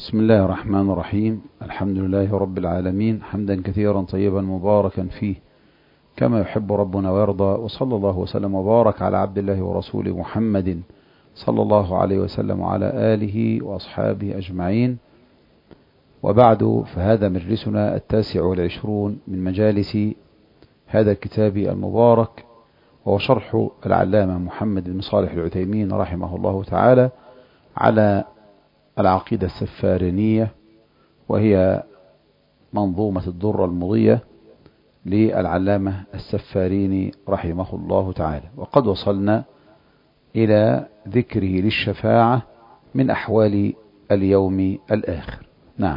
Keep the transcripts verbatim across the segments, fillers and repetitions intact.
بسم الله الرحمن الرحيم. الحمد لله رب العالمين، حمدا كثيرا طيبا مباركا فيه كما يحب ربنا ويرضى، وصلى الله وسلم وبارك على عبد الله ورسوله محمد صلى الله عليه وسلم وعلى آله وأصحابه أجمعين. وبعد، فهذا مجلسنا التاسع والعشرون من مجالس هذا الكتاب المبارك، وهو شرح العلامة محمد بن صالح العثيمين رحمه الله تعالى على العقيدة السفارينية، وهي منظومة الدرة المضية للعلامة السفاريني رحمه الله تعالى. وقد وصلنا إلى ذكره للشفاعة من أحوال اليوم الآخر. نعم.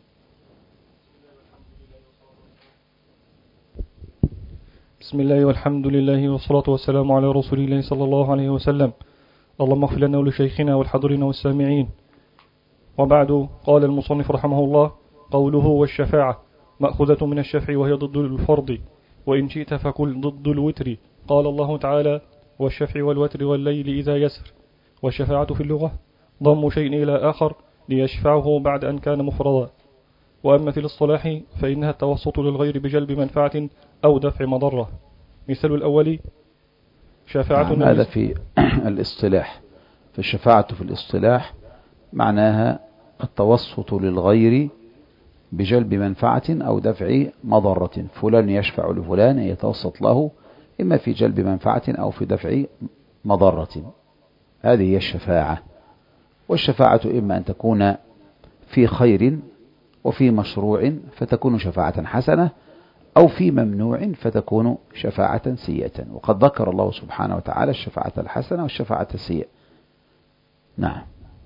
بسم الله والحمد لله والصلاة والسلام على رسول الله صلى الله عليه وسلم. اللهم اغفر لنا ولشيخنا والحاضرين والسامعين. وبعد، قال المصنف رحمه الله: قوله والشفاعة مأخوذة من الشفع، وهي ضد الفرض، وإن شئت فكل ضد الوتر. قال الله تعالى: والشفع والوتر والليل إذا يسر. والشفاعة في اللغة ضم شيء إلى آخر ليشفعه بعد أن كان مفردا. وأما في الاصطلاح فإنها التوسط للغير بجلب منفعة أو دفع مضرة. مثال الأول شفاعة نعم، هذا في الاصطلاح. فالشفاعة في الاصطلاح معناها التوسط للغير بجلب منفعة أو دفع مضرة. فلان يشفع لفلان، يتوسط له إما في جلب منفعة أو في دفع مضرة. هذه هي الشفاعة. والشفاعة إما أن تكون في خير وفي مشروع فتكون شفاعة حسنة، أو في ممنوع فتكون شفاعة سيئة. وقد ذكر الله سبحانه وتعالى الشفاعة الحسنة والشفاعة السيئة. نعم.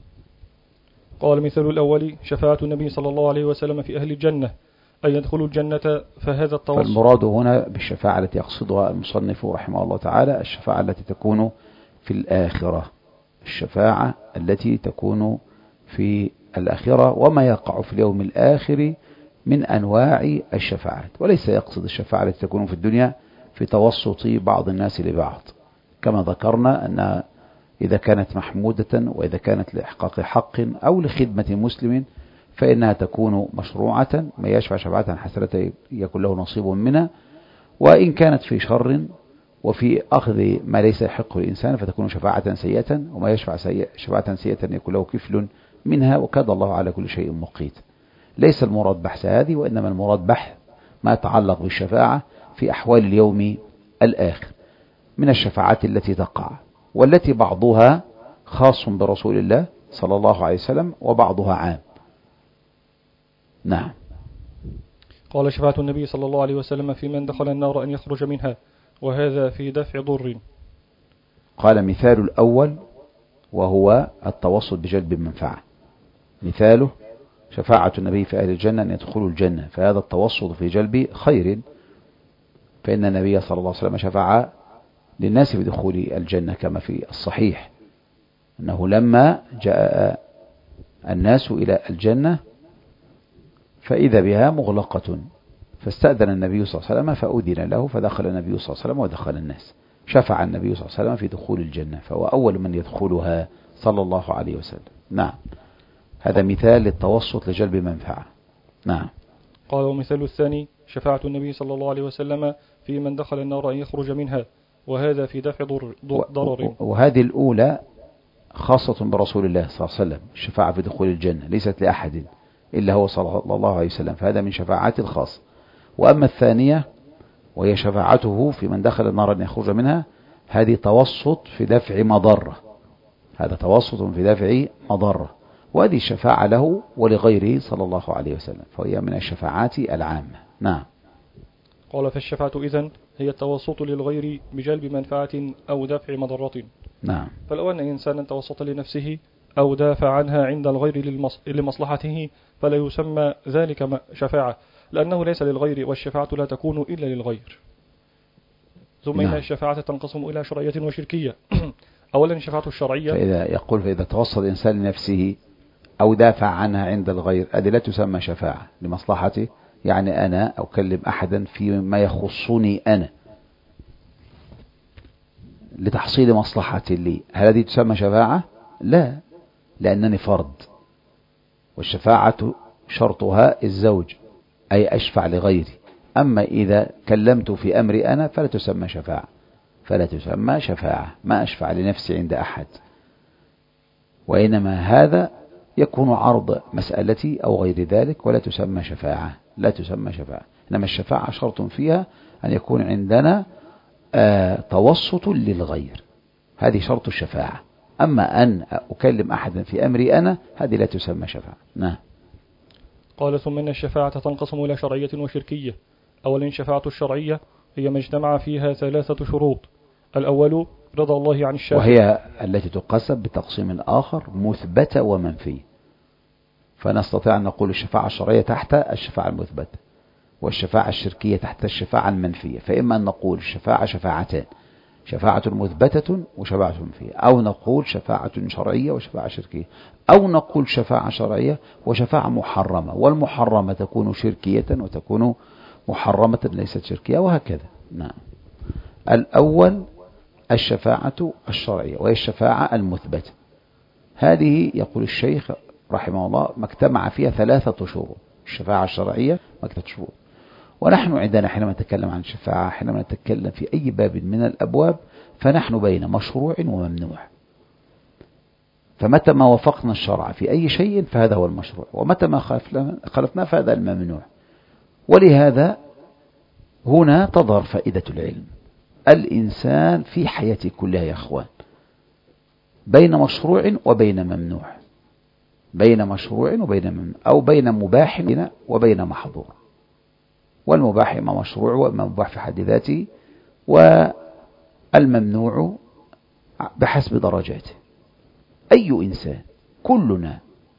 قال: مثال الأول شفاعة النبي صلى الله عليه وسلم في أهل الجنة أن يدخلوا الجنة، فهذا التوسط. فالمراد هنا بالشفاعة التي يقصدها المصنف رحمه الله تعالى الشفاعة التي تكون في الآخرة، الشفاعة التي تكون في الآخرة، وما يقع في اليوم الآخر من أنواع الشفاعات. وليس يقصد الشفاعة التي تكون في الدنيا في توسط بعض الناس لبعض، كما ذكرنا أن إذا كانت محمودة وإذا كانت لإحقاق حق أو لخدمة مسلم فإنها تكون مشروعة، ما يشفع شفاعة حسنة يكون له نصيب منها. وإن كانت في شر وفي أخذ ما ليس يحقه الإنسان فتكون شفاعة سيئة، وما يشفع سيئة شفاعة سيئة يكون له كفل منها، وكاد الله على كل شيء مقيت. ليس المراد بحث هذه، وإنما المراد بحث ما يتعلق بالشفاعة في أحوال اليوم الآخر من الشفاعات التي تقع، والتي بعضها خاص برسول الله صلى الله عليه وسلم وبعضها عام. نعم. قال: شفاعة النبي صلى الله عليه وسلم في من دخل النار أن يخرج منها، وهذا في دفع ضر. قال: مثال الأول وهو التوسط بجلب المنفعة، مثاله شفاعة النبي في أهل الجنة أن يدخلوا الجنة، فهذا التوسط في جلب خير، فإن النبي صلى الله عليه وسلم شفع للناس بدخول الجنة كما في الصحيح أنه لما جاء الناس إلى الجنة فإذا بها مغلقة، فاستأذن النبي صلى الله عليه وسلم فأذن له، فدخل النبي صلى الله عليه وسلم ودخل الناس. شفع النبي صلى الله عليه وسلم في دخول الجنة، فهو أول من يدخلها صلى الله عليه وسلم. نعم. هذا مثال للتوسط لجلب منفعة. نعم. قال: ومثال الثاني شفاعة النبي صلى الله عليه وسلم في من دخل النار أن يخرج منها، وهذا في دفع ضرر. وهذه الأولى خاصة برسول الله صلى الله عليه وسلم، الشفاعة في دخول الجنة ليست لأحد إلا هو صلى الله عليه وسلم، فهذا من شفاعات الخاص. وأما الثانية وهي شفاعته في من دخل النار أن يخرج منها، هذه توسط في دفع مضرة، هذا توسط في دفع مضرة، وهذه الشفاعة له ولغيره صلى الله عليه وسلم، فهي من الشفاعات العامة. نعم. قال: فالشفاعة إذن هي التوسط للغير بجلب منفعة أو دفع مضرة. نعم. فلو أن إنسانا توسط لنفسه أو دافع عنها عند الغير لمصلحته فلا يسمى ذلك شفاعة، لأنه ليس للغير، والشفاعة لا تكون إلا للغير. ثم إن الشفاعة تنقسم إلى شرعية وشركية. أولا الشفاعة الشرعية، فإذا يقول فإذا توسط الإنسان لنفسه أو دافع عنها عند الغير، هذه لا تسمى شفاعة لمصلحته، يعني أنا أكلم أحدا فيما يخصني أنا لتحصيل مصلحة لي، هل هذه تسمى شفاعة؟ لا، لأنني فرد، والشفاعة شرطها الزوج، أي أشفع لغيري. أما إذا كلمت في أمري أنا فلا تسمى شفاعة، فلا تسمى شفاعة، ما أشفع لنفسي عند أحد، وإنما هذا يكون عرض مسألتي أو غير ذلك، ولا تسمى شفاعة، لا تسمى شفاعة. إنما الشفاعة شرط فيها أن يكون عندنا آه توسط للغير، هذه شرط الشفاعة. أما أن أكلم أحدا في أمري أنا هذه لا تسمى شفاعة. نعم. قال ثم إن الشفاعة تنقسم إلى شرعية وشركية. أولا الشفاعة الشرعية هي ما اجتمع فيها ثلاثة شروط. الأول رضا الله عن الشافع، وهي التي تقسم بتقسيم آخر مثبتة ومنفية، فنستطيع أن نقول الشفاعة الشرعية تحت الشفاعة المثبتة، والشفاعة الشركية تحت الشفاعة المنفية. فإما أن نقول الشفاعة شفاعتان، شفاعة مثبتة وشفاعة منفية، أو نقول شفاعة شرعية وشفاعة شركية، أو نقول شفاعة شرعية وشفاعة محرمة، والمحرمة تكون شركية وتكون محرمة ليست شركية، وهكذا. نعم. الأول الشفاعة الشرعية وهي الشفاعة المثبتة، هذه يقول الشيخ رحمه الله ما اجتمع فيها ثلاثة شروط. الشفاعة الشرعية ما اجتمع شروط. ونحن عندنا حينما نتكلم عن الشفاعة، حينما نتكلم في أي باب من الأبواب، فنحن بين مشروع وممنوع. فمتى ما وافقنا الشرع في أي شيء فهذا هو المشروع، ومتى ما خالفنا فهذا الممنوع. ولهذا هنا تظهر فائدة العلم. الإنسان في حياته كلها يا أخوان بين مشروع وبين ممنوع، بين مشروع وبين ممنوع، أو بين مباح وبين محظور. والمباح إما مشروع وإما مباح في حد ذاته، والممنوع بحسب درجاته. أي إنسان كلنا،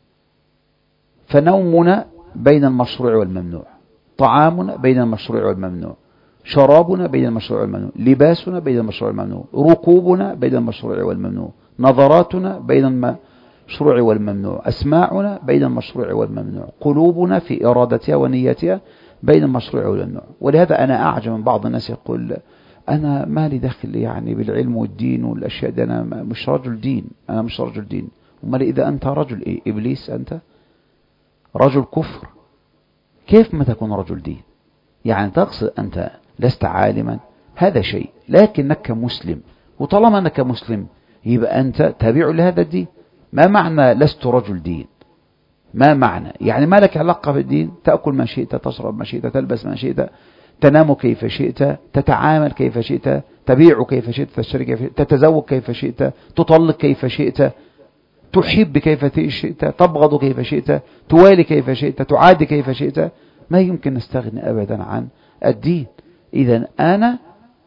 فنومنا بين المشروع والممنوع، طعامنا بين المشروع والممنوع، شرابنا بين المشروع والممنوع، لباسنا بين المشروع والممنوع، ركوبنا بين المشروع والممنوع، نظراتنا بين المشروع والممنوع، أسماعنا بين المشروع والممنوع، قلوبنا في إرادتها ونيتها بين المشروع والممنوع. ولهذا أنا أعجب من بعض الناس يقول أنا ما لي دخل يعني بالعلم والدين والأشياء دي، أنا مش رجل دين، أنا مش رجل دين. وما إذا أنت رجل إيه؟ إبليس أنت رجل كفر، كيف ما تكون رجل دين؟ يعني تقصد أنت لست عالما، هذا شيء، لكنك مسلم، وطالما أنك مسلم يبقى أنت تابع لهذا الدين. ما معنى لست رجل دين؟ ما معنى يعني ما لك علاقة بالدين؟ تأكل ما شئت، تشرب ما شئت، تلبس ما شئت، تنام كيف شئت، تتعامل كيف شئت، تبيع كيف شئت، تشتري كيف شئت، تتزوج كيف شئت، تطلق كيف شئت، تحب كيف شئت، تبغض كيف شئت، توالي كيف شئت، تعادي كيف شئت. ما يمكن نستغني أبدا عن الدين. إذن أنا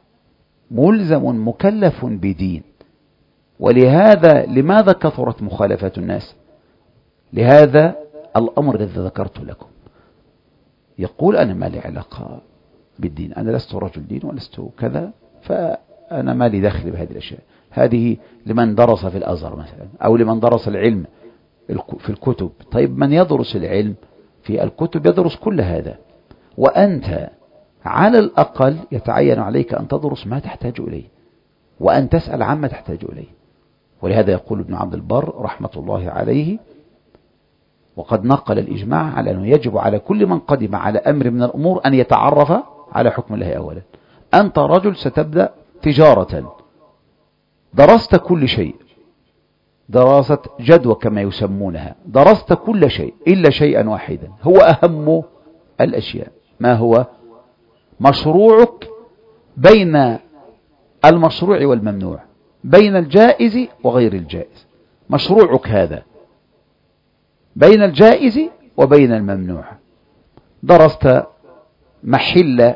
ملزم مكلف بدين. ولهذا لماذا كثرت مخالفة الناس؟ لهذا الأمر الذي ذكرت لكم. يقول أنا ما لي علاقة بالدين، أنا لست رجل دين ولست كذا، فأنا ما لي دخل بهذه الأشياء. هذه لمن درس في الأزهر مثلا، أو لمن درس العلم في الكتب. طيب من يدرس العلم في الكتب يدرس كل هذا، وأنت على الأقل يتعين عليك أن تدرس ما تحتاج إليه، وأن تسأل عما تحتاج إليه. ولهذا يقول ابن عبد البر رحمة الله عليه، وقد نقل الإجماع على أنه يجب على كل من قدم على أمر من الأمور أن يتعرف على حكم الله أولا. أنت رجل ستبدأ تجارة، درست كل شيء، دراسة جدوى كما يسمونها، درست كل شيء إلا شيئا واحدا هو أهم الأشياء. ما هو؟ مشروعك بين المشروع والممنوع، بين الجائز وغير الجائز. مشروعك هذا بين الجائز وبين الممنوع. درست محل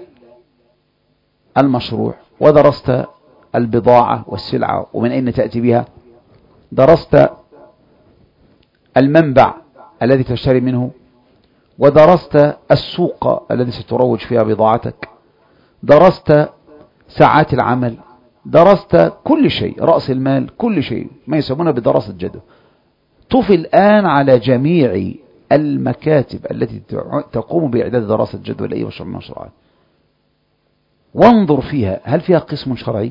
المشروع، ودرست البضاعة والسلعة ومن أين تأتي بها، درست المنبع الذي تشتري منه، ودرست السوق الذي ستروج فيها بضاعتك، درست ساعات العمل، درست كل شيء، رأس المال، كل شيء، ما يسمونه بدراسة جدوى. طف الآن على جميع المكاتب التي تقوم بإعداد دراسة جدوى لأي مشروع من المشروعات، وانظر فيها هل فيها قسم شرعي؟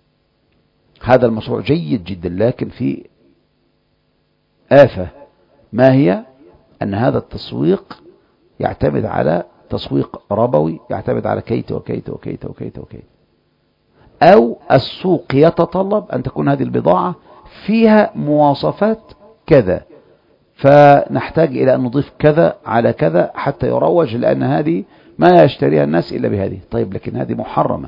هذا المشروع جيد جدا، لكن في آفة ما هي؟ أن هذا التسويق يعتمد على تسويق ربوي، يعتمد على كيت وكيت وكيت وكيت وكيت. أو السوق يتطلب أن تكون هذه البضاعة فيها مواصفات كذا، فنحتاج إلى أن نضيف كذا على كذا حتى يروج، لأن هذه ما يشتريها الناس إلا بهذه. طيب لكن هذه محرمة،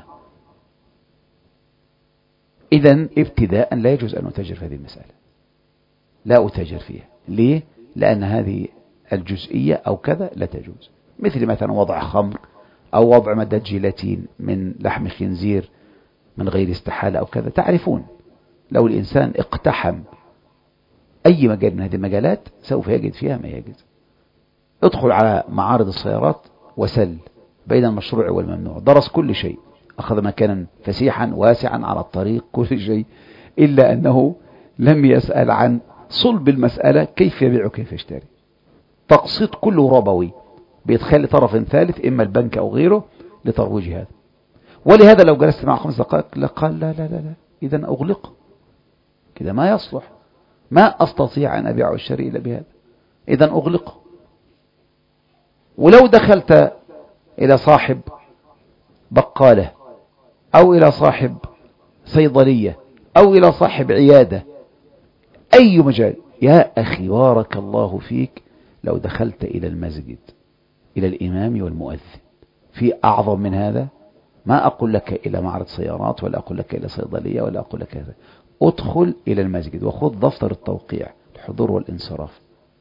إذن ابتداء لا يجوز أن أتاجر في هذه المسألة، لا أتاجر فيها. ليه؟ لأن هذه الجزئية أو كذا لا تجوز. مثل مثلا وضع خمر أو وضع مادة جيلاتين من لحم خنزير من غير استحالة أو كذا. تعرفون لو الإنسان اقتحم أي مجال من هذه المجالات سوف يجد فيها ما يجد. ادخل على معارض السيارات وسل بين المشروع والممنوع، درس كل شيء، أخذ مكانا فسيحا واسعا على الطريق، كل شيء، إلا أنه لم يسأل عن صلب المسألة، كيف يبيع وكيف يشتري. تقسيط كله ربوي بيتخلي طرف ثالث إما البنك أو غيره لترويج هذا. ولهذا لو جلست معه خمس دقائق لقال لا لا لا لا إذن أغلقه، كده ما يصلح، ما أستطيع أن أبيع والشري إلا بهذا، إذن أغلقه. ولو دخلت إلى صاحب بقالة أو إلى صاحب صيدلية أو إلى صاحب عيادة، أي مجال، يا أخي بارك الله فيك، لو دخلت إلى المسجد إلى الإمام والمؤذن، في أعظم من هذا؟ ما أقول لك إلى معرض سيارات، ولا أقول لك إلى صيدلية، ولا أقول لك هذا. ادخل إلى المسجد وخذ دفتر التوقيع الحضور والانصراف،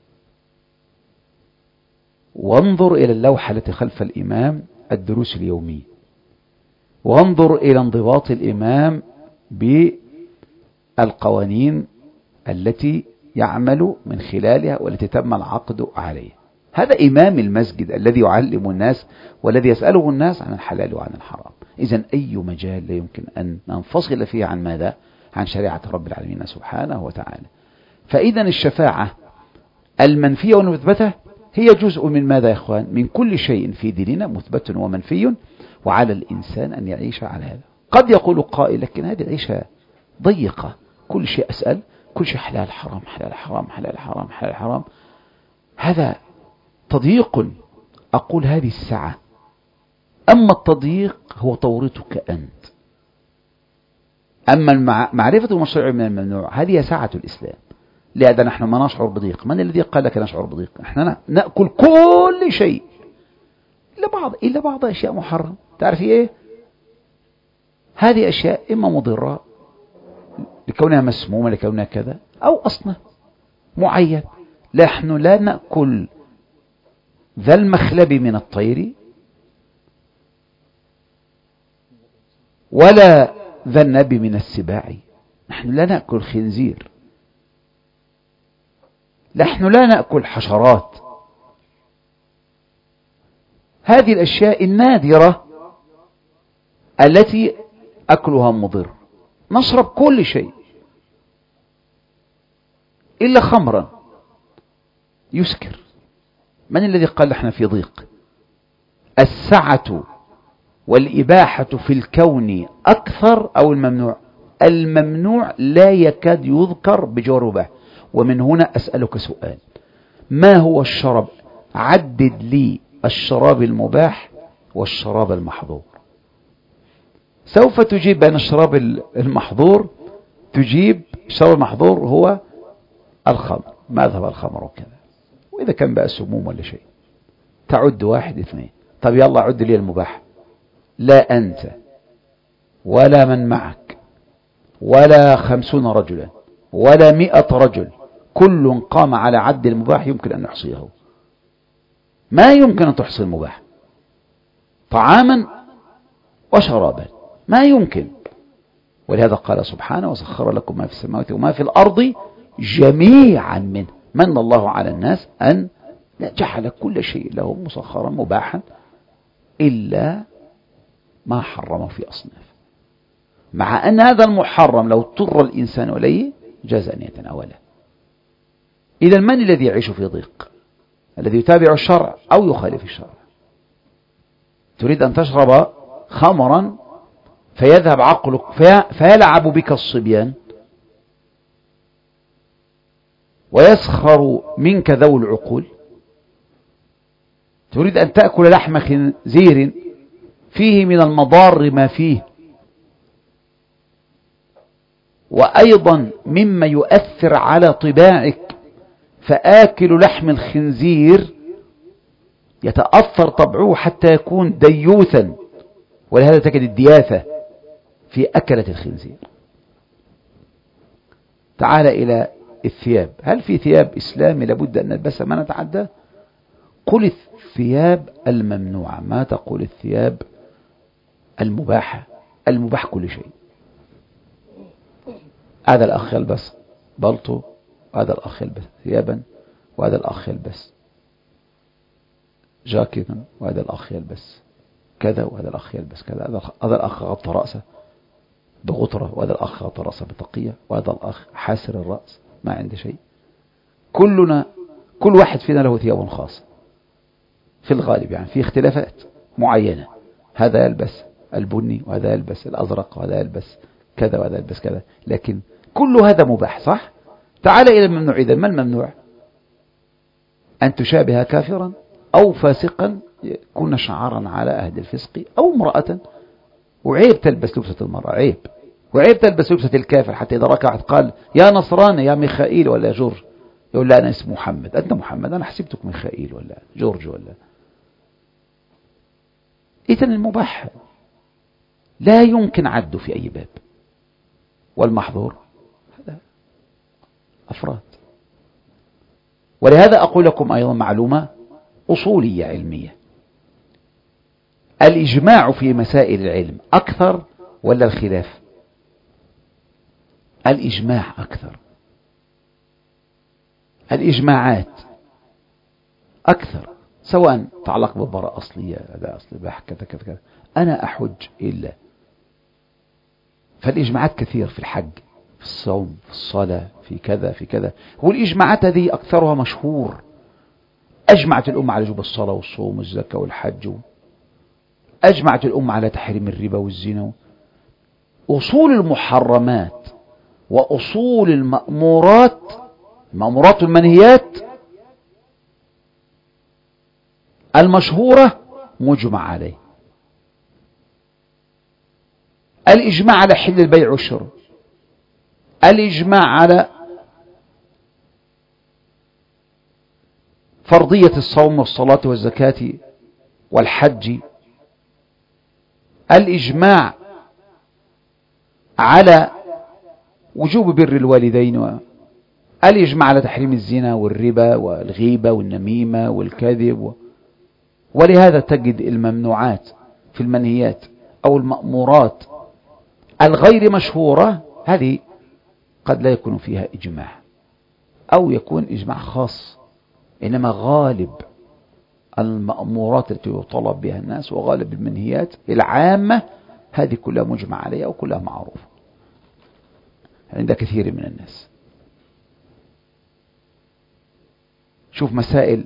وانظر إلى اللوحة التي خلف الإمام الدروس اليومية، وانظر إلى انضباط الإمام بالقوانين التي يعمل من خلالها والتي تم العقد عليها. هذا إمام المسجد الذي يعلم الناس والذي يسأله الناس عن الحلال وعن الحرام. إذن أي مجال لا يمكن أن ننفصل فيه عن ماذا؟ عن شريعة رب العالمين سبحانه وتعالى. فإذا الشفاعة المنفية والمثبتة هي جزء من ماذا يا إخوان؟ من كل شيء في ديننا مثبت ومنفي، وعلى الإنسان أن يعيش على هذا. قد يقول قائل لكن هذه العيشة ضيقة، كل شيء أسأل، كل شيء حلال حرام حلال حرام حلال حرام حلال حرام، هذا تضييق. أقول هذه السعة، أما التضييق هو تورطك أنت، أما معرفة المشروع من الممنوع هذه سعة الإسلام. لهذا نحن ما نشعر بضيق. من الذي قال لك نشعر بضيق؟ نحن نأكل كل شيء إلا بعض إلا بعض أشياء محرم. تعرف إيه؟ هذه أشياء إما مضرة لكونها مسمومة لكونها كذا، أو أصلا معين. نحن لا نأكل ذا المخلب من الطير ولا ذا النب من السباع. نحن لا نأكل خنزير، نحن لا نأكل حشرات. هذه الأشياء النادرة التي أكلها مضر. نشرب كل شيء إلا خمرا يسكر. من الذي قال احنا في ضيق؟ السعة والإباحة في الكون أكثر أو الممنوع؟ الممنوع لا يكاد يذكر بجوره. ومن هنا أسألك سؤال، ما هو الشراب؟ عدد لي الشراب المباح والشراب المحظور. سوف تجيب بين الشراب المحظور، تجيب الشراب المحظور هو الخمر، مذهب الخمر وكذا، وإذا كان بقى سموم ولا شيء تعد واحد اثنين. طب يلا عد لي المباح. لا أنت ولا من معك ولا خمسون رجلا ولا مئة رجل كل قام على عد المباح يمكن أن نحصيه. ما يمكن أن تحصي المباح طعاما وشرابا، ما يمكن. ولهذا قال سبحانه وسخر لكم ما في السماوات وما في الأرض جميعا منه. من الله على الناس أن جعل كل شيء له مسخرا مباحا إلا ما حرم في أصناف، مع أن هذا المحرم لو اضطر الإنسان إليه جاز أن يتناوله. إذا من الذي يعيش في ضيق؟ الذي يتابع الشرع أو يخالف الشرع. تريد أن تشرب خمرا فيذهب عقلك في فيلعب بك الصبيان، ويسخر منك ذو العقول؟ تريد أن تأكل لحم خنزير فيه من المضار ما فيه، وأيضا مما يؤثر على طباعك، فآكل لحم الخنزير يتأثر طبعه حتى يكون ديوثا، ولهذا تجد الدياثة في أكلة الخنزير. تعال إلى الثياب. هل في ثياب إسلامي لابد أن نلبسها ما نتعدى؟ قل الثياب الممنوعة، ما تقول الثياب المباحة. المباح كل شيء. هذا الأخ يلبس بلطو، وهذا الأخ يلبس ثيابا، وهذا الأخ يلبس جاكيتا، وهذا الأخ يلبس كذا، وهذا الأخ يلبس كذا. هذا الأخ غطى رأسه بغطرة، وهذا الأخ غطى رأسه بطاقية، وهذا الأخ حاسر الرأس ما عنده شيء. كلنا كل واحد فينا له ثياب خاصة في الغالب، يعني في اختلافات معينة. هذا يلبس البني، وهذا يلبس الأزرق، وهذا يلبس كذا، وهذا يلبس كذا، لكن كل هذا مباح، صح؟ تعال إلى الممنوع. إذن ما الممنوع؟ أن تشابه كافرا أو فاسقا يكون شعارا على أهل الفسق، أو امرأة. وعيب تلبس لبسة المرأة، عيب. وعيب تلبس لبسة الكافر، حتى إذا ركعت قال يا نصراني يا ميخائيل ولا جورج، يقول لا أنا اسم محمد. أنت محمد، أنا حسبتك ميخائيل ولا جورج ولا. إذن المباح لا يمكن عده في أي باب، والمحظور هذا أفراد. ولهذا أقول لكم أيضا معلومة أصولية علمية: الإجماع في مسائل العلم أكثر ولا الخلاف؟ الإجماع أكثر. الإجماعات أكثر، سواء تعلق بالبراءة أصلية، هذا أصل بح كذا كذا كذا، أنا أحج إلا. فالإجماعات كثير في الحج، في الصوم، في الصلاة، في كذا في كذا. والإجماعات هذه أكثرها مشهور. أجمعت الأمة على وجوب الصلاة والصوم والزكاة والحج، أجمعت الأمة على تحريم الربا والزنا. أصول المحرمات وأصول المأمورات، المأمورات والمنهيات المشهورة مجمع عليه. الإجماع على حل البيع والشراء، الإجماع على فرضية الصوم والصلاة والزكاة والحج، الإجماع على وجوب بر الوالدين، الإجماع على تحريم الزنا والربا والغيبة والنميمة والكذب. ولهذا تجد الممنوعات في المنهيات أو المأمورات الغير مشهورة، هذه قد لا يكون فيها إجماع، أو يكون إجماع خاص. إنما غالب المأمورات التي يطالب بها الناس وغالب المنهيات العامة هذه كلها مجمع عليها وكلها معروفة عند كثير من الناس. شوف مسائل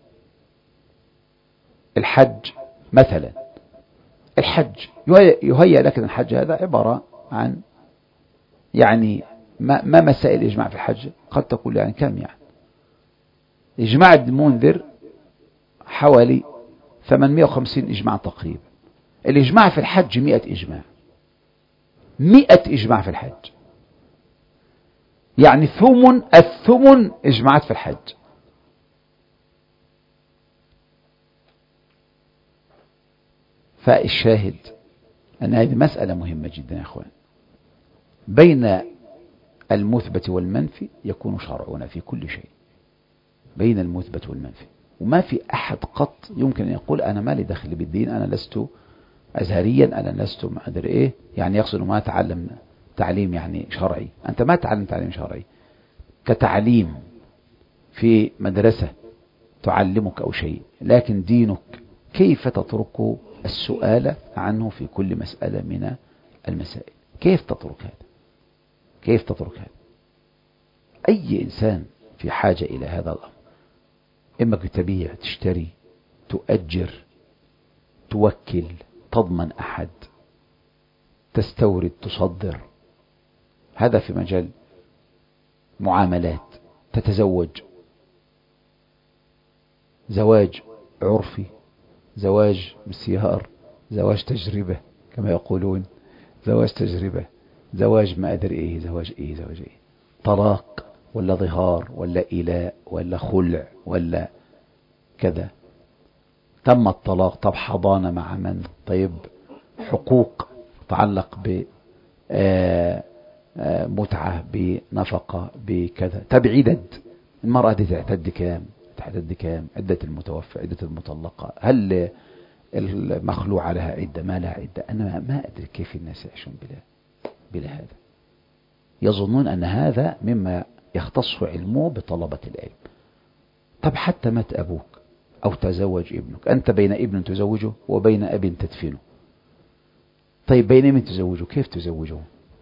الحج مثلا. الحج يهيأ لك أن الحج هذا عبارة عن يعني ما, ما مسائل الإجماع في الحج؟ قد تقول يعني كم؟ يعني إجماع المنذر حوالي ثمانمائة وخمسين إجماع تقريبا. الإجماع في الحج مئة إجماع، مئة إجماع في الحج، يعني ثمن الثمن إجماعات في الحج. فالشاهد أن هذه مسألة مهمة جدا يا أخوان. بين المثبت والمنفي يكون شرعنا في كل شيء، بين المثبت والمنفي. وما في أحد قط يمكن أن يقول أنا ما لي دخل بالدين، أنا لست أزهريا، أنا لست ما أدري إيه، يعني يقصد ما تعلم تعليم يعني شرعي. أنت ما تعلم تعليم شرعي كتعليم في مدرسة تعلمك أو شيء، لكن دينك كيف تترك السؤال عنه في كل مسألة من المسائل؟ كيف تترك هذا؟ كيف تترك هذا؟ أي إنسان في حاجة إلى هذا الأمر، إما تبيع، تشتري، تؤجر، توكل، تضمن أحد، تستورد، تصدر، هذا في مجال معاملات. تتزوج زواج عرفي، زواج مسيار، زواج تجربة كما يقولون، زواج تجربة، زواج ما أدري إيه، زواج إيه، زواج إيه، طلاق ولا ظهار ولا إيلاء ولا خلع ولا كذا. تم الطلاق، طب حضانة مع من؟ طيب حقوق تعلق ب متعة، بنفقة، بكذا. طب عدد المرأة دي تعتد كام؟ تعتد كام؟ عدة المتوفى، عدة المطلقة، هل المخلوع لها عدة ما لها عدة؟ أنا ما أدري كيف الناس يعيشون بلا بلا هذا. يظنون أن هذا مما يختص علمه بطلبة العلم. طب حتى مات أبوك أو تزوج ابنك، أنت بين ابن تزوجه وبين أب تدفنه. طيب بين ابن تزوجه كيف تزوجه؟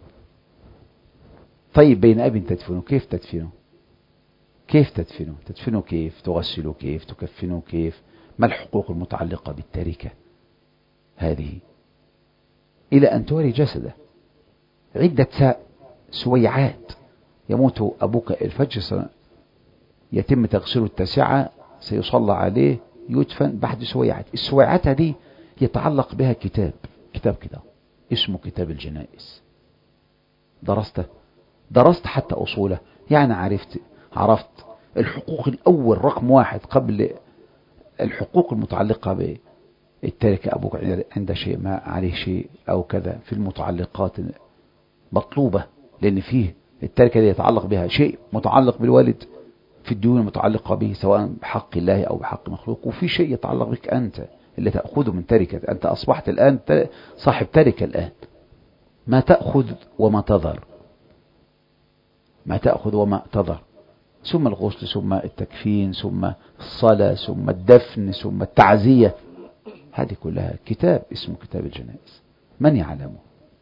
طيب بين أب تدفنه كيف تدفنه؟ كيف تدفنه؟ تدفنه كيف؟ تغسله كيف؟ تكفنه كيف؟ ما الحقوق المتعلقة بالتركة هذه؟ إلى أن توري جسده عدة سويعات. يموت أبوك الفجر، يتم تغسيله التاسعة، سيصلى عليه، يدفن بعد سويعات. السويعات هذه يتعلق بها كتاب كتاب كده اسمه كتاب الجنائز. درسته درست حتى أصوله، يعني عرفت عرفت الحقوق الأول رقم واحد قبل الحقوق المتعلقة بالتركة. أبوك عند شيء، ما عليه شيء أو كذا، في المتعلقات مطلوبة، لأن فيه التركة دي يتعلق بها شيء متعلق بالوالد في الديون المتعلقة به سواء بحق الله أو بحق مخلوق، وفي شيء يتعلق بك أنت اللي تأخذه من تركة. أنت أصبحت الآن صاحب تركة، الآن ما تأخذ وما تذر، ما تأخذ وما تذر، ثم الغسل، ثم التكفين، ثم الصلاة، ثم الدفن، ثم التعزية. هذه كلها كتاب اسمه كتاب الجنائز. من يعلمه؟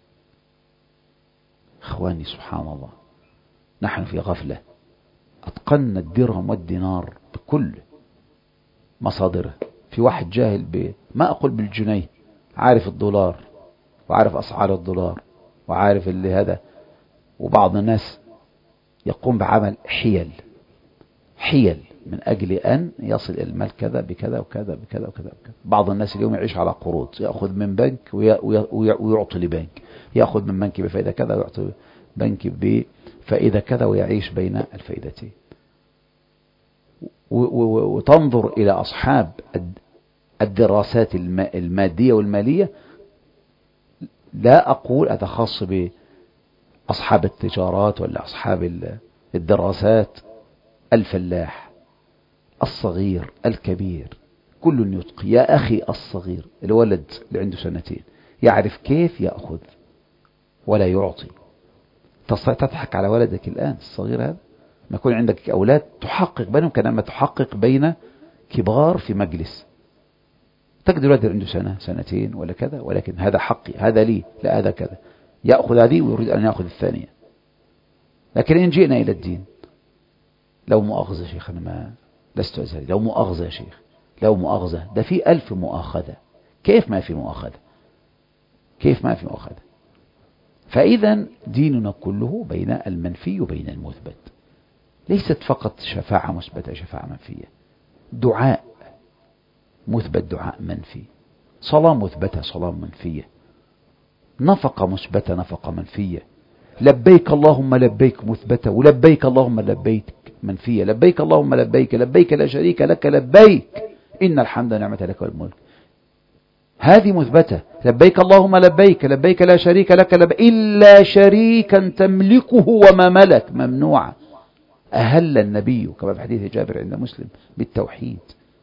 إخواني سبحان الله، نحن في غفلة. أتقنا الدرهم والدينار بكل مصادره. في واحد جاهل ب... ما أقول بالجنيه، عارف الدولار وعارف أسعار الدولار وعارف اللي هذا. وبعض الناس يقوم بعمل حيل حيل من أجل أن يصل المال كذا بكذا وكذا بكذا وكذا بكذا. بعض الناس اليوم يعيش على قروض، يأخذ من بنك ويعطي لبنك، يأخذ من بنك بفائدة كذا ويعطي بنك بفائدة كذا، ويعيش بين الفائدتين. وتنظر إلى أصحاب الدراسات المادية والمالية، لا أقول هذا خاص بأصحاب التجارات ولا أصحاب الدراسات، الفلاح الصغير الكبير كل يتقي. يا أخي الصغير الولد اللي عنده سنتين يعرف كيف يأخذ ولا يعطي. تضحك على ولدك الآن الصغير هذا، ما يكون عندك أولاد تحقق بينهم كما تحقق بين كبار في مجلس. تجد الولد عنده سنة سنتين ولا كذا، ولكن هذا حقي، هذا لي، لا هذا كذا، يأخذ هذه ويريد أن يأخذ الثانية. لكن إن جئنا إلى الدين، لو مؤاخذة يا شيخ، أنا ما لست أزهري، لو مؤاخذة يا شيخ، لو مؤاخذة، ده في ألف مؤاخذة. كيف ما في مؤاخذة؟ كيف ما في مؤاخذة؟ فإذا ديننا كله بين المنفي وبين المثبت، ليست فقط شفاعة مثبتة شفاعة منفية. دعاء مثبت دعاء منفي، صلاة مثبتة صلاة منفية، نفقة مثبتة نفقة منفية، لبيك اللهم لبيك مثبتة، ولبيك اللهم لبيك منفية. لبيك اللهم لبيك، لبيك لا شريك لك لبيك إن الحمد نعمة لك والملك، هذه مثبتة. لبيك اللهم لبيك، لبيك لا شريك لك لبيك إلا شريكا تملكه وما ملك، ممنوعة. أهل النبي كما في حديث جابر عند مسلم بالتوحيد.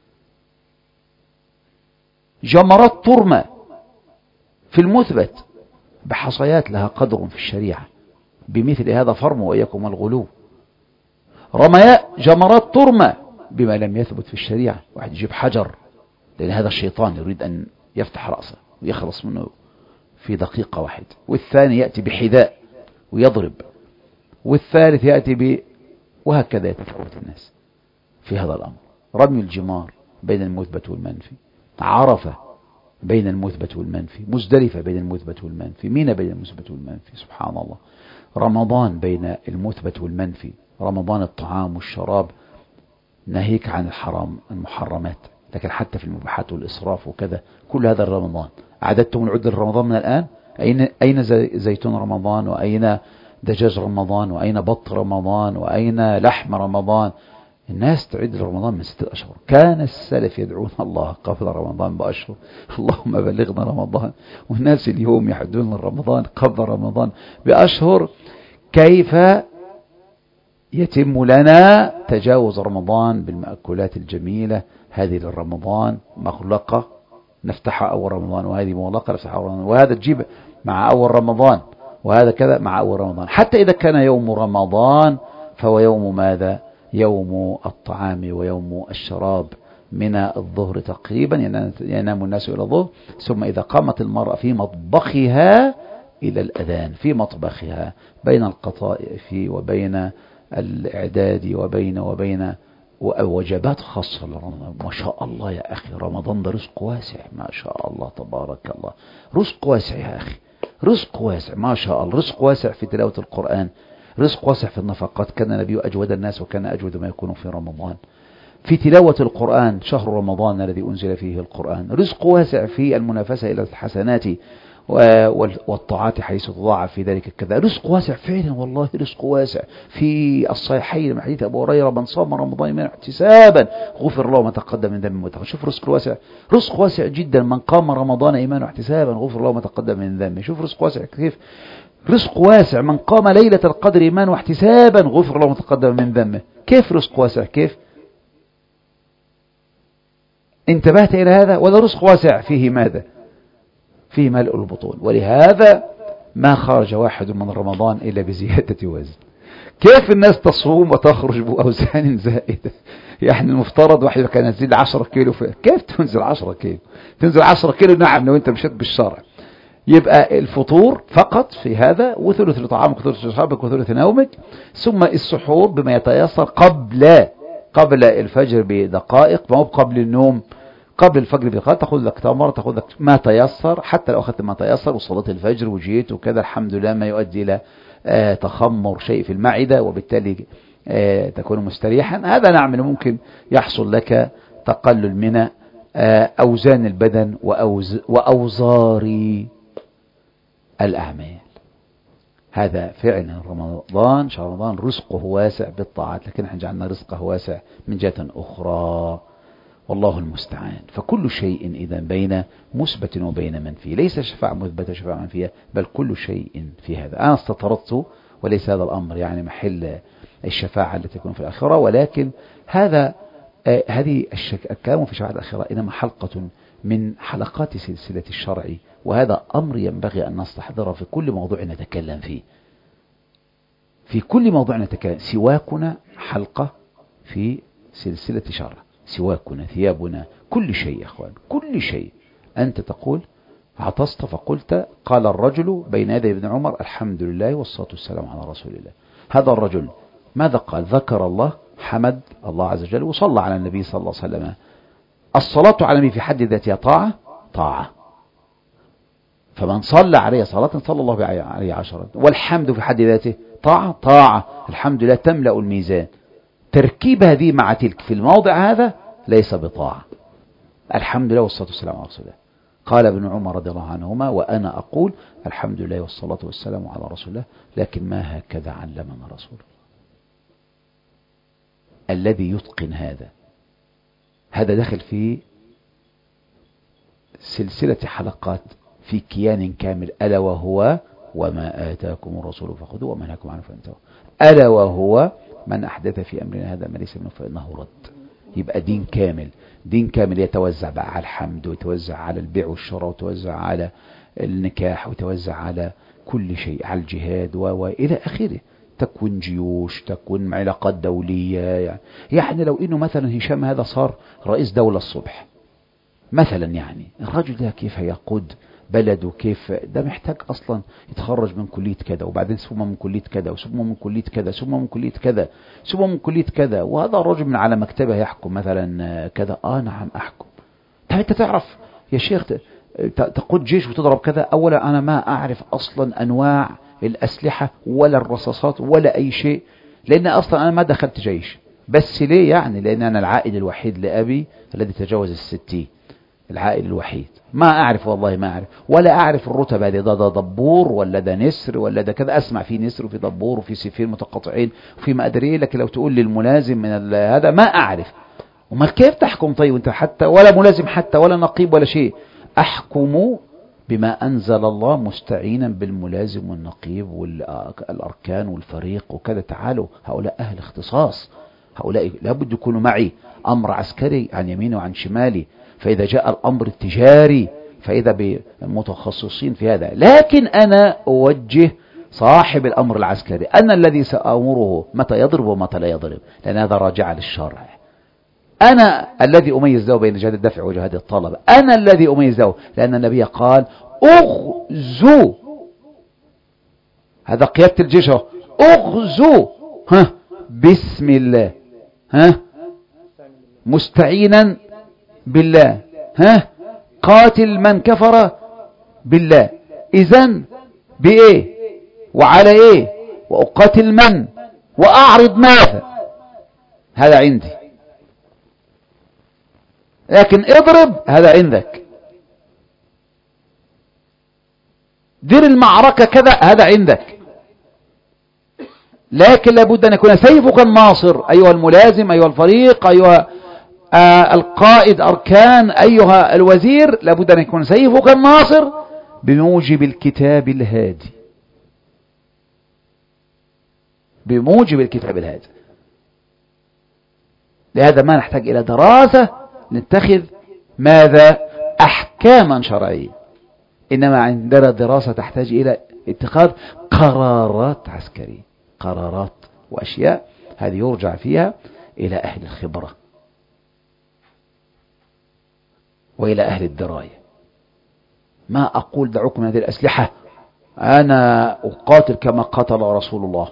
جمرات ترمى في المثبت بحصيات لها قدر في الشريعة، بمثل هذا فرموا وإياكم الغلو. رمياء جمرات ترمى بما لم يثبت في الشريعة، واحد يجيب حجر، لأن هذا الشيطان يريد أن يفتح رأسه ويخلص منه في دقيقة واحدة. والثاني يأتي بحذاء ويضرب، والثالث يأتي ب وهكذا يتفاوت الناس في هذا الأمر. رمي الجمار بين المثبت والمنفي، عرفة بين المثبت والمنفي، مزدلفة بين المثبت والمنفي، منى بين المثبت والمنفي، سبحان الله. رمضان بين المثبت والمنفي، رمضان الطعام والشراب، ناهيك عن الحرام المحرمات، لكن حتى في المباحات والإسراف وكذا، كل هذا رمضان. أعددتم العدة لرمضان من الآن؟ أين أين زيتون رمضان، وأين دجاج رمضان، وأين بط رمضان، وأين لحم رمضان؟ الناس تعد رمضان من ستة أشهر. كان السلف يدعون الله قبل رمضان بأشهر، اللهم بلغنا رمضان، والناس اليوم يحدون رمضان قبل رمضان بأشهر. كيف يتم لنا تجاوز رمضان بالمأكولات الجميلة هذه للرمضان مغلقة نفتحها أول رمضان، وهذه مغلقة نفتحها أول رمضان، وهذا تجيب مع أول رمضان، وهذا كذا مع أول رمضان. حتى إذا كان يوم رمضان فهو يوم ماذا؟ يوم الطعام ويوم الشراب من الظهر تقريبا، ينام الناس إلى الظهر، ثم إذا قامت المرأة في مطبخها إلى الأذان، في مطبخها بين القطائف وبين الإعداد وبين وبين وجبات خاصة لرمضان. ما شاء الله يا أخي، رمضان ده رزق واسع، ما شاء الله تبارك الله، رزق واسع يا أخي، رزق واسع ما شاء الله، رزق واسع في تلاوة القرآن، رزق واسع في النفقات. كان النبي أجود الناس وكان أجود ما يكون في رمضان. في تلاوة القرآن، شهر رمضان الذي أنزل فيه القرآن، رزق واسع في المنافسة إلى الحسنات والطاعات حيث تضاعف في ذلك كذا، رزق واسع فعلا والله، رزق واسع. في الصحيحين من حديث أبو هريرة: من صام رمضان إيمانا واحتسابا غفر له ما تقدم من ذنبه وتأخر. شوف رزق واسع، رزق واسع جدا. من قام رمضان إيمانا واحتسابا غفر له ما تقدم من ذنبه. شوف رزق واسع كيف، رزق واسع. من قام ليلة القدر إيمانا واحتسابا غفر له ما تقدم من ذنبه. كيف رزق واسع؟ كيف انتبهت إلى هذا؟ ولا رزق واسع فيه ماذا؟ فيه ملء البطون. ولهذا ما خرج واحد من رمضان إلا بزيادة وزن. كيف الناس تصوم وتخرج بأوزان زائدة؟ يعني المفترض واحد كان ينزل عشرة كيلو في... كيف تنزل عشرة كيلو؟ تنزل عشرة كيلو نعم لو انت مشيت بالشرع. يبقى الفطور فقط في هذا، وثلث لطعامك وثلث لشرابك وثلث نومك، ثم السحور بما يتيسر قبل قبل الفجر بدقائق، ما هو قبل النوم، قبل الفجر بدقائق تأخذ لك تمر، تأخذ لك ما تيسر. حتى لو أخذت ما تيسر وصلت الفجر وجيت وكذا الحمد لله، ما يؤدي إلى آه تخمر شيء في المعدة، وبالتالي آه تكون مستريحا. هذا نعم ممكن يحصل لك تقلل من آه أوزان البدن وأوز وأوزار الأعمال. هذا فعلا رمضان، شهر رمضان رزقه واسع بالطاعات، لكن احنا جعلنا رزقه واسع من جهة أخرى، والله المستعان. فكل شيء إذا بين مثبت وبين منفي، ليس شفاعة مثبتة شفاعة منفية، بل كل شيء في هذا. أنا استطردت وليس هذا الأمر يعني محل الشفاعة التي تكون في الآخرة، ولكن هذا آه هذه الكلام في شفاعة الآخرة إنما حلقة من حلقات سلسلة الشرع، وهذا أمر ينبغي أن نستحضره في كل موضوع نتكلم فيه. في كل موضوع نتكلم، سواكنا حلقة في سلسلة شرع، سواكنا، ثيابنا، كل شيء يا أخوان، كل شيء. أنت تقول عطست فقلت قال الرجل بين يدي ابن عمر الحمد لله والصلاة والسلام على رسول الله. هذا الرجل ماذا قال؟ ذكر الله، حمد الله عز وجل، وصلى على النبي صلى الله عليه وسلم. الصلاة على النبي في حد ذاتها طاعة طاعة، فمن صلى عليه صلاة صلى الله عليه عشرة. والحمد في حد ذاته طاعة طاعة، الحمد لله تملأ الميزان. تركيب هذه مع تلك في الموضع هذا ليس بطاعة. الحمد لله والصلاة والسلام على رسول الله. قال ابن عمر رضي الله عنهما: وأنا أقول الحمد لله والصلاة والسلام على رسول الله، لكن ما هكذا علمنا رسول الله. الذي يتقن هذا، هذا داخل في سلسلة حلقات في كيان كامل، ألا وهو وما آتاكم الرسول فخذوه وما نهاكم عنه فانتهوا، ألا وهو من أحدث في أمرنا هذا ما ليس منه فإنه رد. يبقى دين كامل، دين كامل يتوزع بقى على الحمد، ويتوزع على البيع والشراء، ويتوزع على النكاح، ويتوزع على كل شيء، على الجهاد وإلى آخره، تكوين جيوش، تكوين علاقات دولية. يعني, يعني لو إنه مثلا هشام هذا صار رئيس دولة الصبح مثلا، يعني الرجل ده كيف هيقود بلده؟ كيف ده محتاج أصلا يتخرج من كلية كذا، وبعدين ثم من كلية كذا، وثم من كلية كذا، ثم من كلية كذا، ثم من كلية كذا. وهذا الرجل من على مكتبه يحكم مثلا كذا. آه نعم أحكم. طيب أنت تعرف يا شيخ تقود جيش وتضرب كذا؟ أولا أنا ما أعرف أصلا أنواع الأسلحة ولا الرصاصات ولا أي شيء. لأن أصلا أنا ما دخلت جيش. بس ليه يعني؟ لأن أنا العائد الوحيد لأبي الذي تجاوز الستين، العائد الوحيد. ما أعرف والله ما أعرف، ولا أعرف الرتب هذه، ده, ده دبور ولا ده نسر ولا ده كذا. أسمع في نسر وفي دبور وفي سيفين متقاطعين وفي ما أدري إيه، لكن لو تقول لي الملازم من هذا ما أعرف. وما كيف تحكم طيب وأنت حتى ولا ملازم حتى ولا نقيب ولا شيء؟ أحكم بما أنزل الله مستعينا بالملازم والنقيب والأركان والفريق وكذا. تعالوا، هؤلاء أهل اختصاص، هؤلاء لابد يكونوا معي. أمر عسكري عن يميني وعن شمالي، فإذا جاء الأمر التجاري فإذا بالمتخصصين في هذا. لكن أنا أوجه صاحب الأمر العسكري، أنا الذي سأمره متى يضرب ومتى لا يضرب، لأن هذا راجع للشرع. أنا الذي أميز له بين جهاد الدفع وجهاد الطلب، أنا الذي أميز له، لأن النبي قال أغزو، هذا قيادة الجيش، أغزو ها بسم الله، ها مستعينا بالله، ها قاتل من كفر بالله. إذن بإيه وعلى إيه؟ وأقاتل من وأعرض ماذا؟ هذا عندي. لكن اضرب هذا عندك، دير المعركة كذا هذا عندك. لكن لابد أن يكون سيفك الناصر أيها الملازم، أيها الفريق، أيها آه القائد أركان، أيها الوزير، لابد أن يكون سيفك الناصر بموجب الكتاب الهادي، بموجب الكتاب الهادي. لهذا ما نحتاج إلى دراسة نتخذ ماذا أحكاما شرعية، إنما عندنا دراسة تحتاج إلى اتخاذ قرارات عسكرية، قرارات وأشياء هذه يرجع فيها إلى أهل الخبرة وإلى أهل الدراية. ما أقول دعوكم من هذه الأسلحة، أنا أقاتل كما قاتل رسول الله،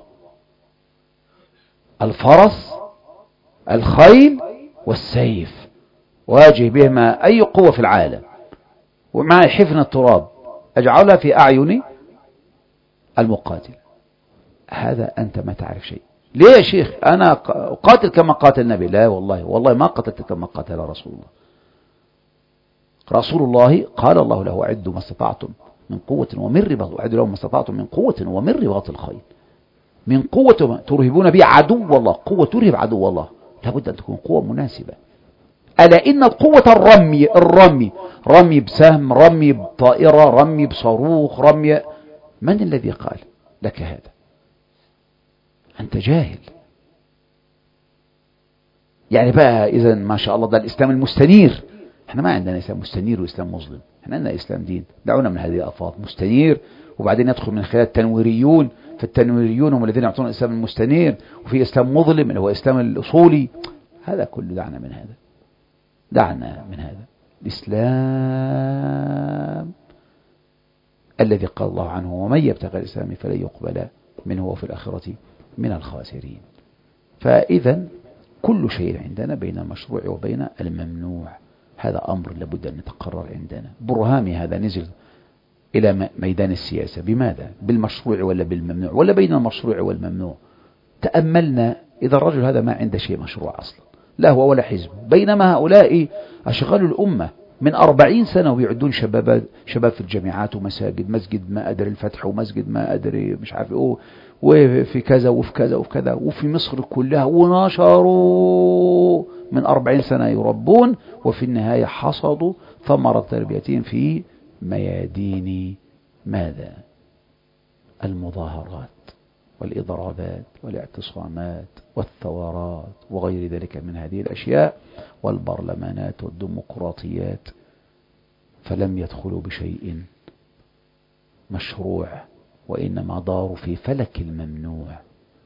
الفرس الخيل والسيف، واجه بهما أي قوة في العالم، ومع حفن التراب أجعلها في أعين المقاتل. هذا أنت ما تعرف شيء. ليه يا شيخ أنا أقاتل كما قاتل النبي؟ لا والله، والله ما قتلت كما قاتل رسول الله. رسول الله قال الله له أعدوا ما استطعتم من قوة ومن رباط، أعدوا لهم ما استطعتم من قوة ومن رباط الخيل، من قوة ترهبون به عدو الله، قوة ترهب عدو الله، لابد أن تكون قوة مناسبة. ألا إن قوة الرمي، الرمي رمي بسهم، رمي بطائرة، رمي بصاروخ، رمي، من الذي قال لك هذا؟ أنت جاهل. يعني بقى إذن ما شاء الله ده الإسلام المستنير. احنا ما عندنا إسلام مستنير وإسلام مظلم، احنا عندنا إسلام دين. دعونا من هذه الألفاظ، مستنير، وبعدين يدخل من خلال التنويريون، فالتنويريون هم الذين يعطون الإسلام المستنير، وفي إسلام مظلم اللي هو إسلام الأصولي. هذا كله دعنا من هذا، دعنا من هذا. الإسلام الذي قال الله عنه ومن يبتغي الإسلام فلن يقبل منه وفي الآخرة من الخاسرين. فإذا كل شيء عندنا بين المشروع وبين الممنوع، هذا أمر لابد أن نتقرر عندنا. برهامي هذا نزل إلى ميدان السياسة بماذا؟ بالمشروع ولا بالممنوع ولا بين المشروع والممنوع؟ تأملنا إذا الرجل هذا ما عنده شيء مشروع أصلا، لا هو ولا حزب، بينما هؤلاء أشغلوا الأمة من أربعين سنة ويعدون شباب شباب في الجامعات ومساجد، مسجد ما أدري الفتح ومسجد ما أدري مش عارف إيه، وفي كذا وفي كذا وفي كذا وفي مصر كلها، ونشروا من أربعين سنة يربون، وفي النهاية حصدوا ثمرة تربيتهم في ميادين ماذا؟ المظاهرات والإضرابات والاعتصامات والثورات وغير ذلك من هذه الأشياء، والبرلمانات والديمقراطيات. فلم يدخلوا بشيء مشروع، وإنما داروا في فلك الممنوع،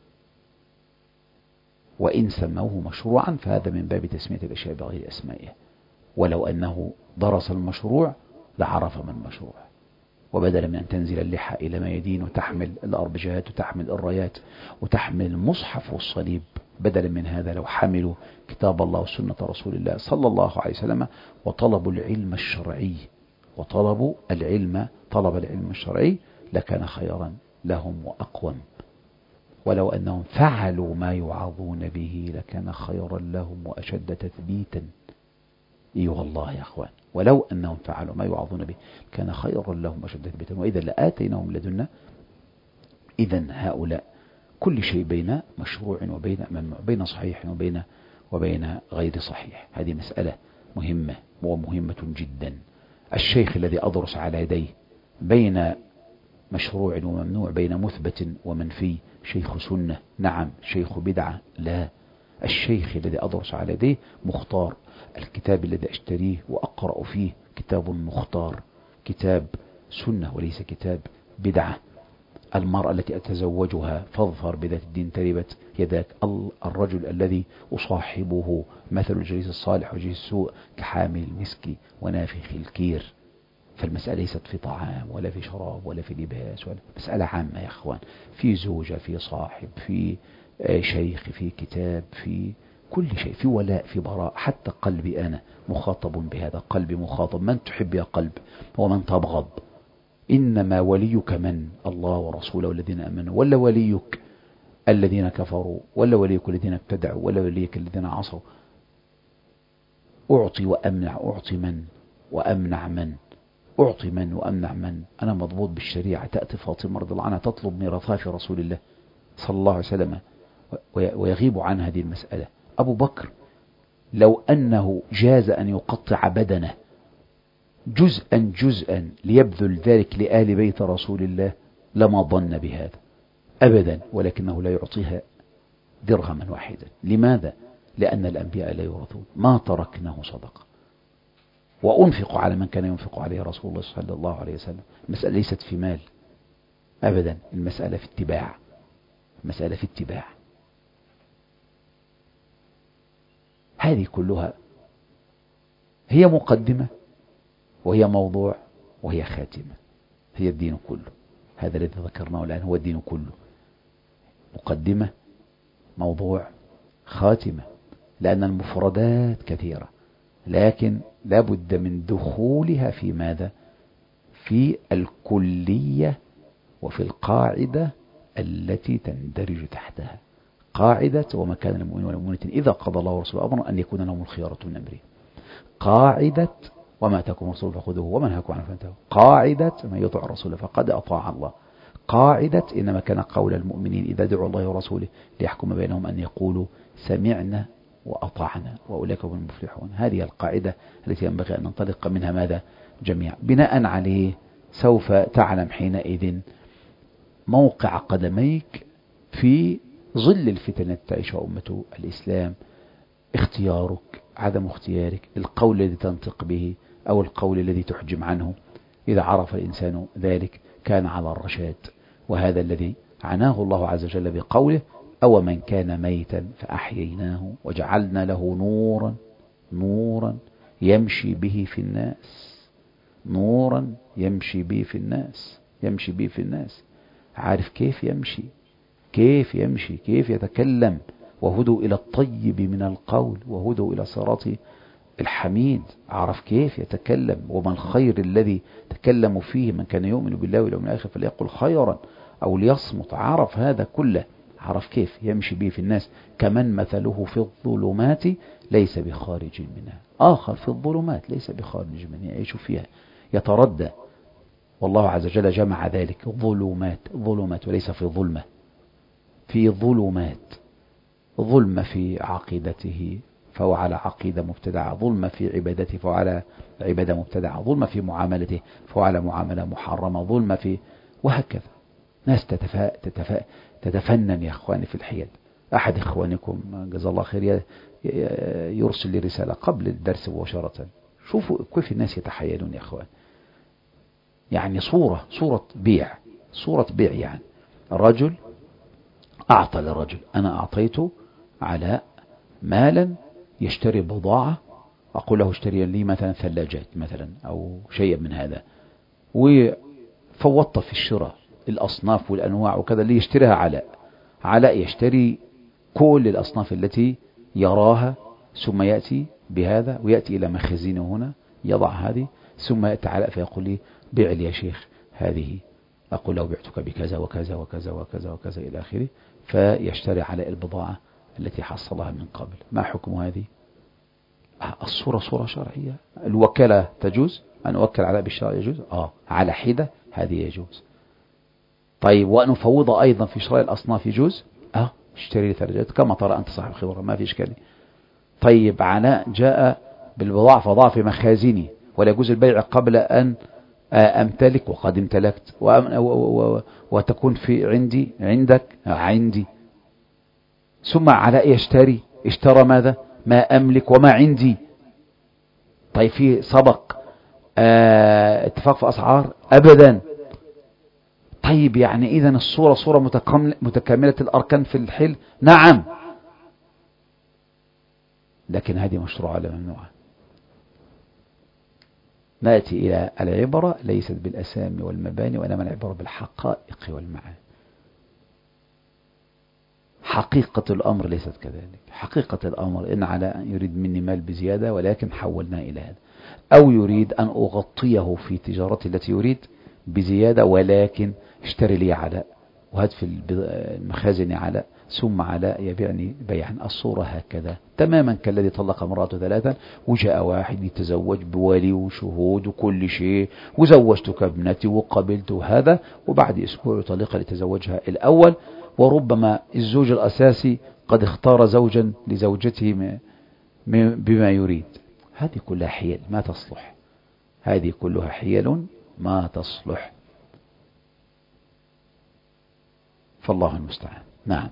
وإن سموه مشروعا فهذا من باب تسمية الأشياء بغير أسمائها، ولو أنه درس المشروع لعرف من مشروع. وبدلا من أن تنزل اللحى إلى ميادين وتحمل الأربجات وتحمل الرايات وتحمل المصحف والصليب، بدلا من هذا لو حملوا كتاب الله وسنة رسول الله صلى الله عليه وسلم وطلبوا العلم الشرعي، وطلبوا العلم طلب العلم الشرعي، لكان خيرا لهم وأقوم ولو أنهم فعلوا ما يوعظون به لكان خيرا لهم وأشد تثبيتا. إي والله يا أخوان، ولو أنهم فعلوا ما يوعظون به كان خيرا لهم وأشد تثبيتا وإذا لآتيناهم لدنا. إذن هؤلاء كل شيء بين مشروع وبين ممنوع، بين صحيح وبين وبين غير صحيح. هذه مسألة مهمة ومهمة جدا. الشيخ الذي أضرس على يديه بين مشروع وممنوع، بين مثبت ومنفي، شيخ سنة؟ نعم. شيخ بدعة؟ لا. الشيخ الذي أضرس على يديه مختار. الكتاب الذي أشتريه وأقرأ فيه كتاب مختار، كتاب سنة وليس كتاب بدعة. المرأة التي أتزوجها فاظفر بذات الدين تربت يداك. الرجل الذي أصاحبه مثل الجليس الصالح وجليس السوء كحامل المسك ونافخ الكير. فالمسألة ليست في طعام ولا في شراب ولا في لباس، ولا مسألة عامة يا أخوان، في زوجة، في صاحب، في شيخ، في كتاب، في كل شيء، في ولاء، في براء. حتى قلبي أنا مخاطب بهذا، قلبي مخاطب. من تحب يا قلب ومن تبغض؟ إنما وليك من؟ الله ورسوله والذين أمنوا، ولا وليك الذين كفروا، ولا وليك الذين ابتدعوا، ولا وليك الذين عصوا؟ أعطي وأمنع. أعطي من وأمنع من؟ أعطي من وأمنع من؟ أنا مضبوط بالشريعة. تأتي فاطمة رضي الله عنها تطلب ميراثها في رسول الله صلى الله عليه وسلم ويغيب عن هذه المسألة. أبو بكر لو أنه جاز أن يقطع بدنه جزءا جزءا ليبذل ذلك لآل بيت رسول الله لما ظن بهذا أبدا، ولكنه لا يعطيها درهما واحدا. لماذا؟ لأن الأنبياء لا يورثون. ما تركناه صدقة. وأنفق على من كان ينفق عليه رسول الله صلى الله عليه وسلم. المسألة ليست في مال أبدا، المسألة في اتباع. المسألة في اتباع. هذه كلها هي مقدمة وهي موضوع وهي خاتمة. هي الدين كله. هذا الذي ذكرناه الآن هو الدين كله. مقدمة، موضوع، خاتمة. لأن المفردات كثيرة، لكن لابد من دخولها في ماذا؟ في الكلية وفي القاعدة التي تندرج تحتها. قاعدة وما كان للمؤمن والمؤمنة إذا قضى الله ورسوله أمرا أن يكون لهم الخيارة من أمره. قاعدة وما أتاكم الرسول فخذوه وما نهاكم عنه فانتهوا. قاعدة من يطع الرسول فقد أطاع الله. قاعدة إنما كان قول المؤمنين إذا دعوا الله ورسوله ليحكم بينهم أن يقولوا سمعنا وأطعنا وأولئك هم المفلحون. هذه القاعدة التي ينبغي أن ننطلق منها ماذا؟ جميعا. بناء عليه سوف تعلم حينئذ موقع قدميك في ظل الفتن التي تعيشها أمة الإسلام. اختيارك، عدم اختيارك، القول الذي تنطق به أو القول الذي تحجم عنه. إذا عرف الإنسان ذلك كان على الرشاد. وهذا الذي عناه الله عز وجل بقوله أو من كان ميتا فأحييناه وجعلنا له نورا نورا يمشي به في الناس. نورا يمشي به في الناس. يمشي به في الناس. عارف كيف يمشي؟ كيف يمشي؟ كيف يتكلم؟ وهدوا إلى الطيب من القول وهدوا إلى صراط الحميد. عرف كيف يتكلم وما الخير الذي تكلم فيه. من كان يؤمن بالله واليوم الآخر فليقل خيرا أو ليصمت. عرف هذا كله. عرف كيف يمشي به في الناس. كمن مثله في الظلمات ليس بخارج منها. آخر في الظلمات ليس بخارج منها، يعيش فيها يتردى. والله عز وجل جمع ذلك ظلمات. ظلمات وليس في ظلمة، في ظلمات. ظلم في عقيدته فهو على عقيدة مبتدعة. ظلم في عبادته فهو على عبادة مبتدعة. ظلم في معاملته فهو على معاملة محرمة. ظلم في وهكذا. ناس تتفا... تتفا... تتفنن يا أخواني في الحيل. أحد إخوانكم جزا الله خير يرسل لي رسالة قبل الدرس مباشرة. شوفوا كيف الناس يتحيلون يا أخوان. يعني صورة صورة بيع صورة بيع يعني رجل أعطى لرجل. أنا أعطيته على مالا يشتري بضاعة. أقول له اشتري لي مثلا ثلاجات مثلا أو شيء من هذا، وفوضت في الشراء الأصناف والأنواع وكذا اللي يشتريها علاء. علاء يشتري كل الأصناف التي يراها، ثم يأتي بهذا ويأتي إلى مخزينه هنا يضع هذه، ثم يأتي علاء فيقول لي بيع لي يا شيخ هذه. أقول له بعتك بكذا وكذا وكذا وكذا وكذا إلى آخره. فيشتري على البضاعة التي حصلها من قبل. ما حكم هذه؟ الصورة صورة شرعية. الوكالة تجوز، أن أوكل على بالشراء يجوز، آه على حدة هذه يجوز. طيب وأن أفوض أيضا في شراء الأصناف يجوز، آه اشتري ثلاجات كما ترى أنت صاحب خبرة، ما في إشكال. طيب عناء جاء بالبضاعة فضاع في مخازني ولا يجوز البيع قبل أن أمتلك وقد امتلكت، وتكون في عندي عندك عندي، ثم علاء يشتري، اشترى ماذا؟ ما أملك وما عندي. طيب في سبق اه اتفاق في أسعار؟ أبدا. طيب يعني إذن الصورة صورة متكاملة الأركان في الحل؟ نعم، لكن هذه مشروعة ولا ممنوعة؟ نأتي إلى العبرة ليست بالأسامي والمباني وإنما العبرة بالحقائق والمعاني. حقيقة الأمر ليست كذلك. حقيقة الأمر إن على أن يريد مني مال بزيادة ولكن حولنا إلى هذا، أو يريد أن أغطيه في تجارتي التي يريد بزيادة ولكن اشتري لي علاء وهات في المخازن علاء ثم علاء يبيعني بيعا. الصورة هكذا تماما كالذي طلق امرأته ثلاثا وجاء واحد يتزوج بولي وشهود وكل شيء وزوجتك ابنتي وقبلت هذا، وبعد أسبوع يطلقها لتزوجها الأول، وربما الزوج الأساسي قد اختار زوجا لزوجته بما يريد. هذه كلها حيل ما تصلح، هذه كلها حيل ما تصلح، فالله المستعان. نعم.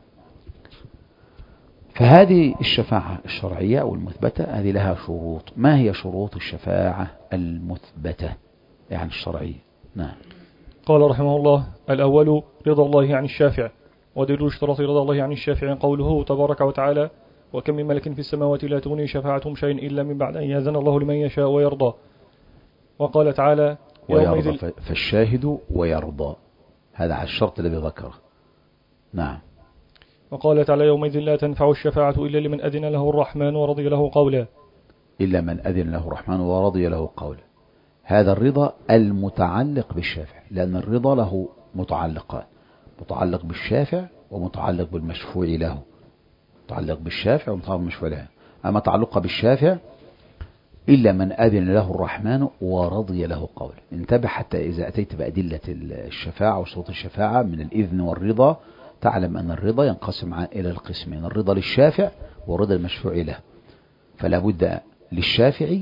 فهذه الشفاعة الشرعية أو المثبتة هذه لها شروط. ما هي شروط الشفاعة المثبتة يعني الشرعية؟ نعم. قال رحمه الله: الأول رضا الله عن الشافع، ودليل اشتراط رضا الله عن الشافع قوله تبارك وتعالى: وكم من ملك في السماوات لا تغني شفاعتهم شيئا إلا من بعد أن يأذن الله لمن يشاء ويرضى. وقال تعالى: ويرضى، فالشاهد ويرضى، هذا على الشرط الذي ذكره. نعم. وقال تعالى: يومئذ لا تنفع الشفاعة إلا لمن أذن له الرحمن ورضي له قولا. إلا من أذن له الرحمن ورضي له قولا. هذا الرضا المتعلق بالشافع، لأن الرضا له متعلقان: متعلق بالشافع ومتعلق بالمشفوع له. متعلق بالشافع ومتعلق بالمشفوع له. أما تعلق بالشافع إلا من أذن له الرحمن ورضي له قولا. انتبه حتى إذا أتيت بأدلة الشفاعة وشروط الشفاعة من الإذن والرضا تعلم أن الرضا ينقسم إلى القسمين: الرضا للشافع والرضا المشفوع له. فلا بد للشافع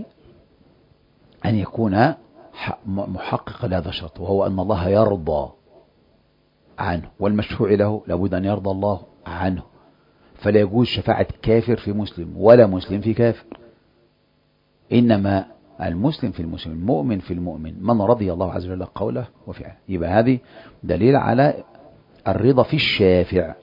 أن يكون محقق لهذا الشرط، وهو أن الله يرضى عنه، والمشفوع له لابد أن يرضى الله عنه. فلا يجوز شفاعة كافر في مسلم ولا مسلم في كافر، إنما المسلم في المسلم، المؤمن في المؤمن، من رضي الله عز وجل قوله وفعله. يبقى هذه دليل على الرضا في الشافع.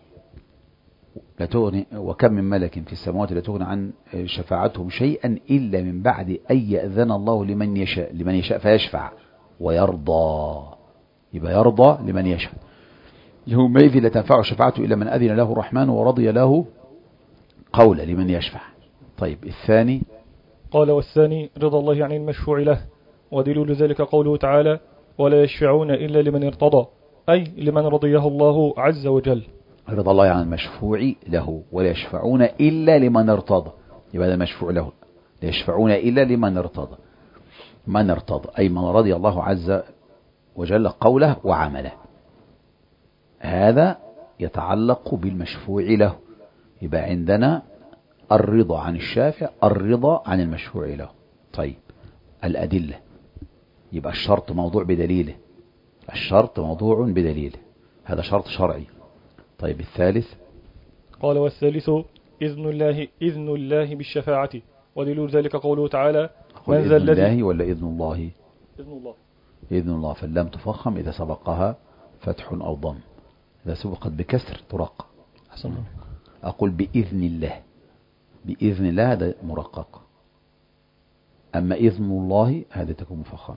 لا تغني وكم من ملك في السماوات لا تغني عن شفاعتهم شيئا إلا من بعد أن يأذن الله لمن يشاء، لمن يشاء فيشفع ويرضى. يبقى يرضى لمن يشاء. يومئذ لا تنفع شفاعته إلا من أذن له الرحمن ورضي له قولا لمن يشفع. طيب الثاني قال: والثاني رضا الله عن المشفوع له، ودليل ذلك قوله تعالى: ولا يشفعون إلا لمن ارتضى، أي لمن رضيه الله عز وجل. رضا الله عن المشفوع له ولا يشفعون إلا لمن ارتضى. يبقى هذا المشفوع له، لا يشفعون إلا لمن ارتضى. من ارتضى أي من رضي الله عز وجل قوله وعمله. هذا يتعلق بالمشفوع له. يبقى عندنا الرضا عن الشافع، الرضا عن المشفوع له. طيب الأدلة، يبقى الشرط موضوع بدليله، الشرط موضوع بدليله، هذا شرط شرعي. طيب الثالث قال: والثالث إذن الله إذن الله بالشفاعة، ودليل ذلك قوله تعالى: من ذا الذي الله ولا إذن الله؟ إذن الله. إذن الله، فاللام تفخم إذا سبقها فتح أو ضم، إذا سبقت بكسر ترقق. حسن. أقول بإذن الله، بإذن الله هذا مرقق، أما إذن الله هذا تكون مفخم.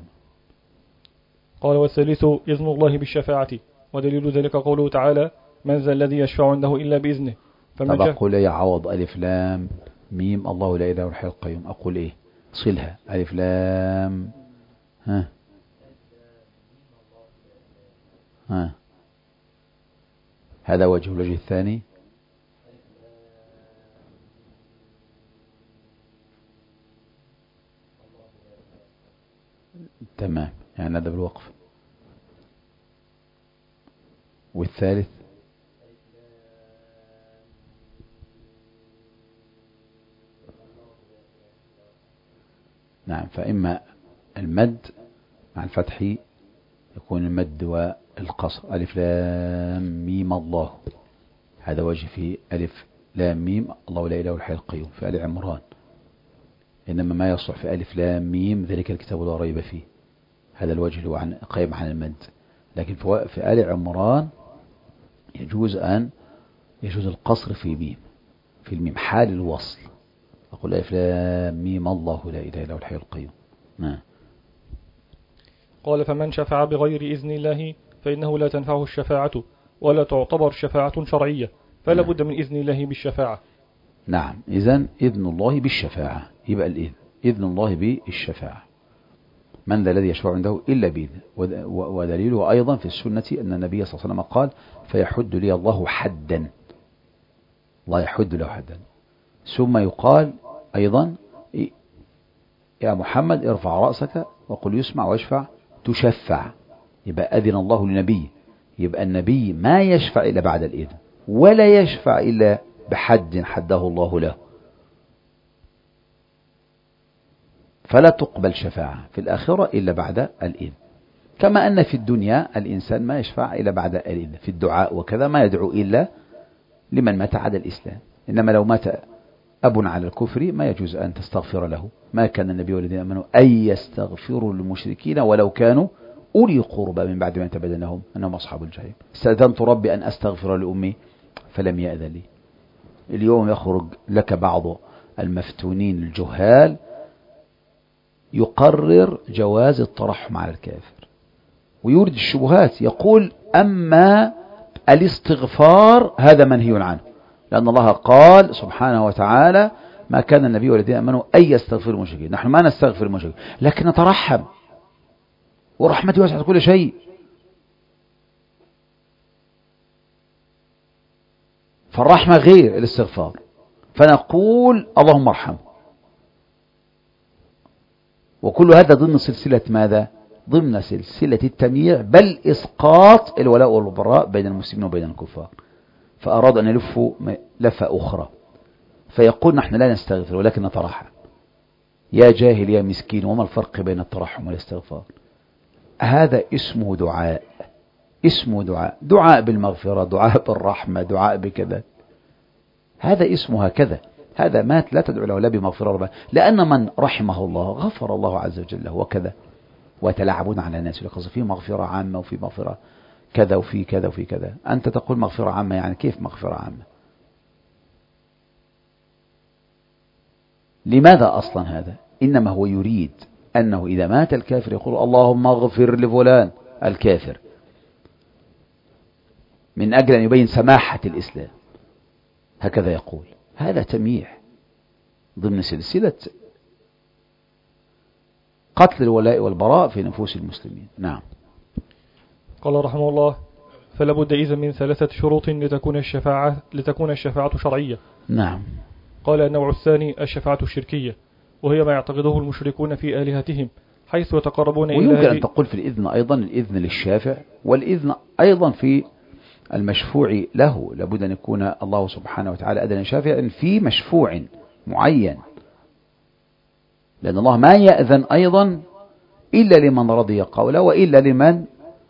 قال: والثالث إذن الله بالشفاعة، ودليل ذلك قوله تعالى: من ذا الذي يشفع عنده إلا بإذنه. طب أقول يا عوض ألف لام ميم الله لا إله إلا هو الحي القيوم، أقول إيه صلها ألف لام ها ها هذا وجه. الوجه الثاني تمام، يعني هذا بالوقف. والثالث نعم، فإما المد مع الفتح يكون المد والقصر، ألف لام ميم الله، هذا وجه في ألف لام ميم الله لا إله إلا الحي القيوم في آل عمران. إنما ما يصلح في ألف لام ميم ذلك الكتاب لا ريب فيه، هذا الوجه اللي هو عن قائم عن المد. لكن في آل عمران يجوز أن يجوز القصر في ميم، في الميم حال الوصل، أقول ألف لام ميم الله لا إله إلا الحي القيوم. نعم. قال فمن شفع بغير إذن الله فإنه لا تنفعه الشفاعة ولا تعتبر شفاعة شرعية، فلا بد من إذن الله بالشفاعة. نعم، إذن إذن الله بالشفاعة، يبقى الإذن إذن الله بالشفاعة. من ذا الذي يشفع عنده إلا بإذن. ودليله أيضا في السنة أن النبي صلى الله عليه وسلم قال فيحد لي الله حدا، الله يحد له حدا. ثم يقال أيضا يا محمد ارفع رأسك وقل يسمع واشفع تشفع، يبقى أذن الله لنبيه. يبقى النبي ما يشفع إلا بعد الإذن، ولا يشفع إلا بحد حده الله له، فلا تقبل شفاعة في الآخرة إلا بعد الإذن. كما أن في الدنيا الإنسان ما يشفع إلا بعد الإذن، في الدعاء وكذا ما يدعو إلا لمن مات على الإسلام. إنما لو مات أب على الكفر ما يجوز أن تستغفر له، ما كان النبي والذين آمنوا أن يستغفروا للمشركين ولو كانوا أولي قربى من بعد ما تبين لهم أنهم أصحاب الجحيم. استأذنت ربي أن أستغفر لأمي فلم يأذن لي. اليوم يخرج لك بعض المفتونين الجهال يقرر جواز الترحم على الكافر ويورد الشبهات، يقول أما الاستغفار هذا منهي عنه، لأن الله قال سبحانه وتعالى ما كان النبي والذين آمنوا أن يستغفروا المشركين. نحن ما نستغفر المشركين لكن نترحم، ورحمتي واسعة كل شيء. فالرحمة غير الاستغفار، فنقول اللهم ارحمه. وكل هذا ضمن سلسلة ماذا؟ ضمن سلسلة التمييع، بل إسقاط الولاء والبراء بين المسلمين وبين الكفار. فأراد أن يلفوا لفة أخرى، فيقول نحن لا نستغفر ولكن نترحم. يا جاهل يا مسكين، وما الفرق بين الترحم والاستغفار؟ هذا اسمه دعاء، اسمه دعاء، دعاء بالمغفرة، دعاء بالرحمة، دعاء بكذا، هذا اسمه هكذا. هذا مات لا تدعو له لا بمغفرة ربنا، لأن من رحمه الله غفر الله عز وجل له وكذا. وتلعبون على الناس، لقصد في مغفرة عامة وفي مغفرة كذا وفي كذا وفي كذا. أنت تقول مغفرة عامة، يعني كيف مغفرة عامة؟ لماذا أصلا هذا؟ إنما هو يريد أنه إذا مات الكافر يقول اللهم اغفر لفلان الكافر، من أجل أن يبين سماحة الإسلام، هكذا يقول. هذا تمييع ضمن سلسلة قتل الولاء والبراء في نفوس المسلمين. نعم. قال رحمه الله فلا بد إذن من ثلاثة شروط لتكون الشفاعة لتكون الشفاعة شرعية. نعم. قال النوع الثاني الشفاعة الشركية، وهي ما يعتقده المشركون في آلهتهم حيث يتقربون إلى. ويمكن أن تقول في الإذن أيضا الإذن للشافع، والإذن أيضا في المشفوع له. لابد أن يكون الله سبحانه وتعالى أذن شافع في مشفوع معين، لأن الله ما يأذن أيضا إلا لمن رضي قوله، وإلا لمن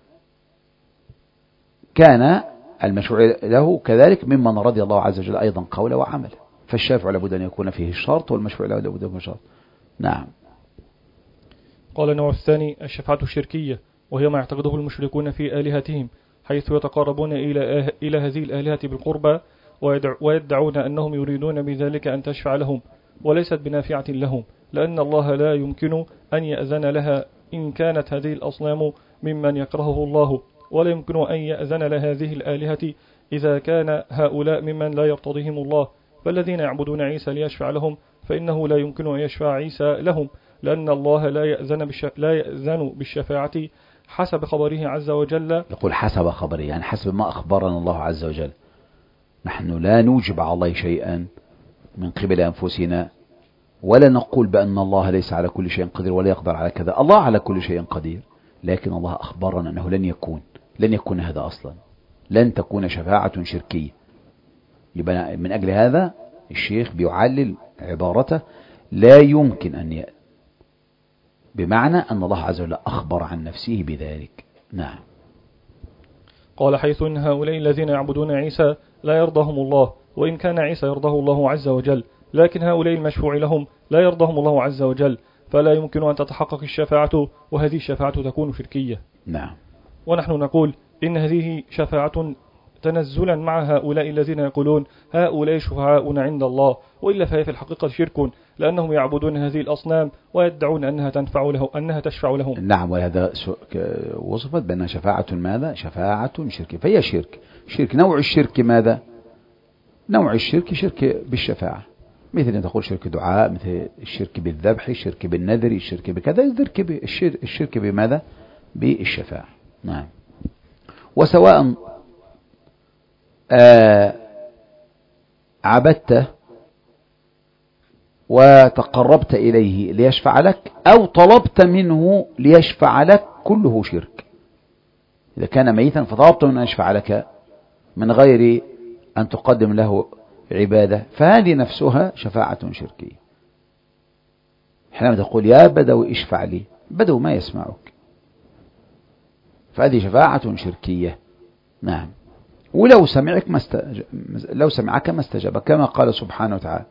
كان المشفوع له كذلك ممن رضي الله عز وجل أيضا قوله وعمله. فالشافع لابد أن يكون فيه الشرط، والمشفوع له لابد أن يكون الشرط. نعم. قال النوع الثاني الشفاعة الشركية، وهي ما يعتقده المشركون في آلهتهم حيث يتقربون إلى إلى هذه الآلهة بالقربى ويدعون أنهم يريدون بذلك أن تشفع لهم، وليست بنافعة لهم، لأن الله لا يمكن أن يأذن لها إن كانت هذه الأصنام ممن يكرهه الله، ولا يمكن أن يأذن لهذه الآلهة إذا كان هؤلاء ممن لا يرتضيهم الله. فالذين يعبدون عيسى ليشفع لهم فإنه لا يمكن أن يشفع عيسى لهم، لأن الله لا يأذن لا يأذن بالشفاعة حسب خبره عز وجل. يقول حسب خبره، يعني حسب ما أخبرنا الله عز وجل. نحن لا نوجب على الله شيئا من قبل أنفسنا، ولا نقول بأن الله ليس على كل شيء قدير ولا يقدر على كذا. الله على كل شيء قدير، لكن الله أخبرنا أنه لن يكون لن يكون هذا أصلا، لن تكون شفاعة شركية. يبقى من أجل هذا الشيخ بيعلل عبارته لا يمكن أن يأتي، بمعنى أن الله عز وجل أخبر عن نفسه بذلك. نعم. قال حيث إن هؤلاء الذين يعبدون عيسى لا يرضاهم الله، وإن كان عيسى يرضاه الله عز وجل، لكن هؤلاء المشفوع لهم لا يرضاهم الله عز وجل، فلا يمكن أن تتحقق الشفاعة، وهذه الشفاعة تكون شركية. نعم. ونحن نقول إن هذه شفاعة تنزلا مع هؤلاء الذين يقولون هؤلاء شفعاؤنا عند الله، وإلا فهي في الحقيقة شرك، لأنهم يعبدون هذه الأصنام ويدعون أنها تنفع له أنها تشفع لهم. نعم. وهذا وصفت بأنها شفاعة ماذا؟ شفاعة شرك. فهي شرك. شرك نوع الشرك ماذا؟ نوع الشرك شرك بالشفاعة، مثل أن تقول شرك دعاء، مثل الشرك بالذبح، الشرك بالنذر، الشرك بكذا. الشرك بماذا؟ بالشفاعة. نعم. وسواء آه عبدته وتقربت إليه ليشفع لك، أو طلبت منه ليشفع لك، كله شرك. إذا كان ميتا فطلبت منه أن يشفع لك من غير أن تقدم له عبادة، فهذه نفسها شفاعة شركية. حينما تقول يا بدوي اشفع لي، بدو ما يسمعك، فهذه شفاعة شركية. نعم. ولو سمعك ما استجاب، لو سمعك ما استجاب، كما قال سبحانه وتعالى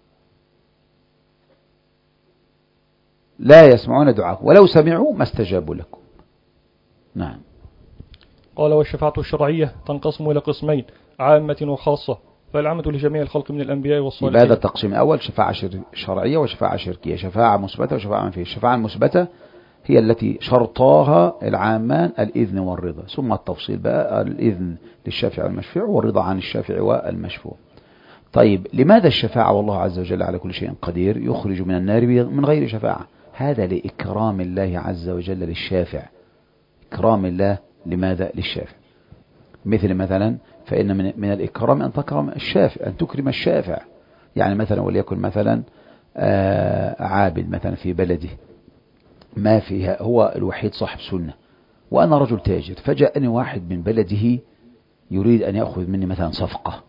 لا يسمعون دعاءكم ولو سمعوا ما استجابوا لكم. نعم. قال والشفاعة الشرعية تنقسم إلى قسمين، عامة وخاصة، فالعامة لجميع الخلق من الأنبياء والصالحين. هذا التقسيم الأول، شفاعة شرعية وشفاعة شركية. شفاعة مثبتة وشفاعة منفية. الشفاعة المثبتة هي التي شرطاها العامان الإذن والرضا، ثم التفصيل بقى الإذن للشافع والمشفوع والرضا عن الشافع والمشفوع. طيب لماذا الشفاعة والله عز وجل على كل شيء قدير يخرج من النار من غير شفاعة؟ هذا لإكرام الله عز وجل للشافع. إكرام الله لماذا؟ للشافع. مثل مثلا فإن من, من الإكرام أن تكرم الشافع، أن تكرم الشافع. يعني مثلا وليكن مثلا عابد مثلا في بلده ما فيها، هو الوحيد صاحب سنة، وأنا رجل تاجر، فجاءني واحد من بلده يريد أن يأخذ مني مثلا صفقة،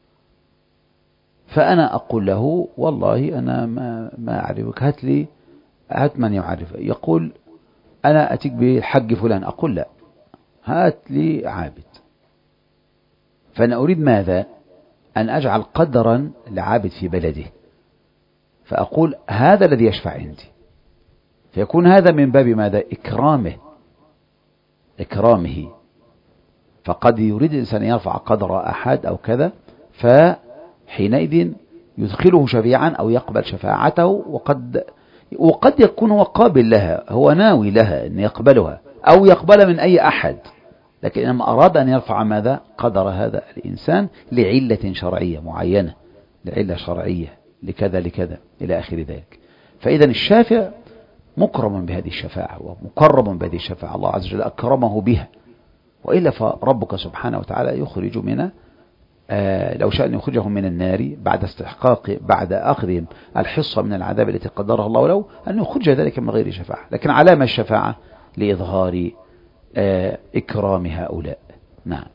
فأنا أقول له والله أنا ما, ما أعرفك، هات لي هات من يعرف. يقول أنا أتيك بالحق فلان، أقول لا، هات لي عابد. فأنا أريد ماذا؟ أن أجعل قدرا لعابد في بلده، فأقول هذا الذي يشفع عندي، فيكون هذا من باب ماذا؟ إكرامه إكرامه. فقد يريد الإنسان يرفع قدر أحد أو كذا، فحينئذ يدخله شفيعا أو يقبل شفاعته، وقد وقد يكون هو قابل لها، هو ناوي لها أن يقبلها أو يقبل من أي أحد، لكن إنما أراد أن يرفع ماذا؟ قدر هذا الإنسان لعلة شرعية معينة، لعلة شرعية لكذا لكذا إلى آخر ذلك. فإذا الشافع مكرم بهذه الشفاعة ومكرم بهذه الشفاعة، الله عز وجل أكرمه بها، وإلا فربك سبحانه وتعالى يخرج من آه لو شاء أن يخرجهم من النار بعد استحقاق بعد أخذهم الحصة من العذاب التي قدرها الله له، أن يخرج ذلك من غير شفاعة. لكن علامة الشفاعة لإظهار آه إكرام هؤلاء. نعم.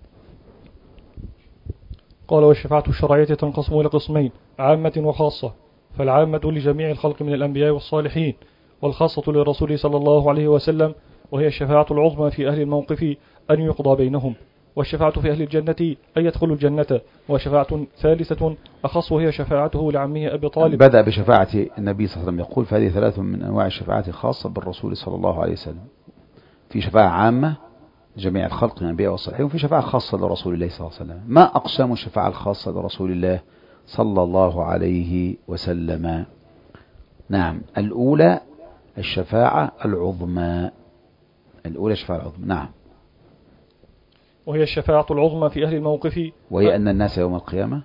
قال والشفاعة الشرعية تنقسم إلى قسمين، عامة وخاصة، فالعامة لجميع الخلق من الأنبياء والصالحين، والخاصة للرسول صلى الله عليه وسلم، وهي الشفاعة العظمى في أهل الموقف أن يقضى بينهم، والشفاعة في أهل الجنة أن يدخلوا الجنة، وشفاعة ثالثة أخص وهي شفاعته لعمه أبي طالب. بدأ بشفاعة النبي صلى الله عليه وسلم، يقول فهذه ثلاث من أنواع الشفاعة خاصة بالرسول صلى الله عليه وسلم. في شفاعة عامة جميع الخلق من الأنبياء والصالحين، وفي شفاعة خاصة لرسول الله صلى الله عليه وسلم. ما أقسام الشفاعة الخاصة لرسول الله صلى الله عليه وسلم؟ نعم. الأولى الشفاعة العظمى، الأولى الشفاعة العظمى. نعم. وهي الشفاعة العظمى في أهل الموقف، وهي أن الناس يوم القيامة،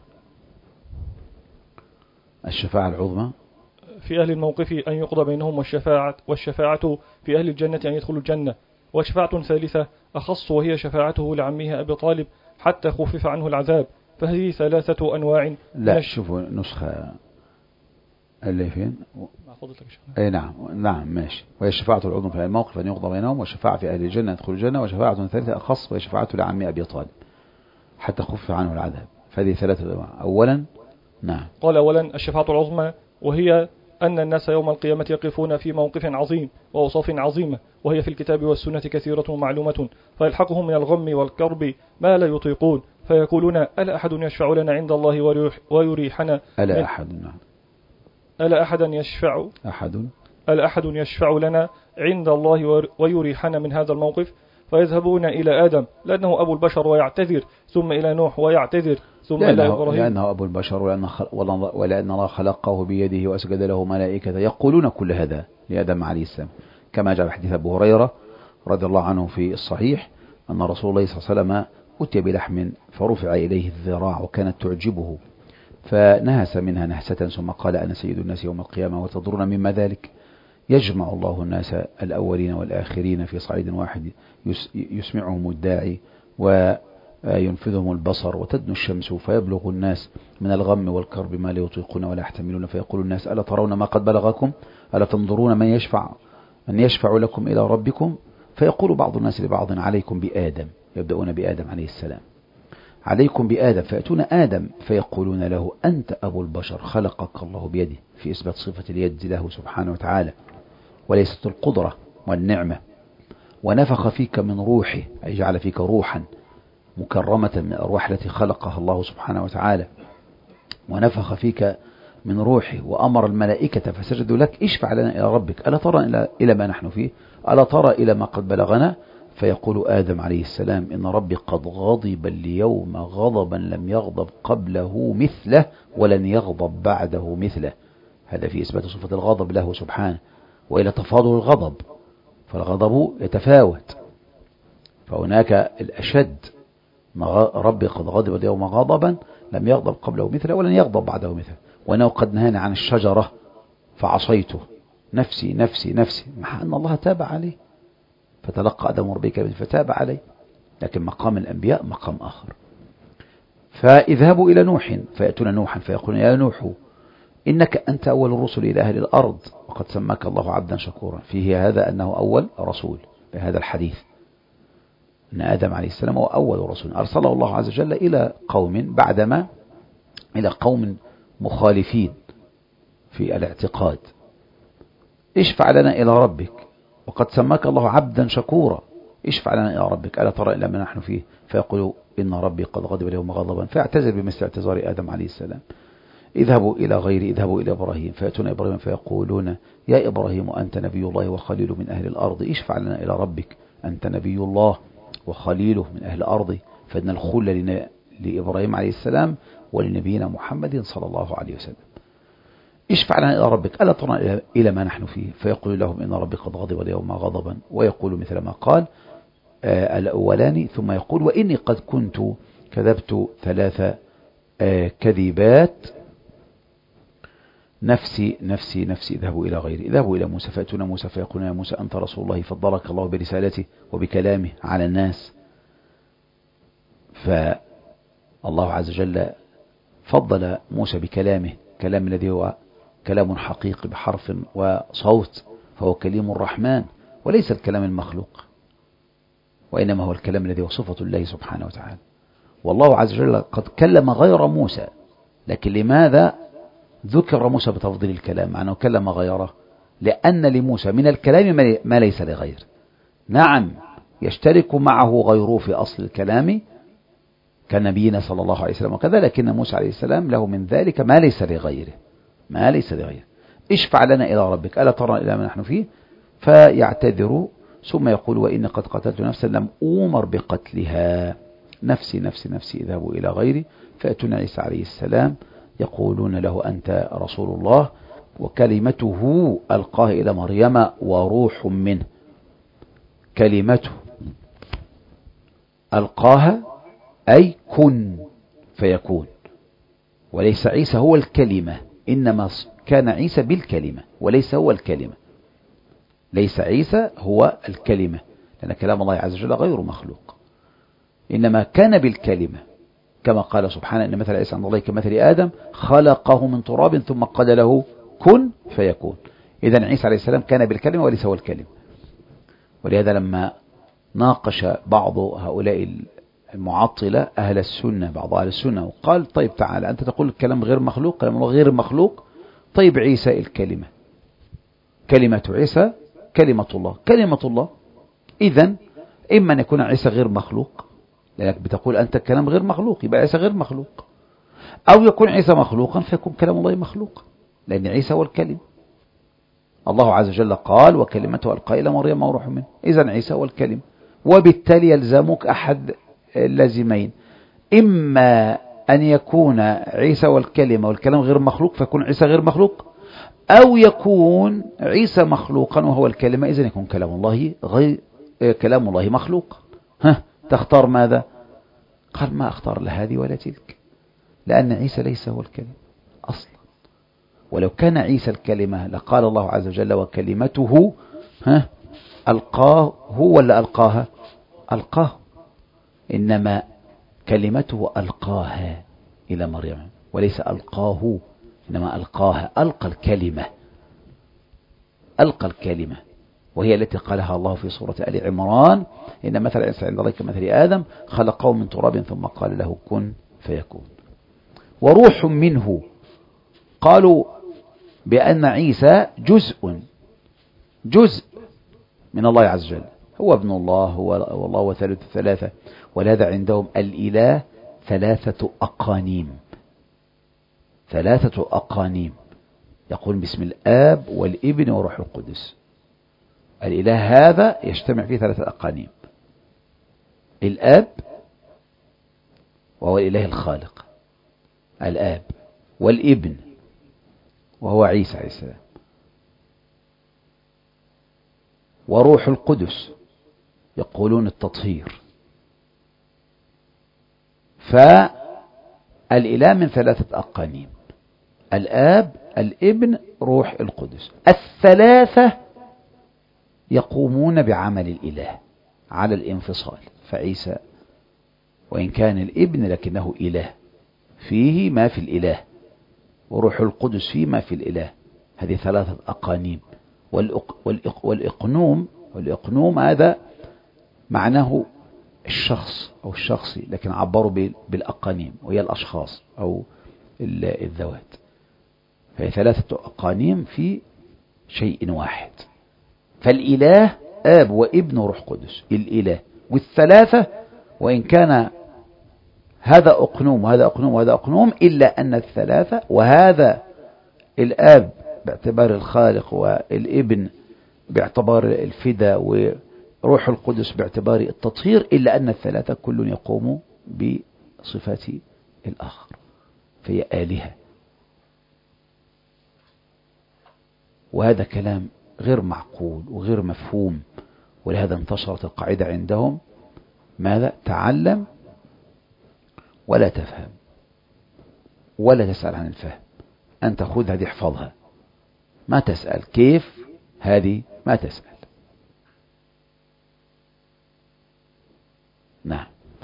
الشفاعة العظمى في أهل الموقف أن يقضى بينهم، والشفاعة, والشفاعة في أهل الجنة أن يدخلوا الجنة، وشفاعة ثالثة أخص وهي شفاعته لعمه أبي طالب حتى خفف عنه العذاب. فهذه ثلاثة أنواع. لا شوفوا نسخة اللي فين أي نعم نعم ماشي. وهي شفاعة العظمى في الموقف أن يقضى بينهم، وشفاعة في أهل الجنة يدخل الجنة، وشفاعة ثالثة أخص وهي شفاعته لعمه أبي طالب حتى خفف عنه العذاب. فهذه ثلاثة أنواع. أولا نعم قال أولا الشفاعة العظمى وهي أن الناس يوم القيامة يقفون في موقف عظيم وأوصاف عظيمة، وهي في الكتاب والسنة كثيرة معلومة، فيلحقهم من الغم والكرب ما لا يطيقون، فيقولون ألا أحد يشفع لنا عند الله ويريحنا ألا أحد نعم ألا أحد يشفع أحد ألا أحد يشفع لنا عند الله ويريحنا من هذا الموقف، فيذهبون إلى آدم لأنه أبو البشر ويعتذر، ثم إلى نوح ويعتذر، ثم لأنه إلى إبراهيم لأنه أبو البشر ولأن, ولأن الله خلقه بيده وأسجد له ملائكة يقولون كل هذا لآدم عليه السلام، كما جاء في حديث أبو هريرة رضي الله عنه في الصحيح أن رسول الله صلى الله عليه وسلم أتي بلحم فرفع إليه الذراع وكانت تعجبه، فنهس منها نهسة ثم قال أنا سيد الناس يوم القيامة وتضرون مما ذلك؟ يجمع الله الناس الأولين والآخرين في صعيد واحد يسمعهم الداعي وينفذهم البصر وتدنو الشمس، فيبلغ الناس من الغم والكرب ما لا يطيقون ولا يحتملون، فيقول الناس ألا ترون ما قد بلغكم؟ ألا تنظرون من يشفع أن يشفع لكم إلى ربكم؟ فيقول بعض الناس لبعض عليكم بآدم، يبدأون بآدم عليه السلام، عليكم بآدم، فيأتون آدم فيقولون له أنت أبو البشر خلقك الله بيده، في إثبات صفة اليد له سبحانه وتعالى وليست القدرة والنعمة، ونفخ فيك من روحه أي جعل فيك روحا مكرمة من الأرواح التي خلقها الله سبحانه وتعالى، ونفخ فيك من روحه وأمر الملائكة فسجدوا لك، اشفع لنا إلى ربك ألا ترى إلى, إلى ما نحن فيه؟ ألا ترى إلى ما قد بلغنا؟ فيقول آدم عليه السلام إن ربي قد غضب اليوم غضبا لم يغضب قبله مثله ولن يغضب بعده مثله. هذا في إثبات صفة الغضب له سبحانه، وإلى تفاضل الغضب، فالغضب يتفاوت، فهناك الأشد ربي قد غضب اليوم غضبا لم يغضب قبله مثله ولن يغضب بعده مثله، وأنه قد نهاني عن الشجرة فعصيته نفسي نفسي نفسي، مع أن الله تاب عليه فتلقى آدم ربك فتاب عليه، لكن مقام الأنبياء مقام آخر. فاذهبوا إلى نوح فيأتون نوحا فيقولون يا نوح إنك أنت أول الرسل إلى أهل الأرض وقد سماك الله عبدا شكورا، فيه هذا أنه أول رسول بهذا الحديث، أن آدم عليه السلام هو أول رسول أرسله الله عز وجل إلى قوم بعدما إلى قوم مخالفين في الاعتقاد، اشفع لنا إلى ربك وقد سماك الله عبدا شكورا، اشفع لنا إلى ربك ألا ترى إلى ما نحن فيه؟ فيقول إن ربي قد غضب اليوم غضبا، فاعتذر بمثل اعتذار آدم عليه السلام. اذهبوا إلى غير اذهبوا إلى إبراهيم فيأتون إبراهيم فيقولون يا إبراهيم أنت نبي الله وخليل من أهل الأرض، اشفع لنا إلى ربك أنت نبي الله وخليله من أهل الأرض، فإن الخلة لإبراهيم عليه السلام ولنبينا محمد صلى الله عليه وسلم. اشفع لنا إلى ربك ألا ترى إلى ما نحن فيه؟ فيقول لهم إن ربي قد غضب اليوم غضبا، ويقول مثل ما قال آه الأولاني، ثم يقول وإني قد كنت كذبت ثلاث آه كذبات نفسي نفسي نفسي اذهبوا إلى غيري. اذهبوا إلى موسى فأتون موسى فيقولون يا موسى أنت رسول الله فضلك الله برسالته وبكلامه على الناس، فالله عز وجل فضل موسى بكلامه، كلام الذي هو كلام حقيقي بحرف وصوت، فهو كلام الرحمن وليس الكلام المخلوق، وإنما هو الكلام الذي هو صفة الله سبحانه وتعالى. والله عز وجل قد كلم غير موسى، لكن لماذا ذكر موسى بتفضيل الكلام مع أنه كلم غيره؟ لأن لموسى من الكلام ما ليس لغير. نعم يشترك معه غيره في أصل الكلام كنبينا صلى الله عليه وسلم وكذا، لكن موسى عليه السلام له من ذلك ما ليس لغيره ما ليس لغيره. اشفع لنا إلى ربك ألا ترى إلى ما نحن فيه؟ فيعتذر ثم يقول وإن قد قتلت نفسا لم أؤمر بقتلها، نفسي نفسي نفسي اذهبوا إلى غيري. فأتون عيسى عليه السلام يقولون له أنت رسول الله وكلمته ألقاها إلى مريم وروح منه، كلمته ألقاها أي كن فيكون، وليس عيسى هو الكلمة، إنما كان عيسى بالكلمة وليس هو الكلمة، ليس عيسى هو الكلمة، لأن كلام الله عز وجل غير مخلوق، إنما كان بالكلمة، كما قال سبحانه إن مثل عيسى عند الله كمثل آدم خلقه من تراب ثم قال له كن فيكون. إذن عيسى عليه السلام كان بالكلمة وليس هو الكلمة. ولهذا لما ناقش بعض هؤلاء المعطلة أهل السنة، بعض أهل السنة، وقال طيب تعال أنت تقول الكلام غير مخلوق، كلام الله غير مخلوق، طيب عيسى الكلمة، كلمة عيسى كلمة الله، كلمة الله، إذن إما أن يكون عيسى غير مخلوق، لأنك بتقول أنت الكلام غير مخلوق، يبقى عيسى غير مخلوق، أو يكون عيسى مخلوقا فيكون كلام الله مخلوق، لأن عيسى هو الكلمة. الله عز وجل قال وكلمته ألقى إلى مريم وروح منه، إذن عيسى هو الكلمة، وبالتالي يلزمك أحد اللازمين، إما أن يكون عيسى والكلمة والكلام غير مخلوق فيكون عيسى غير مخلوق، أو يكون عيسى مخلوقا وهو الكلمة، إذن يكون كلام الله غير كلام الله مخلوق. ها تختار ماذا؟ قال ما أختار لا هذه ولا تلك، لأن عيسى ليس هو الكلمة أصلا. ولو كان عيسى الكلمة لقال الله عز وجل وكلمته ها ألقاه، هو ولا ألقاها؟ ألقاه، إنما كلمته ألقاها إلى مريم، وليس ألقاه، إنما ألقاها، ألقى الكلمة، ألقى الكلمة، وهي التي قالها الله في سورة آل عمران إن مثل عيسى عند الله كمثل آدم خلقه من تراب ثم قال له كن فيكون. وروح منه، قالوا بأن عيسى جزء جزء من الله عز وجل، هو ابن الله، هو الله وثالث ثلاثة، ولهذا عندهم الإله ثلاثة أقانيم، ثلاثة أقانيم، يقول باسم الآب والابن وروح القدس. الإله هذا يجتمع فيه ثلاثة أقانيم، الآب وهو الإله الخالق، الآب، والابن وهو عيسى عليه السلام، وروح القدس يقولون التطهير. فالإله من ثلاثة أقانيم، الآب، الابن، روح القدس، الثلاثة يقومون بعمل الإله على الانفصال. فعيسى وإن كان الابن لكنه إله، فيه ما في الإله، وروح القدس فيه ما في الإله، هذه ثلاثة أقانيم. والإق والإق والإقنوم والإقنوم هذا معناه الشخص أو الشخصي، لكن عبروا بالأقانيم وهي الأشخاص أو الذوات، فهي ثلاثة أقانيم في شيء واحد. فالإله آب وابن وروح قدس، الإله، والثلاثة وإن كان هذا أقنوم وهذا أقنوم وهذا أقنوم، إلا أن الثلاثة، وهذا الآب باعتبار الخالق، والابن باعتبار الفداء، وروح القدس باعتبار التطهير، إلا أن الثلاثة كل يقوم بصفات الآخر، فهي آلهة. وهذا كلام غير معقول وغير مفهوم، ولهذا انتشرت القاعدة عندهم ماذا؟ تعلم ولا تفهم ولا تسأل عن الفهم، أنت خذ هذه احفظها، ما تسأل كيف، هذه ما تسأل. نعم.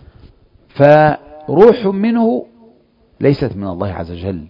فروح منه ليست من الله عز وجل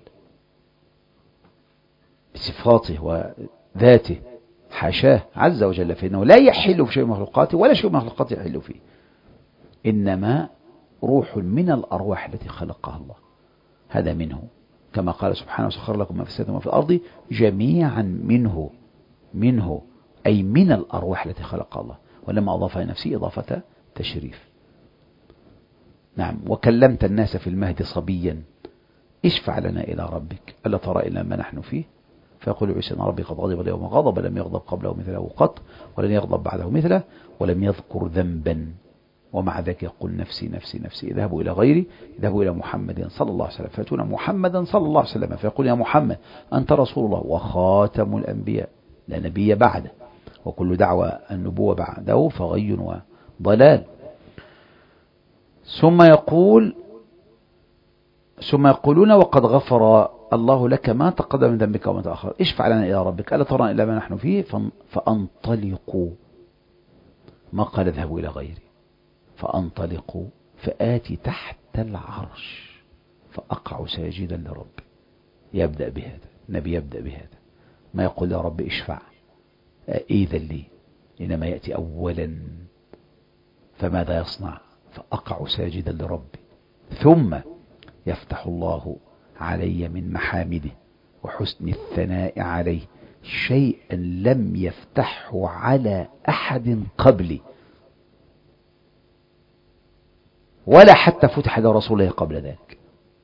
بصفاته وذاته، حاشاه عز وجل، فإنه لا يحل في شيء من مخلوقاته ولا شيء من مخلوقاته يحل فيه، إنما روح من الأرواح التي خلقها الله، هذا منه، كما قال سبحانه وسخر لكم ما في السماوات وما في الأرض جميعا منه، منه أي من الأرواح التي خلقها الله، ولما أضافها لنفسه إضافة تشريف. نعم. وكلمت الناس في المهد صبيا اشفع لنا إلى ربك ألا ترى إلا ما نحن فيه، فيقول عيسى إن ربي قد غضب اليوم غضب لم يغضب قبله مثله قط ولن يغضب بعده مثله ولم يذكر ذنبا، ومع ذلك يقول نفسي نفسي نفسي، اذهبوا إلى غيري، اذهبوا إلى محمد صلى الله عليه وسلم، فيأتون محمدا صلى الله عليه وسلم فيقول يا محمد أنت رسول الله وخاتم الأنبياء لا نبي بعده، وكل دعوة النبوة بعده فغي وضلال. ثم يقول ثم يقولون وقد غفر الله لك ما تقدم من ذنبك وما تأخر اشفع لنا إلى ربك ألا ترى إلا ما نحن فيه فانطلقوا. ما قال اذهبوا إلى غيري، فأنطلق فآتي تحت العرش فأقع ساجدا لربي. يبدأ بهذا النبي، يبدأ بهذا، ما يقول يا رب اشفع إذن لي، إنما يأتي أولا. فماذا يصنع؟ فأقع ساجدا لربي، ثم يفتح الله علي من محامده وحسن الثناء عليه شيئا لم يفتحه على أحد قبلي، ولا حتى فتح لرسوله قبل ذلك.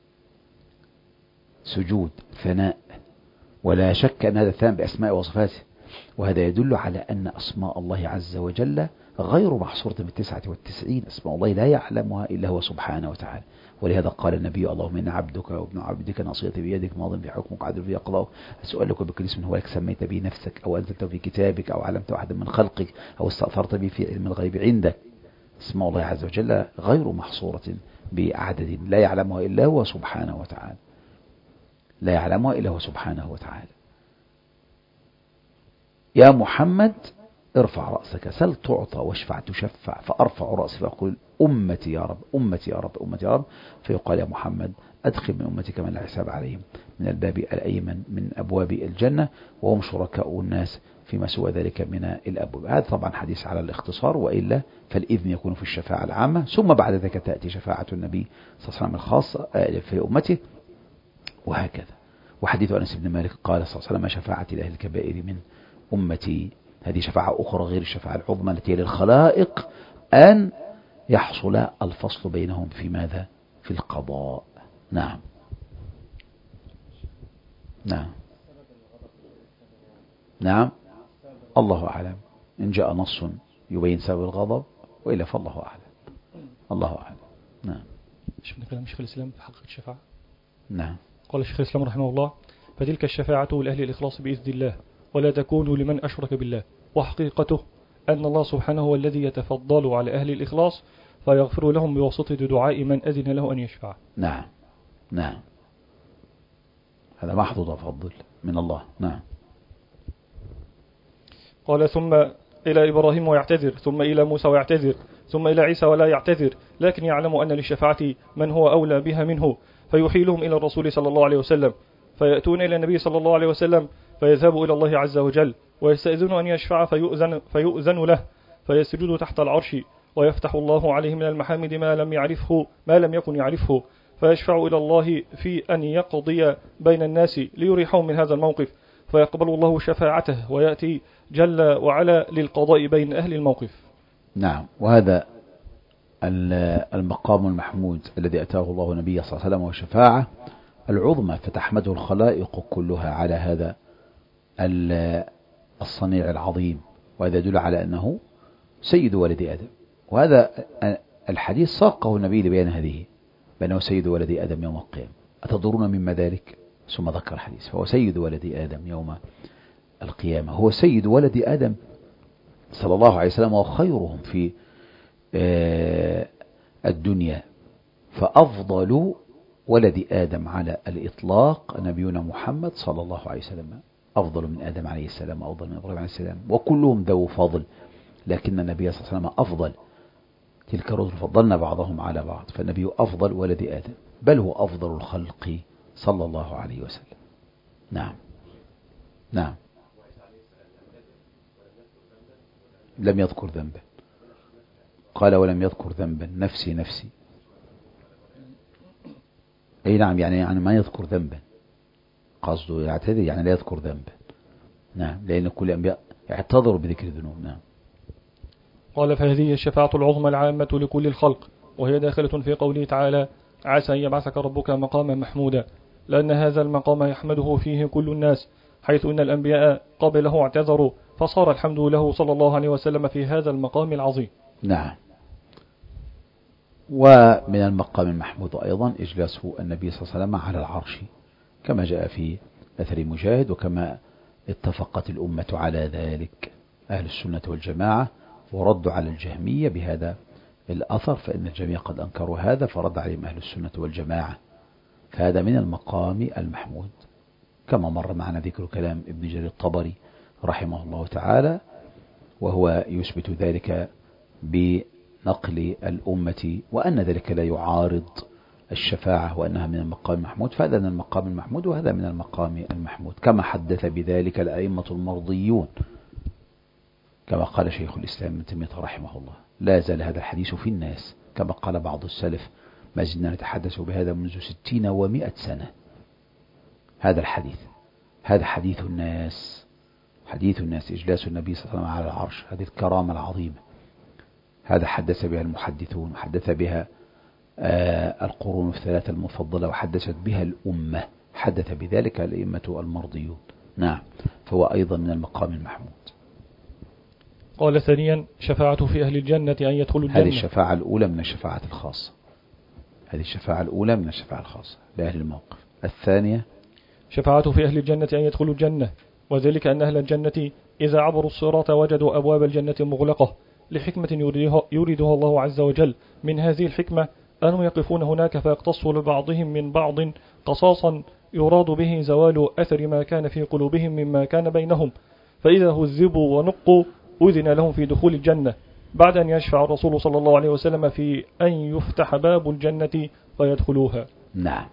سجود ثناء، ولا شك أن هذا الثناء بأسماء وصفاته، وهذا يدل على أن أسماء الله عز وجل غير محصورة بالتسعة والتسعين. أسماء الله لا يعلمها إلا هو سبحانه وتعالى، ولهذا قال النبي اللهم إن عبدك وابن عبدك ناصيتي بيدك ماض في حكمك عدل في قضاءك أسألك بكل اسم هو لك سميت به نفسك أو أنزلته في كتابك أو علمت أحدا من خلقك أو استأثرت به في علم الغيب عندك. اسماء الله عز وجل غير محصورة بعدد لا يعلمها إلا هو سبحانه وتعالى، لا يعلمها إلا هو سبحانه وتعالى. يا محمد ارفع رأسك سل تعطى واشفع تشفع، فأرفع رأسي فأقول أمتي يا رب أمتي يا رب أمتي يا رب، فيقال يا محمد أدخل من أمتك من لا حساب عليهم من الباب الأيمن من أبواب الجنة وهم شركاء الناس فيما سوى ذلك من الأبواب. هذا طبعا حديث على الاختصار، وإلا فالإذن يكون في الشفاعة العامة، ثم بعد ذلك تأتي شفاعة النبي صلى الله عليه وسلم الخاصة في أمته، وهكذا. وحديث أنس بن مالك قال صلى الله عليه وسلم شفاعتي لأهل الكبائر من أمتي. هذه شفاعة أخرى غير الشفاعة العظمى التي للخلائق أن يحصل الفصل بينهم في ماذا؟ في القضاء. نعم نعم نعم الله أعلم، إن جاء نص يبين سبب الغضب، وإلا فالله أعلم. الله أعلم. نعم. شفنا كلام شيخ الإسلام في حقيقة الشفاعة. نعم. قال شيخ الإسلام رحمه الله فتلك الشفاعة لأهل الإخلاص بإذن الله، ولا تكون لمن أشرك بالله، وحقيقته أن الله سبحانه هو الذي يتفضل على أهل الإخلاص فيغفر لهم بواسطة دعاء من أذن له أن يشفع. نعم نعم، هذا محض تفضل من الله. نعم. قال ثم إلى إبراهيم ويعتذر، ثم إلى موسى ويعتذر، ثم إلى عيسى ولا يعتذر، لكن يعلم أن للشفاعة من هو أولى بها منه، فيحيلهم إلى الرسول صلى الله عليه وسلم، فيأتون إلى النبي صلى الله عليه وسلم فيذهبوا إلى الله عز وجل ويستأذن أن يشفع فيؤذن, فيؤذن له، فيسجد تحت العرش ويفتح الله عليه من المحامد ما لم يعرفه ما لم يكن يعرفه، فيشفع إلى الله في أن يقضي بين الناس ليريحهم من هذا الموقف، فيقبل الله شفاعته ويأتي جل وعلا للقضاء بين أهل الموقف. نعم. وهذا المقام المحمود الذي أتاه الله نبيه صلى الله عليه وسلم والشفاعة العظمى، فتحمده الخلائق كلها على هذا الصنيع العظيم، وهذا يدل على أنه سيد ولد آدم. وهذا الحديث ساقه النبي لبيان هذه بأنه سيد ولد آدم يوم القيامة. أتدرون مما ذلك؟ ثم ذكر الحديث، فهو سيد ولد آدم يوم القيامة، هو سيد ولد آدم صلى الله عليه وسلم وخيرهم في الدنيا. فأفضل ولد آدم على الإطلاق نبينا محمد صلى الله عليه وسلم، أفضل من آدم عليه السلام وأفضل من إبراهيم عليه السلام، وكلهم ذو فضل، لكن النبي صلى الله عليه وسلم أفضل. تلك الرسل فضلنا بعضهم على بعض، فالنبي أفضل ولد آدم، بل هو أفضل الخلق صلى الله عليه وسلم. نعم نعم. لم يذكر ذنبا، قال ولم يذكر ذنبا، نفسي نفسي. أي نعم، يعني يعني ما يذكر ذنبا، قصده يعتذر يعني لا يذكر ذنبا. نعم، لأن كل الأنبياء يعتذروا بذكر الذنوب. نعم. قال فهذه الشفاعة العظمى العامة لكل الخلق، وهي داخلة في قوله تعالى عسى أن يبعثك ربك مقاما محمودا، لأن هذا المقام يحمده فيه كل الناس، حيث أن الأنبياء قبله اعتذروا، فصار الحمد له صلى الله عليه وسلم في هذا المقام العظيم. نعم. ومن المقام المحمود أيضا إجلاسه النبي صلى الله عليه وسلم على العرش، كما جاء في أثر مجاهد، وكما اتفقت الأمة على ذلك أهل السنة والجماعة، وردوا على الجهمية بهذا الأثر، فإن الجميع قد أنكروا هذا، فرد عليهم أهل السنة والجماعة. فهذا من المقام المحمود، كما مر معنا ذكر كلام ابن جرير الطبري رحمه الله تعالى، وهو يثبت ذلك بنقل الأمة، وأن ذلك لا يعارض الشفاعة، وأنها من المقام المحمود، فهذا من المقام المحمود وهذا من المقام المحمود، كما حدث بذلك الأئمة المرضيون، كما قال شيخ الإسلام ابن تيمية رحمه الله: لا زال هذا الحديث في الناس، كما قال بعض السلف: ما زلنا نتحدث بهذا منذ ستين ومائة سنة. هذا الحديث هذا حديث الناس، حديث الناس إجلاس النبي صلى الله عليه وسلم على العرش، هذه الكرامة العظيمة، هذا حدث بها المحدثون، وحدث بها آه القرون الثلاثة المفضلة، وحدثت بها الأمة، حدث بذلك الأئمة المرضيون. نعم، فهو أيضا من المقام المحمود. قال ثانيا: شفاعة في أهل الجنة أن يدخلوا الجنة. هذه الشفاعة الأولى من الشفاعة الخاصة، هذه الشفاعة الأولى من الشفاعة الخاصة لأهل الموقف. الثانية: شفاعة في أهل الجنة أن يدخلوا الجنة، وذلك أن أهل الجنة إذا عبروا الصراط وجدوا أبواب الجنة مغلقة لحكمة يريدها, يريدها الله عز وجل. من هذه الحكمة أنهم يقفون هناك فيقتصوا لبعضهم من بعض قصاصا يراد به زوال أثر ما كان في قلوبهم مما كان بينهم، فإذا هذبوا ونقوا أذن لهم في دخول الجنة، بعد أن يشفع الرسول صلى الله عليه وسلم في أن يفتح باب الجنة فيدخلوها. نعم.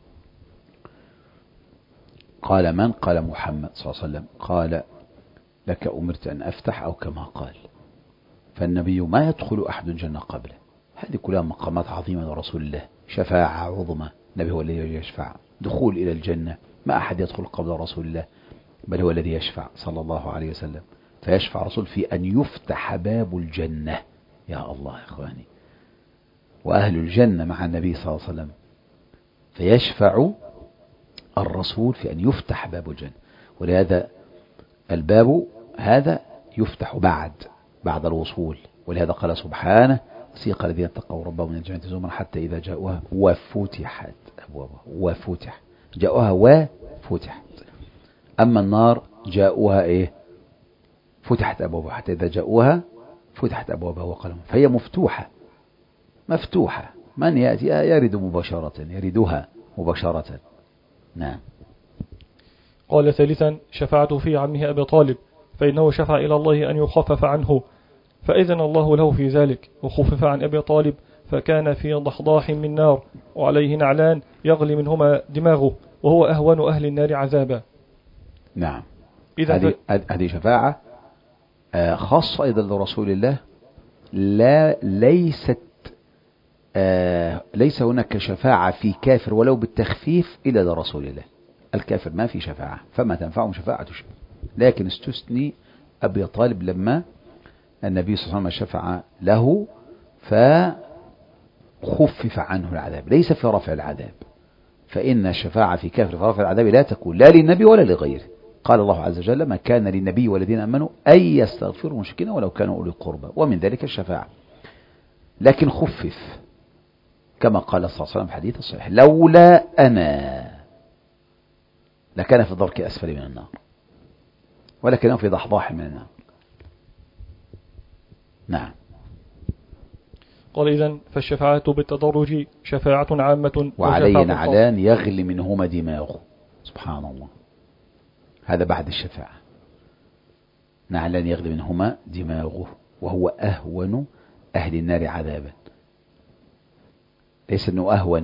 قال من؟ قال محمد صلى الله عليه وسلم، قال: لك أمرت أن أفتح، أو كما قال. فالنبي ما يدخل أحد الجنة قبله. هذه كلها مقامات عظيمة لرسول الله، شفاعة عظمى، النبي هو الذي يشفع، دخول إلى الجنة، ما أحد يدخل قبل رسول الله، بل هو الذي يشفع صلى الله عليه وسلم. فيشفع رسول في أن يفتح باب الجنة. يا الله يا إخواني، وأهل الجنة مع النبي صلى الله عليه وسلم، فيشفع الرسول في أن يفتح باب الجنة. ولهذا الباب هذا يفتح بعد بعد الوصول، ولهذا قال سبحانه: سيق الذين اتقوا ربهم من الجنة زمرا حتى إذا جاءوها وفتحت أبوابها. وفتح، جاءوها وفتحت. أما النار جاءوها إيه؟ فتحت أبوابها، حتى إذا جاءوها فتحت أبوابها وقالهم. فهي مفتوحة مفتوحة، من يأتي يرد مباشرة، يردها مباشرة. نعم. قال ثالثا: شفاعة في عمه أبي طالب، فإنه شفع إلى الله أن يخفف عنه، فإذن الله له في ذلك، وخفف عن أبي طالب، فكان في ضحضاح من نار، وعليه نعلان يغلي منهما دماغه، وهو أهون أهل النار عذابا. نعم. إذا هذه شفاعة خاصة أيضا لرسول الله، لا ليست آه ليس هناك شفاعة في كافر ولو بالتخفيف إلا لرسول الله. الكافر ما في شفاعة، فما تنفعهم شفاعة شيء. لكن استثني أبي طالب لما النبي صلى الله عليه وسلم شفع له فخفف عنه العذاب، ليس في رفع العذاب، فإن الشفاعة في كافر في رفع العذاب لا تكون لا للنبي ولا لغيره. قال الله عز وجل: ما كان للنبي والذين آمنوا أن يستغفروا المشركين ولو كانوا أولي القربى، ومن ذلك الشفاعة، لكن خفف، كما قال صلى الله عليه وسلم في الحديث الصحيح: لولا أنا لكان في الدرك أسفل من النار، ولكنه في ضحضاح من النار. نعم. قال: إذن فالشفاعة بالتدرج شفاعة عامة، وعليه نعلان يغلي منهما دماغه. سبحان الله، هذا بعد الشفاعة، نعلان يغلي منهما دماغه، وهو أهون أهل النار عذابا. ليس أنه أهون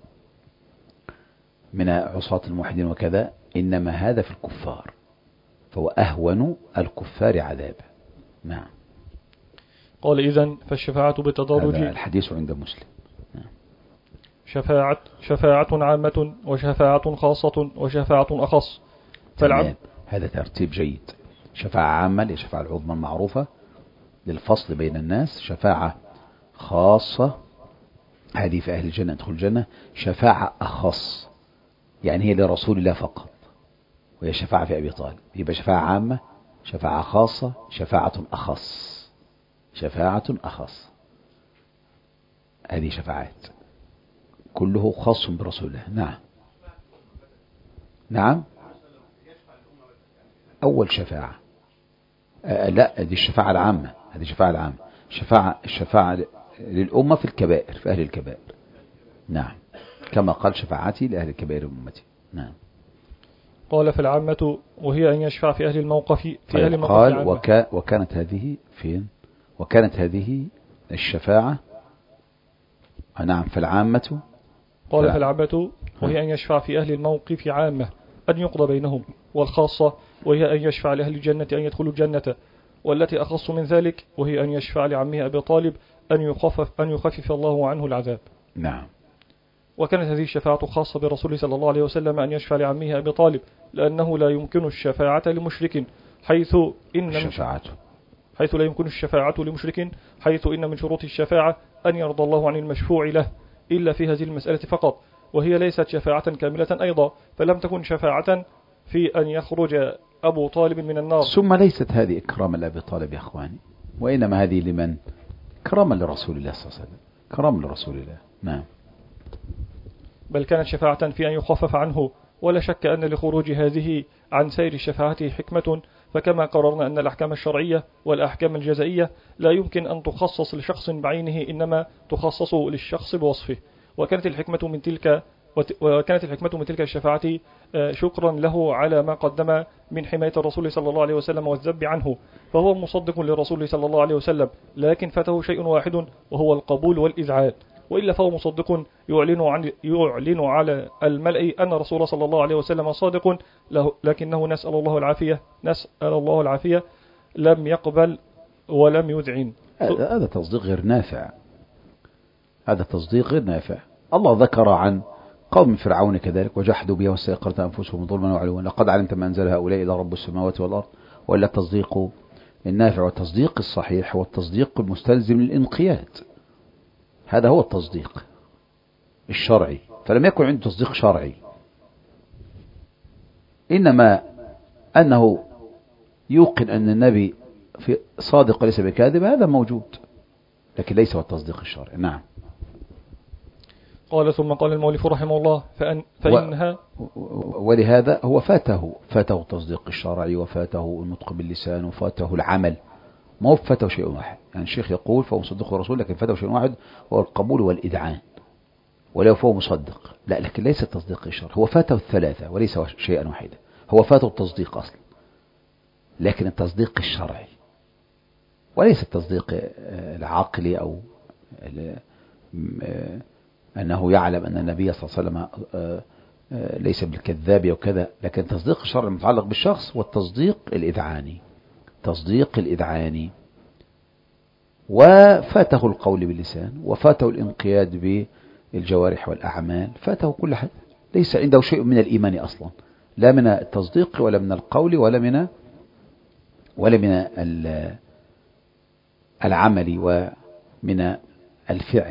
من عصاة الموحدين وكذا، إنما هذا في الكفار، فهو أهون الكفار عذابا. نعم. قال: إذن فالشفاعة بالتدرج، هذا الحديث عند مسلم. نعم. شفاعة شفاعة عامة، وشفاعة خاصة، وشفاعة أخص. فالعب هذا ترتيب جيد. شفاعة عامة للشفاعة العظمى المعروفة للفصل بين الناس، شفاعة خاصة هذه في أهل الجنة ادخل الجنة، شفاعة أخص يعني هي لرسول الله فقط، وهي شفاعة في أبي طالب. يبقى شفاعة عامة، شفاعة خاصة، شفاعة أخص، شفاعة أخص، هذه شفاعات كله خاص برسول الله. نعم. نعم. أول شفاعة آه لا، هذه الشفاعة العامة، هذه الشفاعة العامة، شفاعة الشفاعة للأمة في الكبائر، في أهل الكبائر. نعم، كما قال: شفاعتي لأهل الكبائر من أمتي. نعم. قال: في العامة وهي أن يشفع في أهل الموقف في طيب. أهل الموقف قال العامة. وكا وكانت هذه فين؟ وكانت هذه الشفاعة نعم فالعامة قال فالعامة وهي أن يشفع في أهل الموقف عامة أن يقضى بينهم، والخاصة وهي أن يشفع لأهل الجنة أن يدخلوا الجنة، والتي أخص من ذلك وهي أن يشفع لعمه أبي طالب أن يخفف, أن يخفف الله عنه العذاب. نعم. وكانت هذه الشفاعة خاصة برسول صلى الله عليه وسلم أن يشفع لعمه أبي طالب، لأنه لا يمكن الشفاعة لمشرك حيث إن الشفاعة حيث لا يمكن الشفاعة لمشرك حيث إن من شروط الشفاعة أن يرضى الله عن المشفوع له، إلا في هذه المسألة فقط، وهي ليست شفاعة كاملة أيضا، فلم تكن شفاعة في أن يخرج أبو طالب من النار. ثم ليست هذه إكراما لأبي طالب يا أخواني، وإنما هذه لمن؟ كراما لرسول الله صلى الله عليه وسلم، كراما لرسول الله. نعم. بل كانت شفاعة في أن يخفف عنه، ولا شك أن لخروج هذه عن سير الشفاعة حكمة، فكما قررنا أن الأحكام الشرعية والأحكام الجزائية لا يمكن أن تخصص لشخص بعينه، إنما تخصص للشخص بوصفه، وكانت الحكمة من تلك وكانت الحكمة من تلك الشفاعة شكرا له على ما قدم من حماية الرسول صلى الله عليه وسلم والذب عنه، فهو مصدق للرسول صلى الله عليه وسلم، لكن فاته شيء واحد وهو القبول والإذعان، وإلا فهو مصدق يعلن, عن يعلن على الملأ أن الرسول صلى الله عليه وسلم صادق له، لكنه نسأل الله العافية نسأل الله العافية لم يقبل ولم يذعن. هذا تصديق غير نافع، هذا تصديق غير نافع. الله ذكر عن قوم فرعون كذلك وجحدوا بها واستيقنتها أنفسهم ظلما وعلوا لقد علمت ما أنزل هؤلاء إلى رب السماوات والأرض، وإلا التصديق النافع والتصديق الصحيح والتصديق المستلزم للإنقياد، هذا هو التصديق الشرعي. فلم يكن عنده تصديق شرعي، إنما أنه يوقن أن النبي في صادق وليس بكاذب، هذا موجود، لكن ليس هو التصديق الشرعي. نعم. قال ثم قال المؤلف رحمه الله فأن فإنها ولهذا هو فاته فاته التصديق الشرعي وفاته النطق باللسان وفاته العمل، ما هو فاته شيء واحد. يعني الشيخ يقول فهو مصدق الرسول، لكن فاته شيء واحد هو القبول والإذعان، ولو فهو مصدق لا، لكن ليس التصديق الشرعي. هو فاته الثلاثة وليس شيئا واحدا، هو فاته التصديق أصلا، لكن التصديق الشرعي وليس التصديق العقلي أو أنه يعلم أن النبي صلى الله عليه وسلم ليس بالكذاب أو كذا، لكن التصديق الشرعي المتعلق بالشخص والتصديق الإذعاني، تصديق الإذعاني. وفاته القول باللسان وفاته الانقياد بالجوارح والأعمال، فاته كل حاجة، ليس عنده شيء من الإيمان أصلا، لا من التصديق ولا من القول ولا من ولا من العمل ومن الفعل.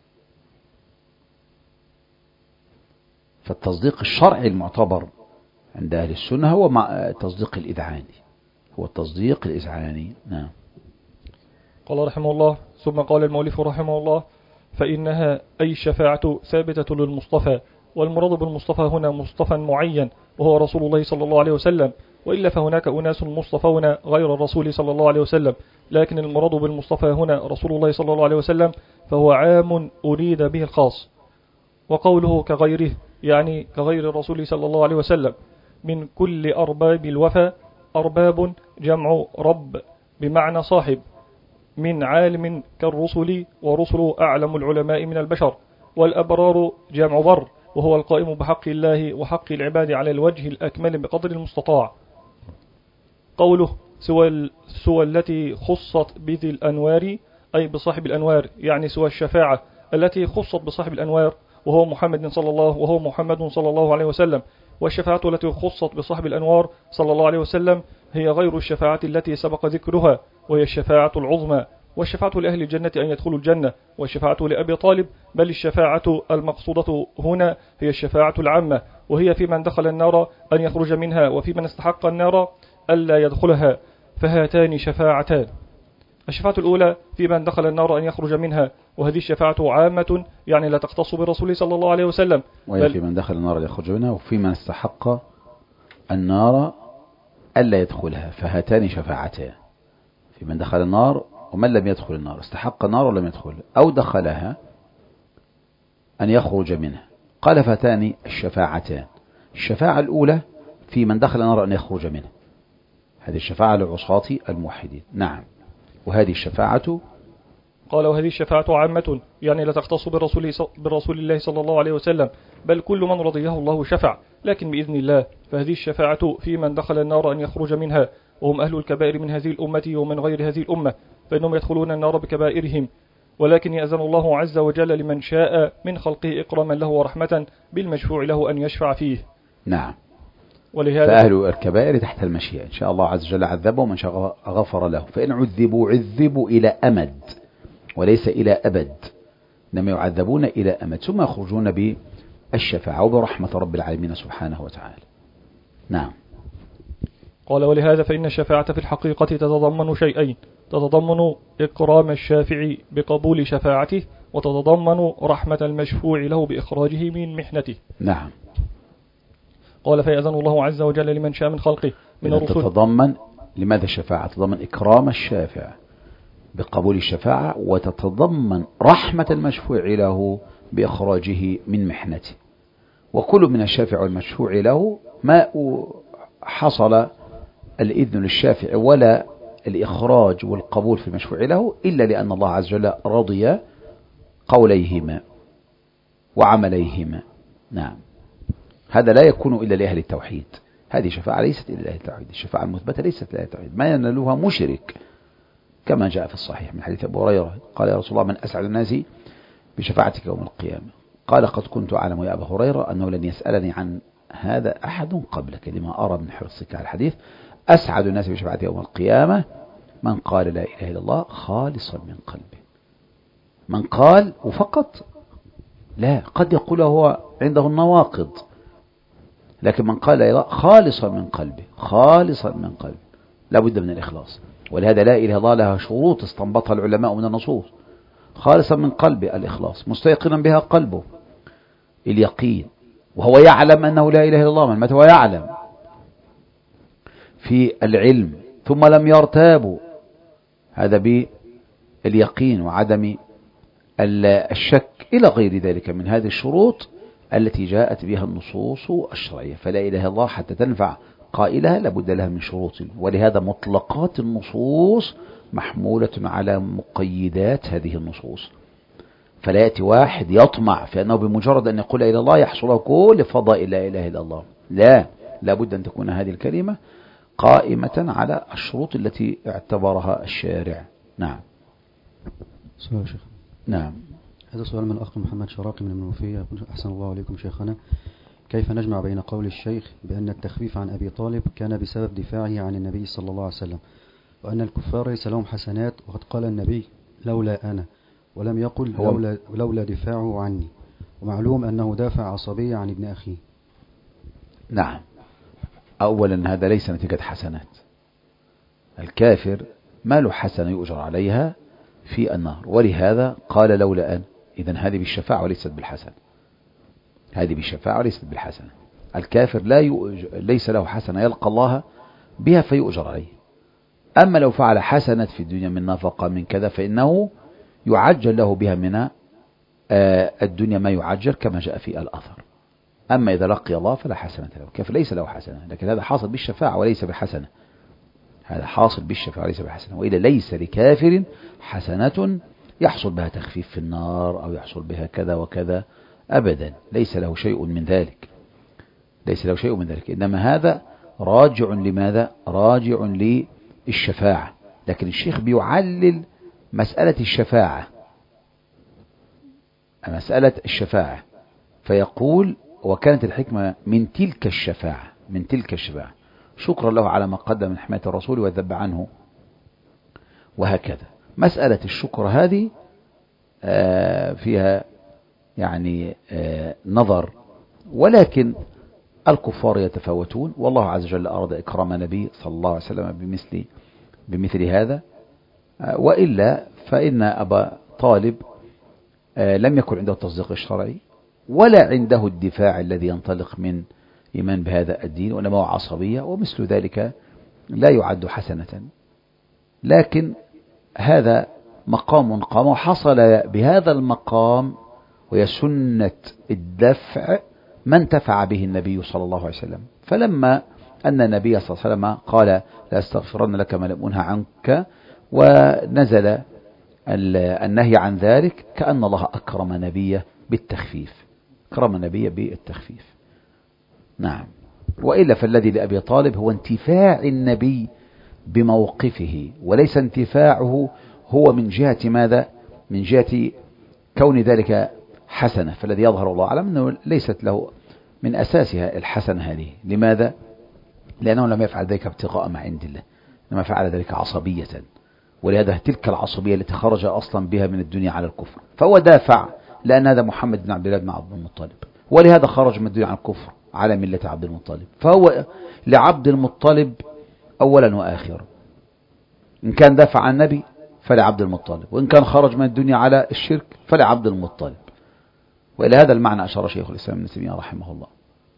فالتصديق الشرعي المعتبر عند أهل السنة هو مع التصديق الإذعاني، هو التصديق الإذعاني. نعم. قال رحمه الله ثم قال المؤلف رحمه الله فإنها أي الشفاعة ثابتة للمصطفى، والمراد بالمصطفى هنا مصطفى معين وهو رسول الله صلى الله عليه وسلم، وإلا فهناك أناس مصطفون غير الرسول صلى الله عليه وسلم، لكن المراد بالمصطفى هنا رسول الله صلى الله عليه وسلم، فهو عام أريد به الخاص. وقوله كغيره يعني كغير الرسول صلى الله عليه وسلم من كل أرباب الوفا، أرباب جمع رب بمعنى صاحب، من عالم كالرسل، ورسل أعلم العلماء من البشر، والأبرار جمع بر وهو القائم بحق الله وحق العباد على الوجه الأكمل بقدر المستطاع. قوله سوى, سوى التي خصت بذي الأنوار أي بصاحب الأنوار، يعني سوى الشفاعة التي خصت بصاحب الأنوار وهو محمد صلى الله وهو محمد صلى الله عليه وسلم. والشفاعة التي خصت بصاحب الأنوار صلى الله عليه وسلم هي غير الشفاعة التي سبق ذكرها، وهي الشفاعة العظمى. والشفاعة لأهل الجنة أن يدخلوا الجنة، والشفاعة لأبي طالب، بل الشفاعة المقصودة هنا هي الشفاعة العامة، وهي في من دخل النار أن يخرج منها، وفي من استحق النار ألا يدخلها، فهاتان شفاعتان. الشفاعة الأولى في من دخل النار أن يخرج منها، وهذه الشفاعة عامة يعني لا تختص بالرسول صلى الله عليه وسلم، وهي في من دخل النار يخرج منها، وفي من استحق النار ألا يدخلها، فهاتان شفاعتان. في من دخل النار ومن لم يدخل النار، استحق النار ولم يدخل أو دخلها أن يخرج منها، قال فهاتان الشفاعتان. الشفاعة الأولى في من دخل النار أن يخرج منها، هذه الشفاعة للعصاة الموحدين. نعم. وهذه الشفاعة قال وهذه الشفاعة عامة، يعني لا تختص بالرسول, بالرسول الله صلى الله عليه وسلم، بل كل من رضيه الله شفع، لكن بإذن الله. فهذه الشفاعة في من دخل النار أن يخرج منها، وهم أهل الكبائر من هذه الأمة ومن غير هذه الأمة، فإنهم يدخلون النار بكبائرهم، ولكن يأذن الله عز وجل لمن شاء من خلقه إكراما له ورحمة بالمشفوع له أن يشفع فيه. نعم. ولهذا فأهل الكبائر تحت المشيئة، إن شاء الله عز وجل عذبهم من شاء غفر له، فإن عذبوا عذبوا إلى أمد وليس إلى أبد، إنما يعذبون إلى أمد ثم يخرجون بالشفاعة وبرحمة رب العالمين سبحانه وتعالى. نعم. قال ولهذا فإن الشفاعة في الحقيقة تتضمن شيئين، تتضمن إكرام الشافع بقبول شفاعته، وتتضمن رحمة المشفوع له بإخراجه من محنته. نعم. قال فيأذن الله عز وجل لمن شاء من خلقه من الرسل. تتضمن لماذا الشفاعة؟ تتضمن إكرام الشافع بقبول الشفاعة، وتتضمن رحمة المشفوع له بإخراجه من محنته. وكل من الشافع والمشفوع له ما حصل الإذن للشافع ولا الإخراج والقبول في المشفوع له إلا لأن الله عز وجل رضي قوليهما وعمليهما. نعم. هذا لا يكون إلا لأهل التوحيد. هذه شفاعة ليست إلا لأهل التوحيد، الشفاعة المثبتة ليست لأهل التوحيد، ما ينالها مشرك، كما جاء في الصحيح من حديث أبو هريرة قال يا رسول الله من أسعد الناس بشفاعتك يوم القيامة؟ قال قد كنت أعلم يا أبا هريرة أنه لن يسألني عن هذا أحد قبلك لما أرى من حرصك على الحديث. أسعد الناس بشفاعتي يوم القيامة من قال لا إله إلا الله خالصا من قلبه. من قال وفقط؟ لا، قد يقول هو عنده النواقض، لكن من قال لا إله خالصا من قلبه، خالصا من قلبه، لا بد من الإخلاص. ولهذا لا إله إلا الله لها شروط استنبطها العلماء من النصوص. خالصا من قلبه الإخلاص، مستيقنا بها قلبه اليقين، وهو يعلم أنه لا إله إلا الله، من مات هو يعلم في العلم ثم لم يرتابوا، هذا باليقين وعدم الشك إلى غير ذلك من هذه الشروط التي جاءت بها النصوص الشرعية. فلا إله إلا الله حتى تنفع قائلها لابد لها من شروط، ولهذا مطلقات النصوص محمولة على مقيدات هذه النصوص. فلا يأتي واحد يطمع في أنه بمجرد أن يقول لا إله إلا الله يحصل له كل فضائل لا إله إلا الله، لا، لابد أن تكون هذه الكلمة قائمة على الشروط التي اعتبرها الشارع. نعم. سؤال شيخ. نعم. هذا سؤال من الأخ محمد شراقي من المنوفية. أحسن الله عليكم شيخنا، كيف نجمع بين قول الشيخ بأن التخفيف عن أبي طالب كان بسبب دفاعه عن النبي صلى الله عليه وسلم، وأن الكفار ليس لهم حسنات، وقد قال النبي لولا أنا، ولم يقل لولا, لولا دفاعه عني، ومعلوم أنه دافع عصبية عن ابن أخيه. نعم. أولا هذا ليس نتيجة حسنات، الكافر ما له حسنة يؤجر عليها في النار، ولهذا قال لولا أن. إذن هذه بالشفاعة وليست بالحسنة، هذه بالشفاعة وليست بالحسنة. الكافر لا يؤجر، ليس له حسنة يلقى الله بها فيؤجر عليه. أما لو فعل حسنة في الدنيا من نفقة من كذا فإنه يعجل له بها من الدنيا ما يعجل كما جاء في الأثر. أما إذا لقي الله فلا حسنة له، الكافر ليس له حسنة، لكن هذا حاصل بالشفاعة وليس بحسنة، هذا حاصل بالشفاعة وليس بحسنة. وإذا ليس لكافر حسنة يحصل بها تخفيف في النار أو يحصل بها كذا وكذا، أبدا ليس له شيء من ذلك، ليس له شيء من ذلك. إنما هذا راجع لماذا؟ راجع للشفاعة. لكن الشيخ بيعلل مسألة الشفاعة، مسألة الشفاعة فيقول وكانت الحكمة من تلك الشفاعة، من تلك الشفاعة شكرا له على ما قدم من حماية الرسول وذب عنه، وهكذا. مسألة الشكر هذه فيها يعني نظر، ولكن الكفار يتفاوتون، والله عز وجل أراد إكرام نبي صلى الله عليه وسلم بمثل بمثل هذا. وإلا فإن أبا طالب لم يكن عنده التصديق الشرعي ولا عنده الدفاع الذي ينطلق من إيمان بهذا الدين، وإنما هو عصبية، ومثل ذلك لا يعد حسنة. لكن هذا مقام قام وحصل بهذا المقام، وهي سنة الدفع ما انتفع به النبي صلى الله عليه وسلم. فلما أن النبي صلى الله عليه وسلم قال لا استغفرن لك ما لم أنه عنك، ونزل النهي عن ذلك كأن الله أكرم نبيه بالتخفيف، أكرم نبيه بالتخفيف. نعم. وإلا فالذي لأبي طالب هو انتفاع النبي بموقفه، وليس انتفاعه هو من جهة ماذا؟ من جهة كون ذلك حسنة. فالذي يظهر الله أعلم أنه ليست له من أساسها الحسنة هذه. لماذا؟ لأنه لم يفعل ذلك ابتغاء ما عند الله، لما فعل ذلك عصبية، ولهذا تلك العصبية التي خرج أصلا بها من الدنيا على الكفر. فهو دافع لأن هذا محمد بن عبد الله بن عبد المطلب، ولهذا خرج من الدنيا على الكفر على ملة عبد المطلب. فهو لعبد المطلب أولا وآخرا، إن كان دافع عن النبي فلعبد المطلب، وإن كان خرج من الدنيا على الشرك فلعبد المطلب. وإلى هذا المعنى أشار شيخ الإسلام ابن تيمية رحمه الله.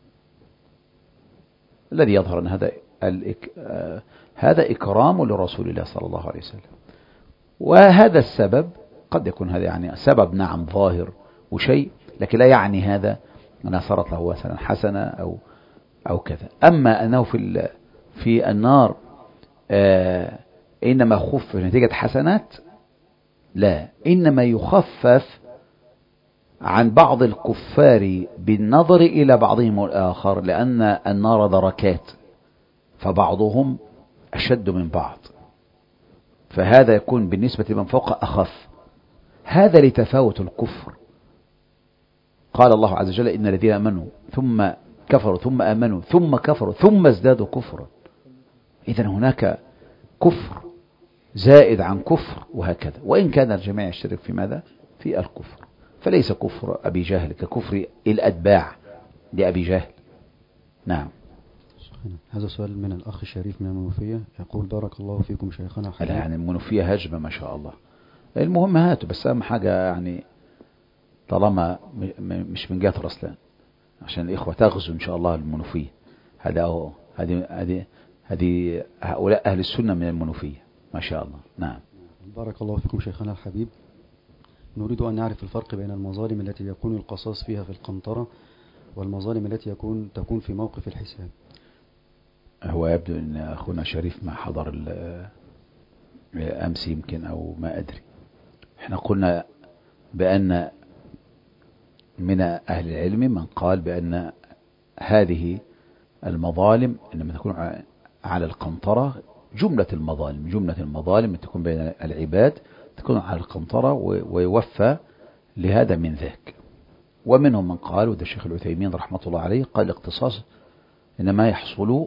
الذي يظهر أن هذا الإك... آه... هذا إكرام لرسول الله صلى الله عليه وسلم. وهذا السبب قد يكون هذا يعني سبب نعم ظاهر وشيء، لكن لا يعني هذا أنها صارت له مثلا حسنة أو أو كذا. أما أنه في في النار آه إنما خف نتيجة حسنات، لا، إنما يخفف عن بعض الكفار بالنظر إلى بعضهم الآخر، لأن النار دركات فبعضهم أشد من بعض، فهذا يكون بالنسبة لمن فوق أخف. هذا لتفاوت الكفر. قال الله عز وجل إن الذين آمنوا ثم كفروا ثم آمنوا ثم كفروا ثم ازدادوا كفرا. إذن هناك كفر زائد عن كفر وهكذا، وإن كان الجميع يشترك في ماذا؟ في الكفر. فليس كفر أبي جهل ككفر الأتباع لأبي جهل. نعم. هذا سؤال من الأخ الشريف من المنوفية، يقول بارك الله فيكم شيخنا. لا يعني المنوفية هجمة ما شاء الله. المهم هاتوا، بس أهم حاجة يعني طالما مش من جهة رسلان، عشان الإخوة تغزو إن شاء الله المنوفية. هذا هو، هذه هذه هذه هؤلاء أهل السنة من المنوفية ما شاء الله. نعم. بارك الله فيكم شيخنا الحبيب. نريد أن نعرف الفرق بين المظالم التي يكون القصاص فيها في القنطرة والمظالم التي يكون تكون في موقف الحساب. هو يبدو أن أخونا شريف ما حضر أمس يمكن أو ما أدري. احنا قلنا بأن من أهل العلم من قال بأن هذه المظالم إنما تكون على القنطرة، جملة المظالم جملة المظالم تكون بين العباد تكون على القنطرة ويوفى لهذا من ذاك. ومنهم من قال، وده الشيخ العثيمين رحمة الله عليه قال الاختصاص إنما يحصل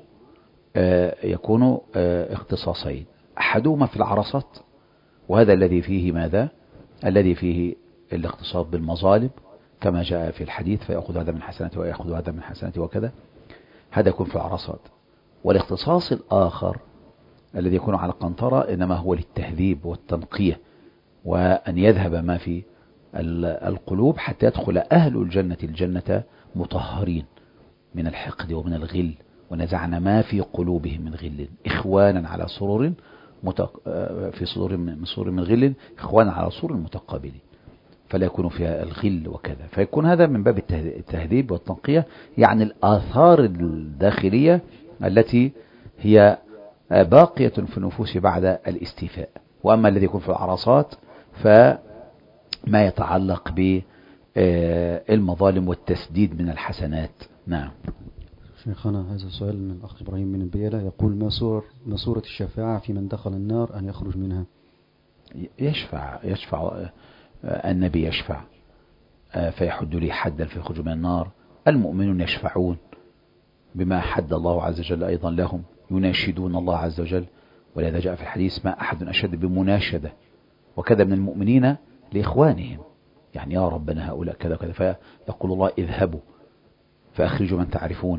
يكون اختصاصين، أحدهما في العرصات، وهذا الذي فيه ماذا؟ الذي فيه الاختصاص بالمظالم كما جاء في الحديث فيأخذ هذا من حسنته ويأخذ هذا من حسنته وكذا، هذا يكون في العرصات. والاختصاص الآخر الذي يكون على القنطرة إنما هو للتهذيب والتنقية، وأن يذهب ما في القلوب حتى يدخل أهل الجنة الجنة مطهرين من الحقد ومن الغل، ونزعنا ما في قلوبهم من غل إخوانا على سرور متق... في صدور من سرور من غل إخوانا على سرور متقابلين، فلا يكون فيها الغل وكذا. فيكون هذا من باب التهذيب والتنقية، يعني الآثار الداخلية التي هي باقية في النفوس بعد الاستيفاء. وأما الذي يكون في العرصات فما يتعلق بالمظالم والتسديد من الحسنات. نعم. شيخنا هذا السؤال من الأخ إبراهيم من البيلة، يقول ما صورة ما صورة الشفاعة في من دخل النار أن يخرج منها؟ يشفع يشفع النبي يشفع فيحد لي حدا فيخرج من النار. المؤمنون يشفعون بما حد الله عز وجل أيضا لهم، يناشدون الله عز وجل، ولهذا جاء في الحديث ما أحد أشد بمناشدة وكذا من المؤمنين لإخوانهم، يعني يا ربنا هؤلاء كذا كذا، فيقول الله اذهبوا فأخرجوا من تعرفون.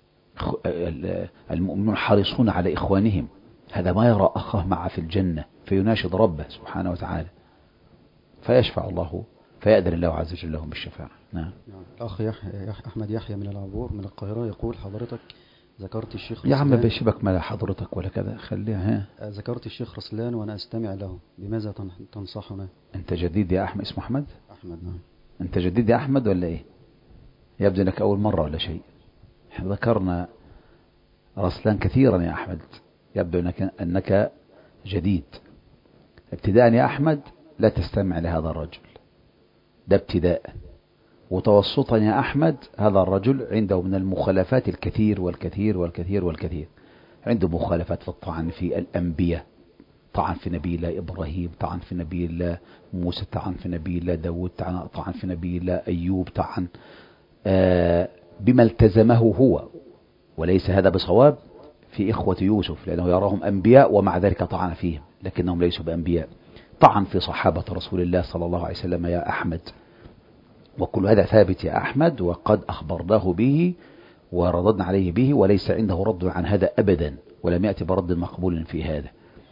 المؤمنون حريصون على إخوانهم، هذا ما يرى أخاه معه في الجنة فيناشد ربه سبحانه وتعالى، فيشفع الله فيأذن الله عز وجل لهم بالشفاعة. نعم. الأخ يحيى أحمد يحيى من العبور من القاهرة يقول حضرتك ذكرت الشيخ يا عم بيشبك ما حضرتك ولا كذا، خليها. ها ذكرت الشيخ رسلان وأنا أستمع له، بماذا تنصحنا؟ أنت جديد يا أحمد؟ اسمه أحمد؟ أحمد نعم. أنت جديد يا أحمد ولا إيه؟ يبدو لك أول مرة ولا شيء. ذكرنا رسلان كثيرا يا أحمد، يبدو أنك, أنك جديد. ابتداء يا أحمد لا تستمع لهذا الرجل، ده ابتداء. وتوسطا يا أحمد هذا الرجل عنده من المخالفات الكثير والكثير والكثير والكثير. عنده مخالفات في الطعن في الأنبياء، طعن في نبي الله إبراهيم، طعن في نبي الله موسى، طعن في نبي الله داود، طعن في نبي الله أيوب، طعن آه بما التزمه هو، وليس هذا بصواب في إخوة يوسف لأنه يراهم أنبياء ومع ذلك طعن فيهم لكنهم ليسوا بأنبياء. طعن في صحابة رسول الله صلى الله عليه وسلم يا أحمد، وكل هذا ثابت يا أحمد وقد أخبرناه به ورددنا عليه به، وليس عنده رد عن هذا أبدا، ولم يأتي برد مقبول في هذا.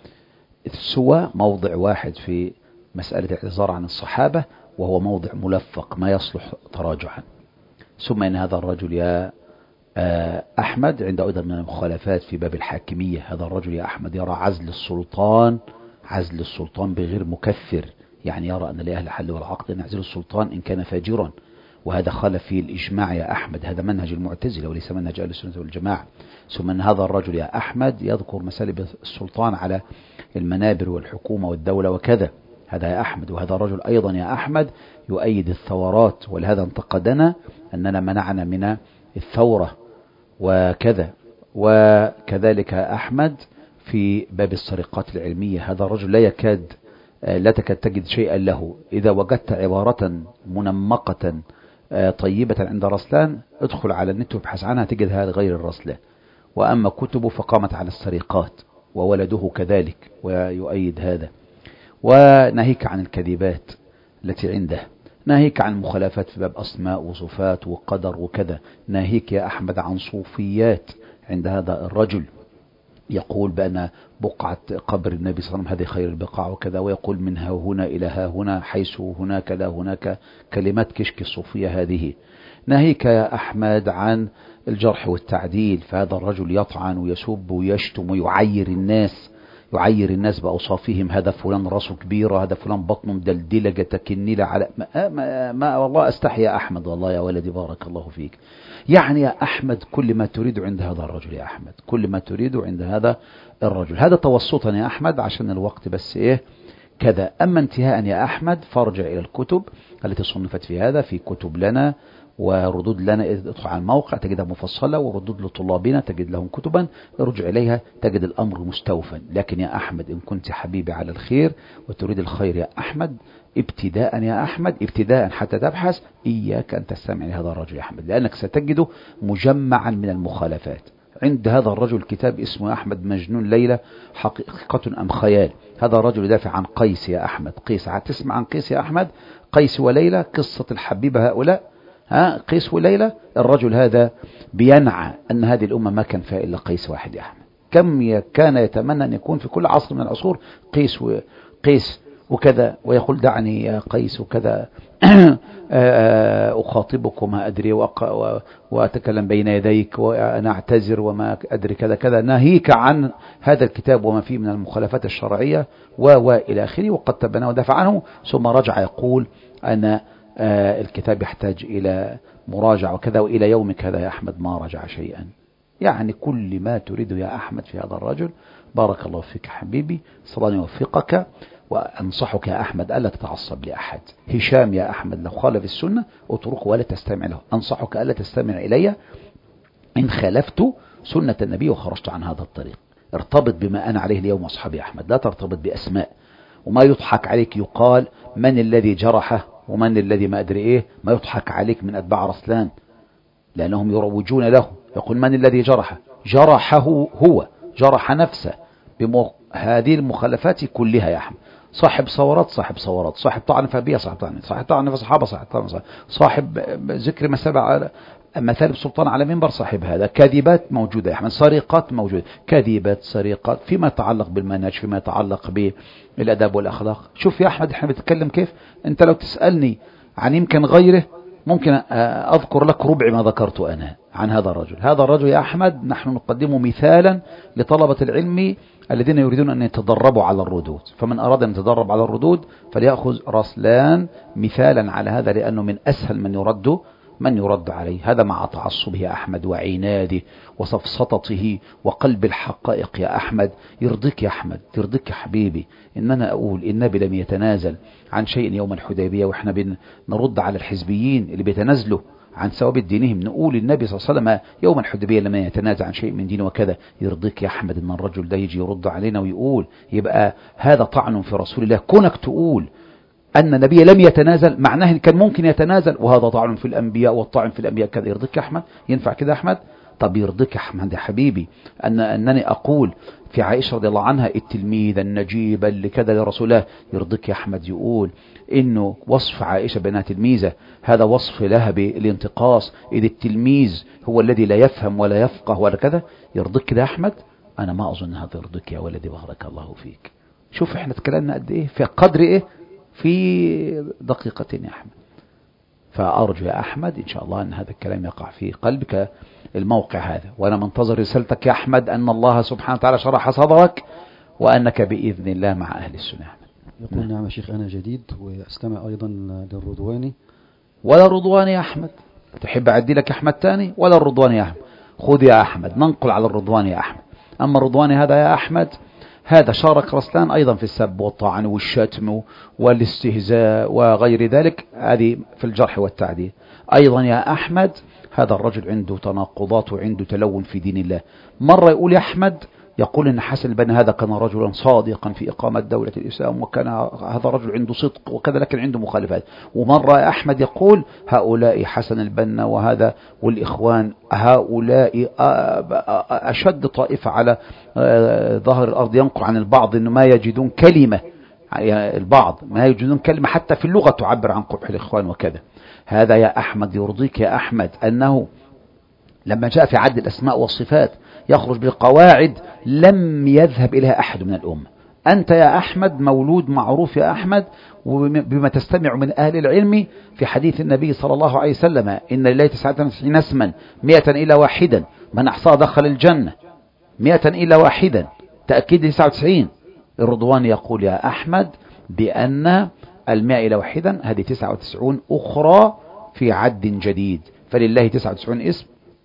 سوى موضع واحد في مسألة الاعتذار عن الصحابة، وهو موضع ملفق ما يصلح تراجعا. ثم إن هذا الرجل يا أحمد عنده أيضا من المخالفات في باب الحاكمية. هذا الرجل يا أحمد يرى عزل السلطان عزل السلطان بغير مكفر، يعني يرى أن لأهل الحل والعقد أن يعزل السلطان إن كان فاجرا، وهذا خالف فيه الإجماع يا أحمد. هذا منهج المعتزلة وليس منهج أهل السنة والجماعة. ثم أن هذا الرجل يا أحمد يذكر مسالب السلطان على المنابر والحكومة والدولة وكذا. هذا يا أحمد. وهذا الرجل أيضا يا أحمد يؤيد الثورات، ولهذا انتقدنا أننا منعنا من الثورة وكذا. وكذلك أحمد في باب السرقات العلمية، هذا الرجل لا يكاد لا تكاد تجد شيئا له. إذا وجدت عبارة منمقة طيبة عند رسلان ادخل على النت وابحث عنها تجدها غير الرسلان. وأما كتبه فقامت على السرقات، وولده كذلك ويؤيد هذا. وناهيك عن الكذبات التي عنده، ناهيك عن مخالفات في باب أسماء وصفات وقدر وكذا، ناهيك يا أحمد عن صوفيات عند هذا الرجل، يقول بأن بقعة قبر النبي صلى الله عليه وسلم هذه خير البقاع وكذا، ويقول من ها هنا إلى ها هنا حيث هناك لا هناك، كلمات كشك الصوفية هذه. ناهيك يا أحمد عن الجرح والتعديل، فهذا الرجل يطعن ويسب ويشتم ويعير الناس يعير الناس بأوصافهم. هذا فلان راسه كبيرة، هذا فلان بطنه مدلدلة تكنيلة على ما, ما, ما والله أستحي يا أحمد، والله يا ولدي بارك الله فيك. يعني يا أحمد كل ما تريد عند هذا الرجل يا أحمد، كل ما تريد عند هذا الرجل. هذا توسطا يا أحمد عشان الوقت بس إيه كذا. أما انتهاء يا أحمد فارجع إلى الكتب التي صنفت في هذا، في كتب لنا وردود لنا، ادخل على الموقع تجدها مفصلة، وردود لطلابنا تجد لهم كتبا، ارجع إليها تجد الأمر مستوفا. لكن يا أحمد إن كنت حبيبي على الخير وتريد الخير يا أحمد، ابتداء يا أحمد ابتداء حتى تبحث، إياك أن تستمع لهذا الرجل يا أحمد، لأنك ستجده مجمعا من المخالفات. عند هذا الرجل كتاب اسمه أحمد مجنون ليلى حقيقة أم خيال. هذا الرجل يدافع عن قيس يا أحمد. قيس، تسمع عن قيس يا أحمد؟ قيس وليلى قصة الحبيبة هؤلاء، ها قيس وليلى. الرجل هذا بينعى أن هذه الأمة ما كان فيها إلا قيس واحد يا أحمد. كم كان يتمنى أن يكون في كل عصر من العصور قيس وقيس وكذا، ويقول دعني يا قيس وكذا أخاطبك وما أدري وأتكلم بين يديك وأنا أعتذر وما أدري كذا كذا. ناهيك عن هذا الكتاب وما فيه من المخالفات الشرعية وإلى آخره، وقد تبناه ودافع عنه، ثم رجع يقول أن الكتاب يحتاج إلى مراجعة وكذا، وإلى يومك هذا يا أحمد ما رجع شيئا. يعني كل ما تريده يا أحمد في هذا الرجل. بارك الله فيك حبيبي، صلى الله يوفقك. وأنصحك يا أحمد ألا تتعصب لأحد. هشام يا أحمد لو خالف السنة اتركه ولا تستمع له. أنصحك ألا تستمع إلي إن خالفت سنة النبي وخرجت عن هذا الطريق. ارتبط بما أنا عليه اليوم أصحابي أحمد، لا ترتبط بأسماء. وما يضحك عليك يقال من الذي جرحه ومن الذي ما أدري إيه، ما يضحك عليك من أتباع رسلان لأنهم يروجون له. يقول من الذي جرحه؟ جرحه هو، جرح نفسه بهذه المخالفات كلها يا أحمد. صاحب صورات صاحب صورات، صاحب طعن فبيه صاحب طعن، صاحب طعن في صحابة صاحب طعن، صاحب ذكر مسابع مثالب سلطان على منبر صاحب هذا. كذبات موجودة يا أحمد، سرقات موجودة، كذبات سرقات فيما يتعلق بالمنهج، فيما يتعلق بالأداب والأخلاق. شوف يا أحمد احنا بنتكلم كيف. أنت لو تسألني عن يمكن غيره ممكن أذكر لك ربع ما ذكرت أنا عن هذا الرجل. هذا الرجل يا أحمد نحن نقدمه مثالا لطلبة العلم الذين يريدون أن يتدربوا على الردود. فمن أراد أن يتدرب على الردود فليأخذ رسلان مثالا على هذا، لأنه من أسهل من يرد من يرد عليه؟ هذا مع تعصبه يا أحمد وعناده وسفسطته وقلب الحقائق يا أحمد. يرضيك يا أحمد، يرضيك يا حبيبي إن أنا أقول النبي لم يتنازل عن شيء يوم الحديبية، وإحنا بنرد على الحزبيين اللي بيتنازلوا عن ثوابت دينهم، نقول النبي صلى الله عليه وسلم يوم الحديبية لما يتنازع عن شيء من دينه وكذا. يرضيك يا أحمد إن الرجل ده يجي يرد علينا ويقول يبقى هذا طعن في رسول الله؟ كونك تقول أن النبي لم يتنازل معناه كان ممكن يتنازل، وهذا طعن في الأنبياء والطعن في الأنبياء كذا. يرضيك يا أحمد؟ ينفع كده يا أحمد؟ طب يرضيك يا أحمد يا حبيبي أن أنني أقول في عائشة رضي الله عنها التلميذ النجيب اللي كذا لرسول الله؟ يرضيك يا أحمد يقول إنه وصف عائشة بأنها تلميذة هذا وصف لها بالانتقاص، إذ التلميذ هو الذي لا يفهم ولا يفقه ولا كذا؟ يرضيك كده يا أحمد؟ أنا ما أظن هذا يرضيك يا ولدي، بارك الله فيك. شوف إحنا تكلمنا قد إيه في قدر إيه في دقيقتين يا أحمد. فأرجو يا أحمد إن شاء الله أن هذا الكلام يقع في قلبك الموقع هذا، وأنا منتظر رسالتك يا أحمد أن الله سبحانه وتعالى شرح صدرك وأنك بإذن الله مع أهل السنة. يقول نعم يا شيخ أنا جديد وأستمع أيضا للرضواني. ولا الرضواني يا أحمد؟ تحب أعدي لك أحمد تاني؟ ولا الرضواني يا أحمد؟ خذ يا أحمد ننقل على الرضواني يا أحمد. أما الرضواني هذا يا أحمد هذا شارك رسلان أيضا في السب والطعن والشتم والاستهزاء وغير ذلك، هذه في الجرح والتعديل. أيضا يا أحمد هذا الرجل عنده تناقضات وعنده تلون في دين الله. مرة يقول يا أحمد يقول إن حسن البنا هذا كان رجلا صادقا في إقامة دولة الإسلام وكان هذا الرجل عنده صدق وكذا، لكن عنده مخالفات. ومرة يا أحمد يقول هؤلاء حسن البنا وهذا والإخوان هؤلاء أشد طائفة على ظهر الأرض، ينقل عن البعض إنه ما يجدون كلمة، يعني البعض ما يجدون كلمة حتى في اللغة تعبر عن قبح الإخوان وكذا. هذا يا أحمد يرضيك يا أحمد أنه لما جاء في عد الأسماء والصفات يخرج بالقواعد لم يذهب إليها أحد من الأمة. أنت يا أحمد مولود معروف يا أحمد بما تستمع من أهل العلم في حديث النبي صلى الله عليه وسلم إن لله تسعة وتسعين اسما مئة إلا واحدا من أحصاها دخل الجنة، مئة إلا واحدا تأكيد تسعة وتسعين. الرضوان يقول يا أحمد بأن المئة إلا واحدا هذه تسعة وتسعون أخرى في عد جديد، فلله تسعة وتسعون اسم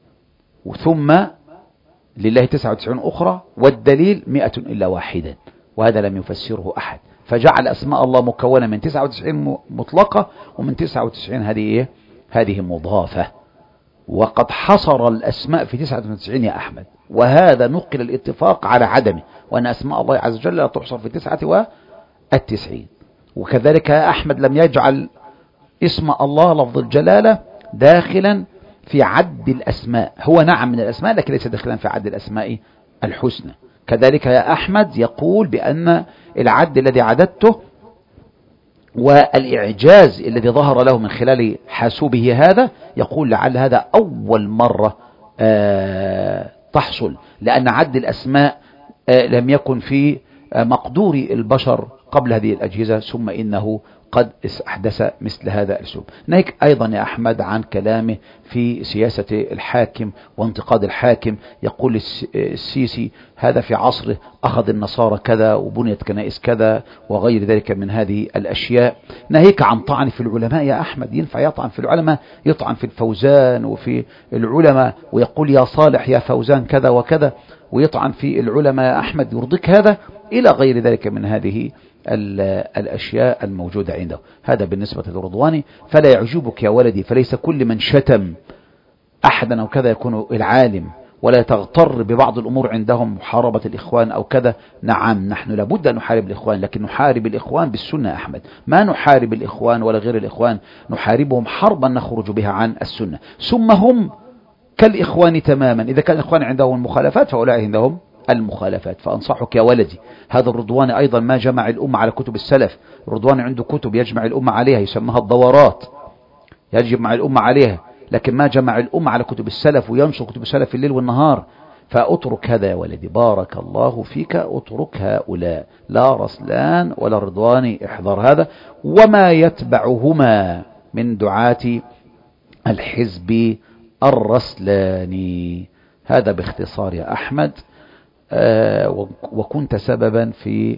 ثم لله تسعة وتسعون أخرى والدليل مئة إلا واحدا، وهذا لم يفسره أحد. فجعل أسماء الله مكونة من تسعة وتسعين مطلقة ومن تسعة وتسعين هذه إيه؟ هذه مضافة. وقد حصر الأسماء في تسعة وتسعين يا أحمد، وهذا نقل الاتفاق على عدمه، وأن أسماء الله عز وجل لا تحصر في تسعة وتسعين. وكذلك يا أحمد لم يجعل اسم الله لفظ الجلالة داخلا في عد الأسماء، هو نعم من الأسماء لكن ليس داخلا في عد الأسماء الحسنى. كذلك يا أحمد يقول بأن العد الذي عددته والإعجاز الذي ظهر له من خلال حاسوبه هذا، يقول لعل هذا أول مرة آه تحصل، لأن عد الأسماء آه لم يكن في آه مقدور البشر قبل هذه الأجهزة، ثم إنه قد أحدث مثل هذا الأسلوب. ناهيك أيضا يا أحمد عن كلامه في سياسة الحاكم وانتقاد الحاكم، يقول السيسي هذا في عصره أخذ النصارى كذا وبنيت كنائس كذا وغير ذلك من هذه الأشياء. ناهيك عن طعن في العلماء يا أحمد، ينفع يطعن في العلماء؟ يطعن في الفوزان وفي العلماء ويقول يا صالح يا فوزان كذا وكذا، ويطعن في العلماء يا أحمد، يرضيك هذا؟ إلى غير ذلك من هذه الأشياء الموجودة عنده. هذا بالنسبة للرضواني. فلا يعجبك يا ولدي، فليس كل من شتم أحدا أو كذا يكون العالم، ولا تغتر ببعض الأمور عندهم محاربة الإخوان أو كذا. نعم نحن لابد أن نحارب الإخوان، لكن نحارب الإخوان بالسنة يا أحمد، ما نحارب الإخوان ولا غير الإخوان، نحاربهم حربا نخرج بها عن السنة. ثم هم كالإخوان تماما، إذا كان الإخوان عندهم المخالفات فأولئك عندهم المخالفات. فأنصحك يا ولدي، هذا الرضوان أيضا ما جمع الأمة على كتب السلف. الرضوان عنده كتب يجمع الأمة عليها يسمىها الدورات، يجمع الأمة عليها، لكن ما جمع الأمة على كتب السلف وينشر كتب السلف في الليل والنهار. فأترك هذا يا ولدي، بارك الله فيك، أترك هؤلاء، لا رسلان ولا رضواني، احذر هذا وما يتبعهما من دعاة الحزب الرسلاني. هذا باختصار يا أحمد. آه وكنت سببا في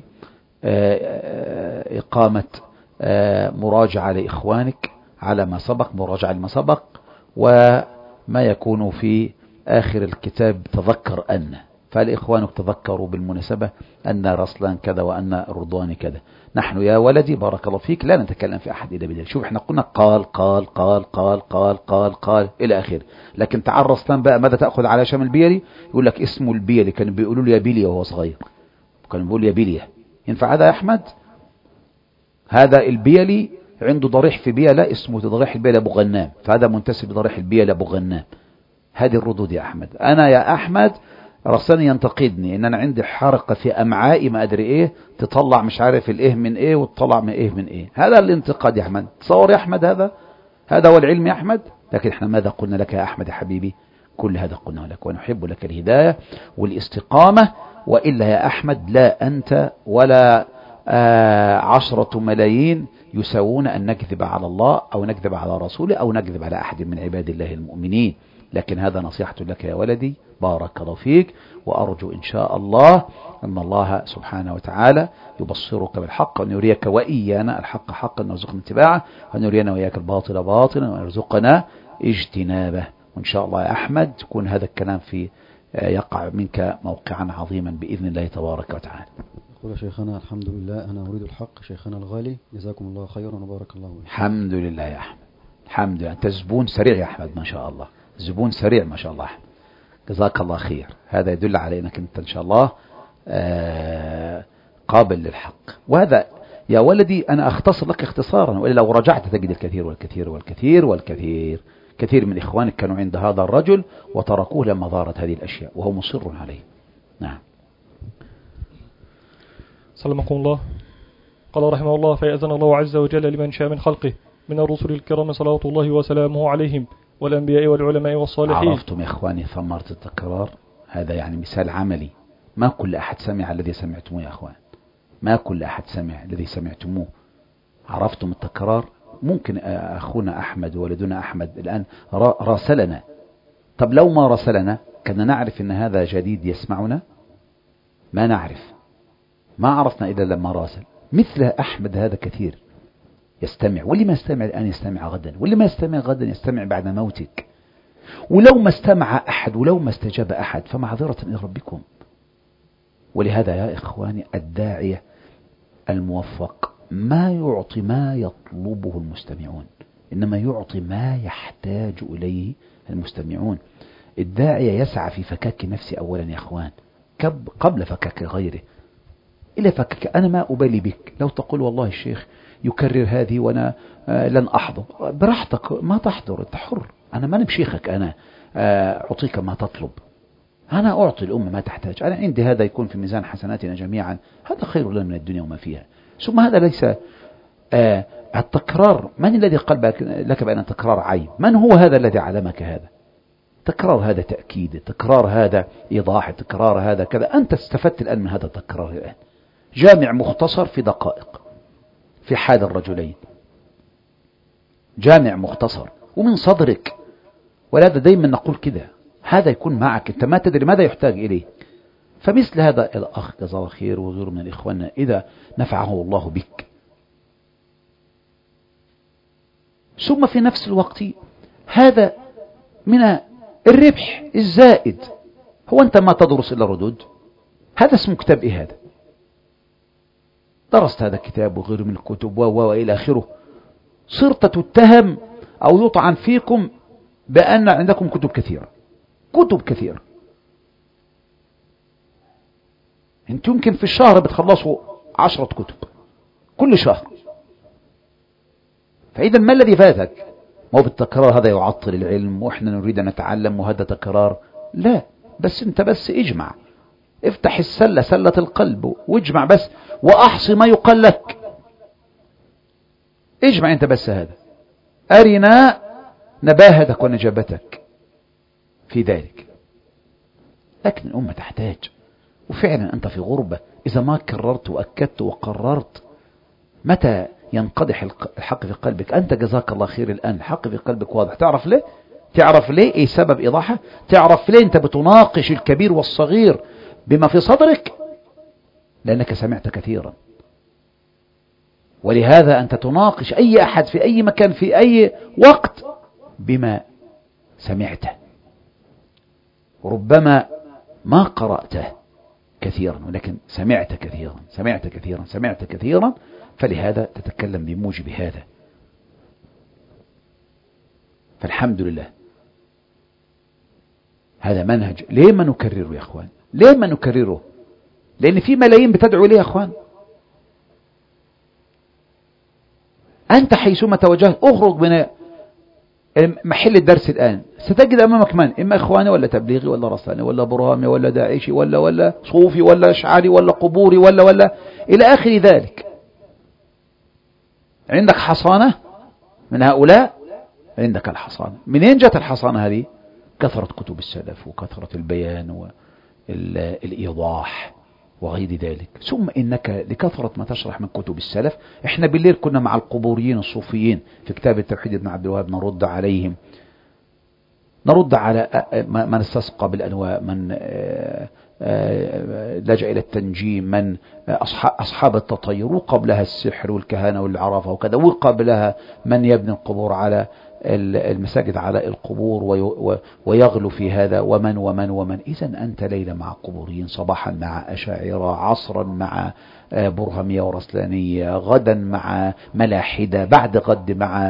آه إقامة آه مراجعة لإخوانك على ما سبق، مراجعة لما سبق، وما يكون في آخر الكتاب تذكر أن، فالإخوان تذكروا بالمناسبة أن رسلان كذا وأن رضوان كذا. نحن يا ولدي بارك الله فيك لا نتكلم في أحد إلا بدليل. شوف احنا قلنا قال قال قال قال قال قال قال إلى آخر. لكن تعال رسلان بقى ماذا تأخذ على شام البيلي؟ يقول لك اسمه البيلي، كانوا بيقولوا له يا بيليا وهو صغير، كانوا بيقولوا يا بيليا. ينفع هذا يا أحمد؟ هذا البيلي عنده ضريح في بيلا اسمه ضريح البيلة أبو غنام، فهذا منتسب لضريح البيلة أبو غنام. هذه الردود يا أحمد. أنا يا أحمد رسلان ينتقدني ان انا عندي حرقة في امعائي ما ادري ايه، تطلع مش عارف الايه من ايه وتطلع من ايه من ايه. هذا الانتقاد يا احمد. تصور يا احمد هذا هذا هو العلم يا احمد. لكن احنا ماذا قلنا لك يا احمد يا حبيبي؟ كل هذا قلنا لك، ونحب لك الهداية والاستقامة. وإلا يا أحمد لا أنت ولا آه عشرة ملايين يساوون أن نكذب على الله أو نكذب على رسوله أو نكذب على أحد من عباد الله المؤمنين. لكن هذا نصيحة لك يا ولدي بارك الله فيك، وأرجو إن شاء الله أن الله سبحانه وتعالى يبصرك بالحق وأن يريك وإيانا الحق حقا ونرزقنا اتباعه، وأن يرينا وإياك الباطل باطلا ويرزقنا اجتنابه. وإن شاء الله يا أحمد تكون هذا الكلام في يقع منك موقعا عظيما بإذن الله تبارك وتعالى. يقول شيخنا الحمد لله أنا أريد الحق شيخنا الغالي، جزاكم الله خيرا وبارك الله فيك. الحمد لله يا أحمد، الحمد لله. أنت زبون سريع يا أحمد ما شاء الله، زبون سريع ما شاء الله. جزاك الله خير. هذا يدل على أنك أنت إن شاء الله قابل للحق. وهذا يا ولدي أنا أختصر لك اختصارا، وإلا لو رجعت تجد الكثير والكثير والكثير والكثير. كثير من إخوانك كانوا عند هذا الرجل وتركوه لما ظهرت هذه الأشياء وهو مصر عليه. نعم. سلمكم الله. قال رحمه الله: فيأذن الله عز وجل لمن شاء من خلقه من الرسل الكرام صلوات الله وسلامه عليهم والأنبياء والعلماء والصالحين. عرفتم يا إخواني ثمرة التكرار؟ هذا يعني مثال عملي. ما كل أحد سمع الذي سمعتموه يا أخوان، ما كل أحد سمع الذي سمعتموه. عرفتم التكرار؟ ممكن أخونا أحمد ولدنا أحمد الآن راسلنا، طب لو ما راسلنا كنا نعرف أن هذا جديد يسمعنا؟ ما نعرف، ما عرفنا إلا لما راسل. مثل أحمد هذا كثير يستمع، واللي ما يستمع الآن يستمع غدا، واللي ما يستمع غدا يستمع بعد موتك. ولو ما استمع أحد ولو ما استجاب أحد فمعذرة إلى ربكم. ولهذا يا إخواني الداعية الموفق ما يعطي ما يطلبه المستمعون، إنما يعطي ما يحتاج إليه المستمعون. الداعية يسعى في فكاك نفسه أولا يا إخوان قبل فكاك غيره. إلا فكاك أنا ما أبالي بك، لو تقول والله الشيخ يكرر هذه وأنا لن أحضر، براحتك ما تحضر، أنت حر. أنا ما نبشيخك، أنا أعطيك ما تطلب، أنا أعطي الأمة ما تحتاج. أنا عندي هذا يكون في ميزان حسناتنا جميعا، هذا خير لنا من الدنيا وما فيها. ثم هذا ليس آه التكرار. من الذي قال لك بأن التكرار عيب؟ من هو هذا الذي علمك هذا؟ تكرار هذا تأكيد، تكرار هذا إيضاح، تكرار هذا كذا. أنت استفدت الآن من هذا التكرار الآن. جامع مختصر في دقائق في حال الرجلين، جامع مختصر ومن صدرك. ولهذا دايما نقول كذا، هذا يكون معك، أنت ما تدري ماذا يحتاج إليه. فمثل هذا الأخ جزاه الله خير وغيره من الإخوان إذا نفعه الله بك. ثم في نفس الوقت هذا من الربح الزائد. هو أنت ما تدرس إلا ردود؟ هذا اسمه كتاب إيه هذا؟ درست هذا الكتاب وغيره من الكتب وإلى آخره، صرت تتهم أو يطعن فيكم بأن عندكم كتب كثيرة، كتب كثيرة. انت يمكن في الشهر بتخلصوا عشرة كتب كل شهر. فإذا ما الذي فاتك؟ ما هو بالتكرار هذا يعطل العلم وإحنا نريد أن نتعلم وهذا تكرار؟ لا، بس انت بس اجمع، افتح السلة سلة القلب واجمع بس، وأحصي ما يقال لك. اجمع انت بس هذا، أرنا نباهتك ونجابتك في ذلك. لكن الأمة تحتاج، وفعلا أنت في غربة. إذا ما كررت وأكدت وقررت متى ينقدح الحق في قلبك؟ أنت جزاك الله خير الآن الحق في قلبك واضح. تعرف ليه؟ تعرف ليه إيه سبب إيضاحه؟ تعرف ليه أنت بتناقش الكبير والصغير بما في صدرك؟ لأنك سمعت كثيرا. ولهذا أنت تناقش أي أحد في أي مكان في أي وقت بما سمعته، ربما ما قرأته كثيرا ولكن سمعت كثيرا سمعت كثيرا سمعت كثيرا، فلهذا تتكلم بموجب هذا. فالحمد لله هذا منهج. ليه ما نكرره يا أخوان؟ ليه ما نكرره؟ لأن في ملايين بتدعو إليه يا أخوان. أنت حيثما توجهت أخرج من محل الدرس الآن ستجد أمامك من؟ إما إخواني ولا تبليغي ولا رساني ولا برهامي ولا داعشي ولا ولا صوفي ولا أشعري ولا قبوري ولا ولا إلى آخر ذلك. عندك حصانة من هؤلاء، عندك الحصانة. منين جت الحصانة هذه؟ كثرة كتب السلف وكثرة البيان والإيضاح وغير ذلك. ثم إنك لكثرة ما تشرح من كتب السلف، إحنا بالليل كنا مع القبوريين الصوفيين في كتاب التوحيد ابن عبد الوهاب نرد عليهم، نرد على من استسقى بالأنواء، من لجأ إلى التنجيم، من أصحاب التطير، وقبلها السحر والكهانة والعرافة وكذا، وقبلها من يبني القبور على المساجد على القبور ويغلو في هذا، ومن ومن ومن. إذن أنت ليلة مع قبوريين، صباحا مع أشاعرة، عصرا مع برهمية ورسلانية، غدا مع ملاحدة، بعد غد مع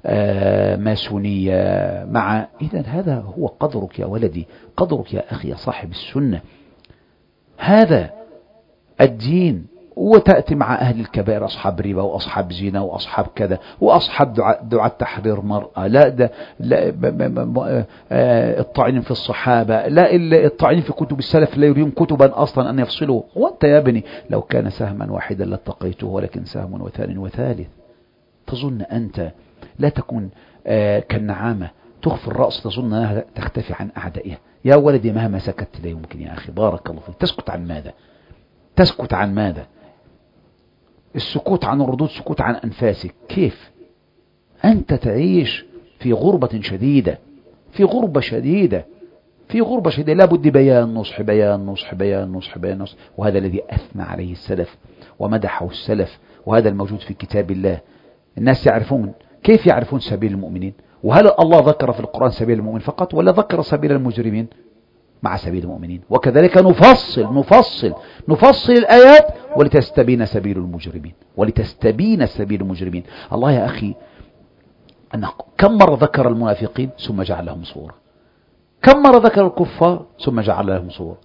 ماسونية، مع إذن هذا هو قدرك يا ولدي، قدرك يا أخي يا صاحب السنة. هذا الدين. وتأتي مع أهل الكبائر، أصحاب ربا وأصحاب زنا وأصحاب كذا وأصحاب دعاة تحرير مرأة، لا, ده لا الطاعنين في الصحابة، لا الطاعنين في كتب السلف، لا يريون كتبا أصلا أن يفصلوا. وأنت يا ابني لو كان سهما واحدا لاتقيته، ولكن سهم وثاني وثالث. تظن أنت لا تكون كالنعامة تخفي الرأس تظن أنها تختفي عن أعدائها. يا ولدي مهما سكت لا يمكن يا أخي، بارك الله فيك. تسكت عن ماذا؟ تسكت عن ماذا؟ السكوت عن الردود سكوت عن أنفاسك. كيف أنت تعيش في غربة شديدة، في غربة شديدة في غربة شديدة لابد بيان نصح بيان نصح بيان نصح بيان نصح. وهذا الذي أثنى عليه السلف ومدحه السلف، وهذا الموجود في كتاب الله. الناس يعرفون. كيف يعرفون سبيل المؤمنين؟ وهل الله ذكر في القرآن سبيل المؤمن فقط، ولا ذكر سبيل المجرمين مع سبيل المؤمنين؟ وكذلك نفصل نفصل نفصل الآيات ولتستبين سبيل المجرمين، ولتستبين سبيل المجرمين. الله يا أخي أن كم مرة ذكر المنافقين ثم جعل لهم صورة، كم مرة ذكر الكفار ثم جعل لهم صورة،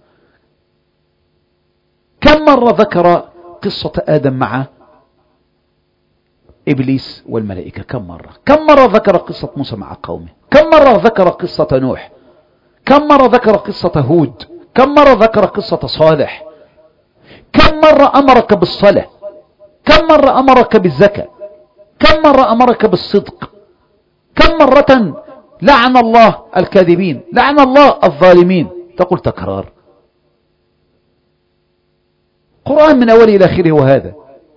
كم مرة ذكر قصة آدم مع إبليس والملائكة، كم مرة كم مرة ذكر قصة موسى مع قومه، كم مرة ذكر قصة نوح، كم مرة ذكر قصة هود، كم مرة ذكر قصة صالح، كم مرة أمرك بالصلاة، كم مرة أمرك بالزكاة، كم مرة أمرك بالصدق، كم مرة لعن الله الكاذبين، لعن الله الظالمين. تقول تكرار. قرآن من أوله إلى آخره وهذا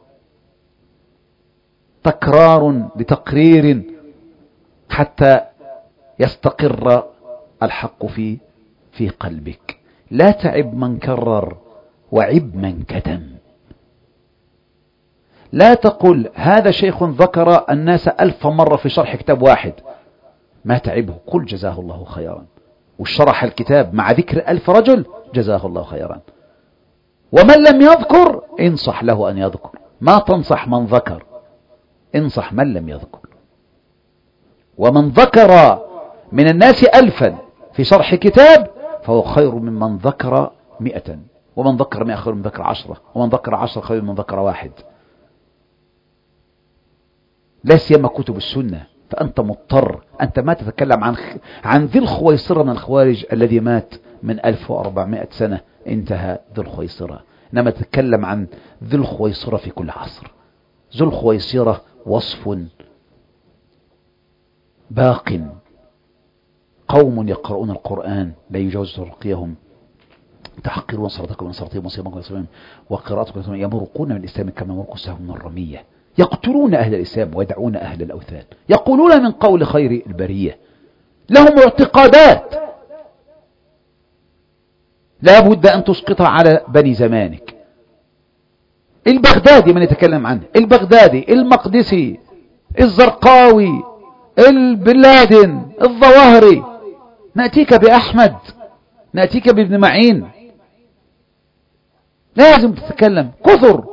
تكرار لتقرير حتى يستقر الحق في في قلبك. لا تعب من كرر وعب من كتم. لا تقل هذا شيخ ذكر الناس ألف مرة في شرح كتاب واحد، ما تعبه، قل جزاه الله خيرا. وشرح الكتاب مع ذكر ألف رجل جزاه الله خيرا. ومن لم يذكر انصح له أن يذكر. ما تنصح من ذكر، انصح من لم يذكر. ومن ذكر من الناس ألفا في شرح كتاب فهو خير ممن ذكر مئة، ومن ذكر مئة خير من ذكر عشرة، ومن ذكر عشرة خير من ذكر واحد. لا سيما كتب السنة. فأنت مضطر، أنت ما تتكلم عن عن ذي الخويصرة من الخوارج الذي مات من ألف وأربعمائة سنة انتهى ذو الخويصرة، إنما تتكلم عن ذو الخويصرة في كل عصر. ذو الخويصرة وصف باق. قوم يقرؤون القرآن لا يجاوز ترقيهم، تحقرون صلاتكم من صلاتهم وصيامكم وصيامهم وقراءتكم، يمرقون من الإسلام كما يمرق السهم من الرمية. يقتلون أهل الإسلام ويدعون أهل الأوثان، يقولون من قول خير البرية. لهم اعتقادات لا بد أن تسقطها على بني زمانك. البغدادي من يتكلم عنه، البغدادي، المقدسي، الزرقاوي، البلادن، الظواهري، نأتيك بأحمد، نأتيك بابن معين، لازم تتكلم. كثر،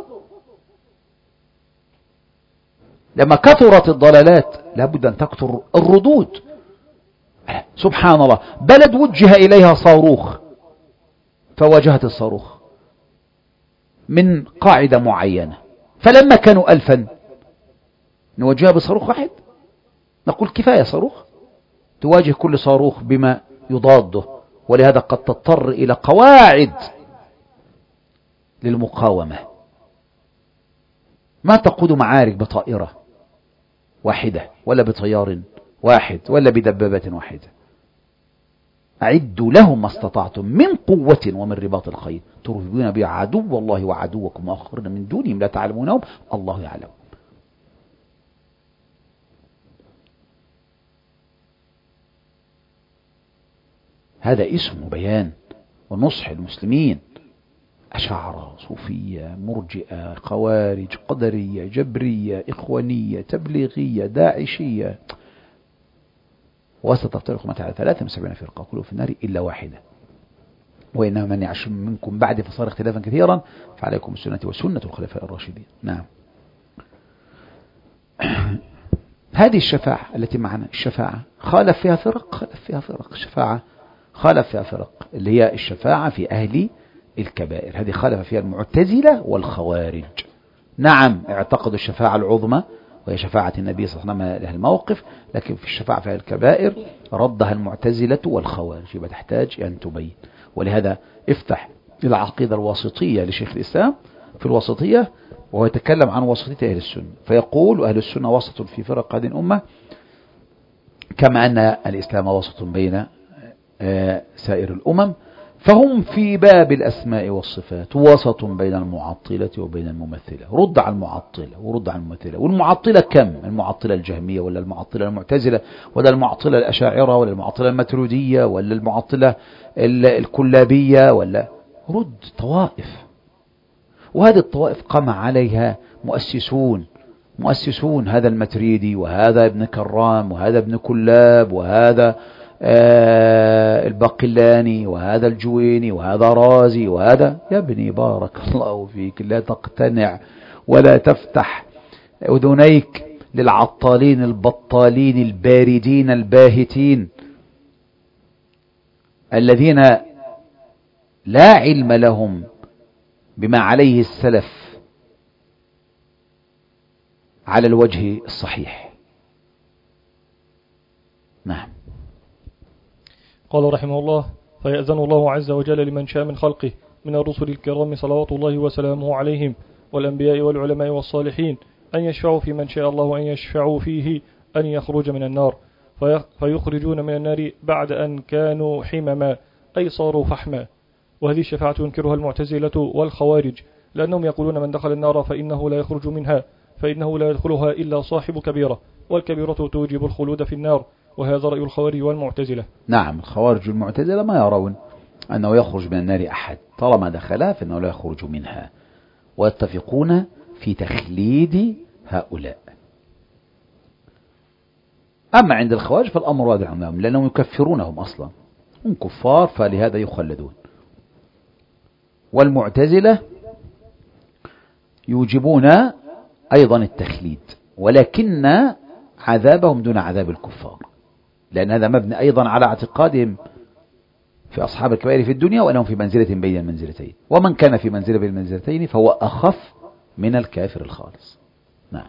لما كثرت الضلالات لابد أن تكثر الردود. سبحان الله، بلد وجه إليها صاروخ فواجهت الصاروخ من قاعدة معينة، فلما كانوا ألفا نواجهها بصاروخ واحد، نقول كفاية صاروخ، تواجه كل صاروخ بما يضاده. ولهذا قد تضطر إلى قواعد للمقاومة. ما تقود معارك بطائرة واحدة ولا بطيار واحد ولا بدبابة واحدة. أعدوا لهم ما استطعتم من قوة ومن رباط الخيل ترهبون به عدو الله وعدوكم وآخرين من دونهم لا تعلمونهم الله يعلم. هذا اسم بيان ونصح المسلمين. أشاعرة، صوفية، مرجئة، خوارج، قدرية، جبرية، إخوانية، تبليغية، داعشية، وستفترق أمتي على ثلاثة وسبعين فرقة كلهم في النار إلا واحدة، وإنما من يعش منكم بعد فصار اختلافا كثيرا فعليكم السنة وسنة الخلفاء الراشدين. نعم. هذه الشفاعة التي معنا، الشفاعة خالف فيها فرق، خالف فيها فرق الشفاعة خالف فيها فرق، اللي هي الشفاعة في أهل الكبائر، هذه خالف فيها المعتزلة والخوارج. نعم، اعتقدوا الشفاعة العظمى وهي شفاعة النبي صلى الله عليه وسلم له الموقف، لكن في الشفاعة في الكبائر ردها المعتزلة والخوارج، يبقى تحتاج أن تبين. ولهذا افتح العقيدة الواسطية لشيخ الإسلام في الواسطية وهو يتكلم عن وسطية أهل السنة، فيقول أهل السنة وسط في فرق هذه الأمة كما أن الإسلام وسط بين سائر الأمم، فهم في باب الأسماء والصفات وسط بين المعطلة وبين الممثلة. رد على المعطلة ورد على الممثلة. والمعطلة كم؟ المعطلة الجهمية ولا المعطلة المعتزلة ولا المعطلة الأشاعرة ولا المعطلة الماتريدية ولا المعطلة الكلابية ولا رد طوائف. وهذه الطوائف قام عليها مؤسسون مؤسسون هذا الماتريدي وهذا ابن كرام وهذا ابن كلاب وهذا آه الباقلاني وهذا الجويني وهذا رازي وهذا. يا ابني بارك الله فيك، لا تقتنع ولا تفتح أذنيك للعطالين البطالين الباردين الباهتين الذين لا علم لهم بما عليه السلف على الوجه الصحيح. نعم. قال رحمه الله: فيأذن الله عز وجل لمن شاء من خلقه من الرسل الكرام صلوات الله وسلامه عليهم والأنبياء والعلماء والصالحين أن يشفعوا في من شاء الله أن يشفعوا فيه أن يخرج من النار، فيخرجون من النار بعد أن كانوا حمما أي صاروا فحما. وهذه الشفاعة ينكرها المعتزلة والخوارج، لأنهم يقولون من دخل النار فإنه لا يخرج منها، فإنه لا يدخلها إلا صاحب كبيرة، والكبيرة توجب الخلود في النار، وهذا رأي الخوارج والمعتزلة. نعم، الخوارج والمعتزلة ما يرون أنه يخرج من النار أحد، طالما دخلها فإنه لا يخرج منها، ويتفقون في تخليد هؤلاء. أما عند الخوارج فالأمر واضح عنهم، لأنهم يكفرونهم أصلا، هم كفار فلهذا يخلدون. والمعتزلة يوجبون أيضا التخليد، ولكن عذابهم دون عذاب الكفار، لأن هذا مبني أيضا على اعتقادهم في أصحاب الكبائر في الدنيا وأنهم في منزلة بين المنزلتين، ومن كان في منزلة بين المنزلتين فهو أخف من الكافر الخالص. نعم.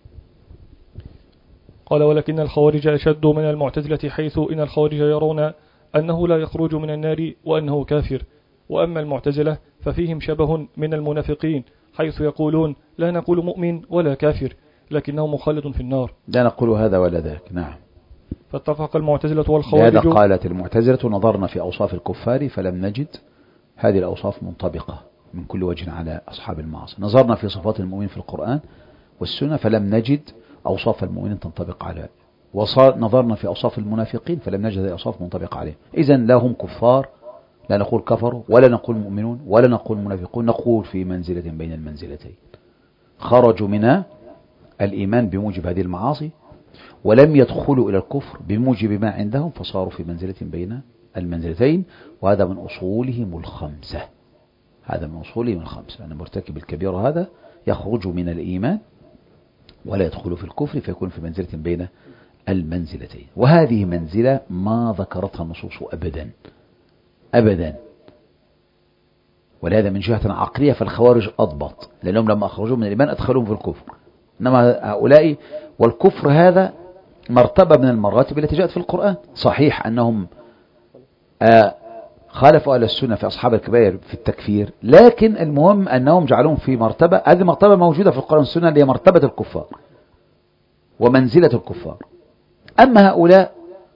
قال: ولكن الخوارج أشد من المعتزلة، حيث إن الخوارج يرون أنه لا يخرج من النار وأنه كافر، وأما المعتزلة ففيهم شبه من المنافقين، حيث يقولون لا نقول مؤمن ولا كافر لكنه مخلد في النار. لا نقول هذا ولا ذاك. نعم. فاتفق المعتزلة والخوارج. لهذا قالت المعتزلة: نظرنا في أوصاف الكفار فلم نجد هذه الأوصاف منطبقة من كل وجه على أصحاب المعاصي. نظرنا في صفات المؤمن في القرآن والسنة فلم نجد أوصاف المؤمنين تنطبق على، ونظرنا في أوصاف المنافقين فلم نجد هذه الأوصاف منطبقة عليه. إذن لا هم كفار، لا نقول كفروا ولا نقول مؤمنون ولا نقول منافقون، نقول في منزلة بين المنزلتين، خرجوا من الإيمان بموجب هذه المعاصي ولم يدخلوا إلى الكفر بموجب ما عندهم، فصاروا في منزلة بين المنزلتين، وهذا من أصولهم الخمسة. هذا من أصولهم الخمسة أن مرتكب الكبيرة هذا يخرج من الإيمان ولا يدخل في الكفر، فيكون في منزلة بين المنزلتين. وهذه منزلة ما ذكرتها النصوص أبدا أبدا. ولهذا من جهة عقلية فالخوارج أضبط، لأنهم لما أخرجوا من الإيمان أدخلوهم في الكفر. إنما هؤلاء، والكفر هذا مرتبة من المراتب التي جاءت في القرآن. صحيح أنهم آه خالفوا أهل السنة في أصحاب الكبائر في التكفير، لكن المهم أنهم جعلوهم في مرتبة، هذه مرتبة موجودة في القرآن والسنة، اللي هي مرتبة الكفار ومنزلة الكفار. أما هؤلاء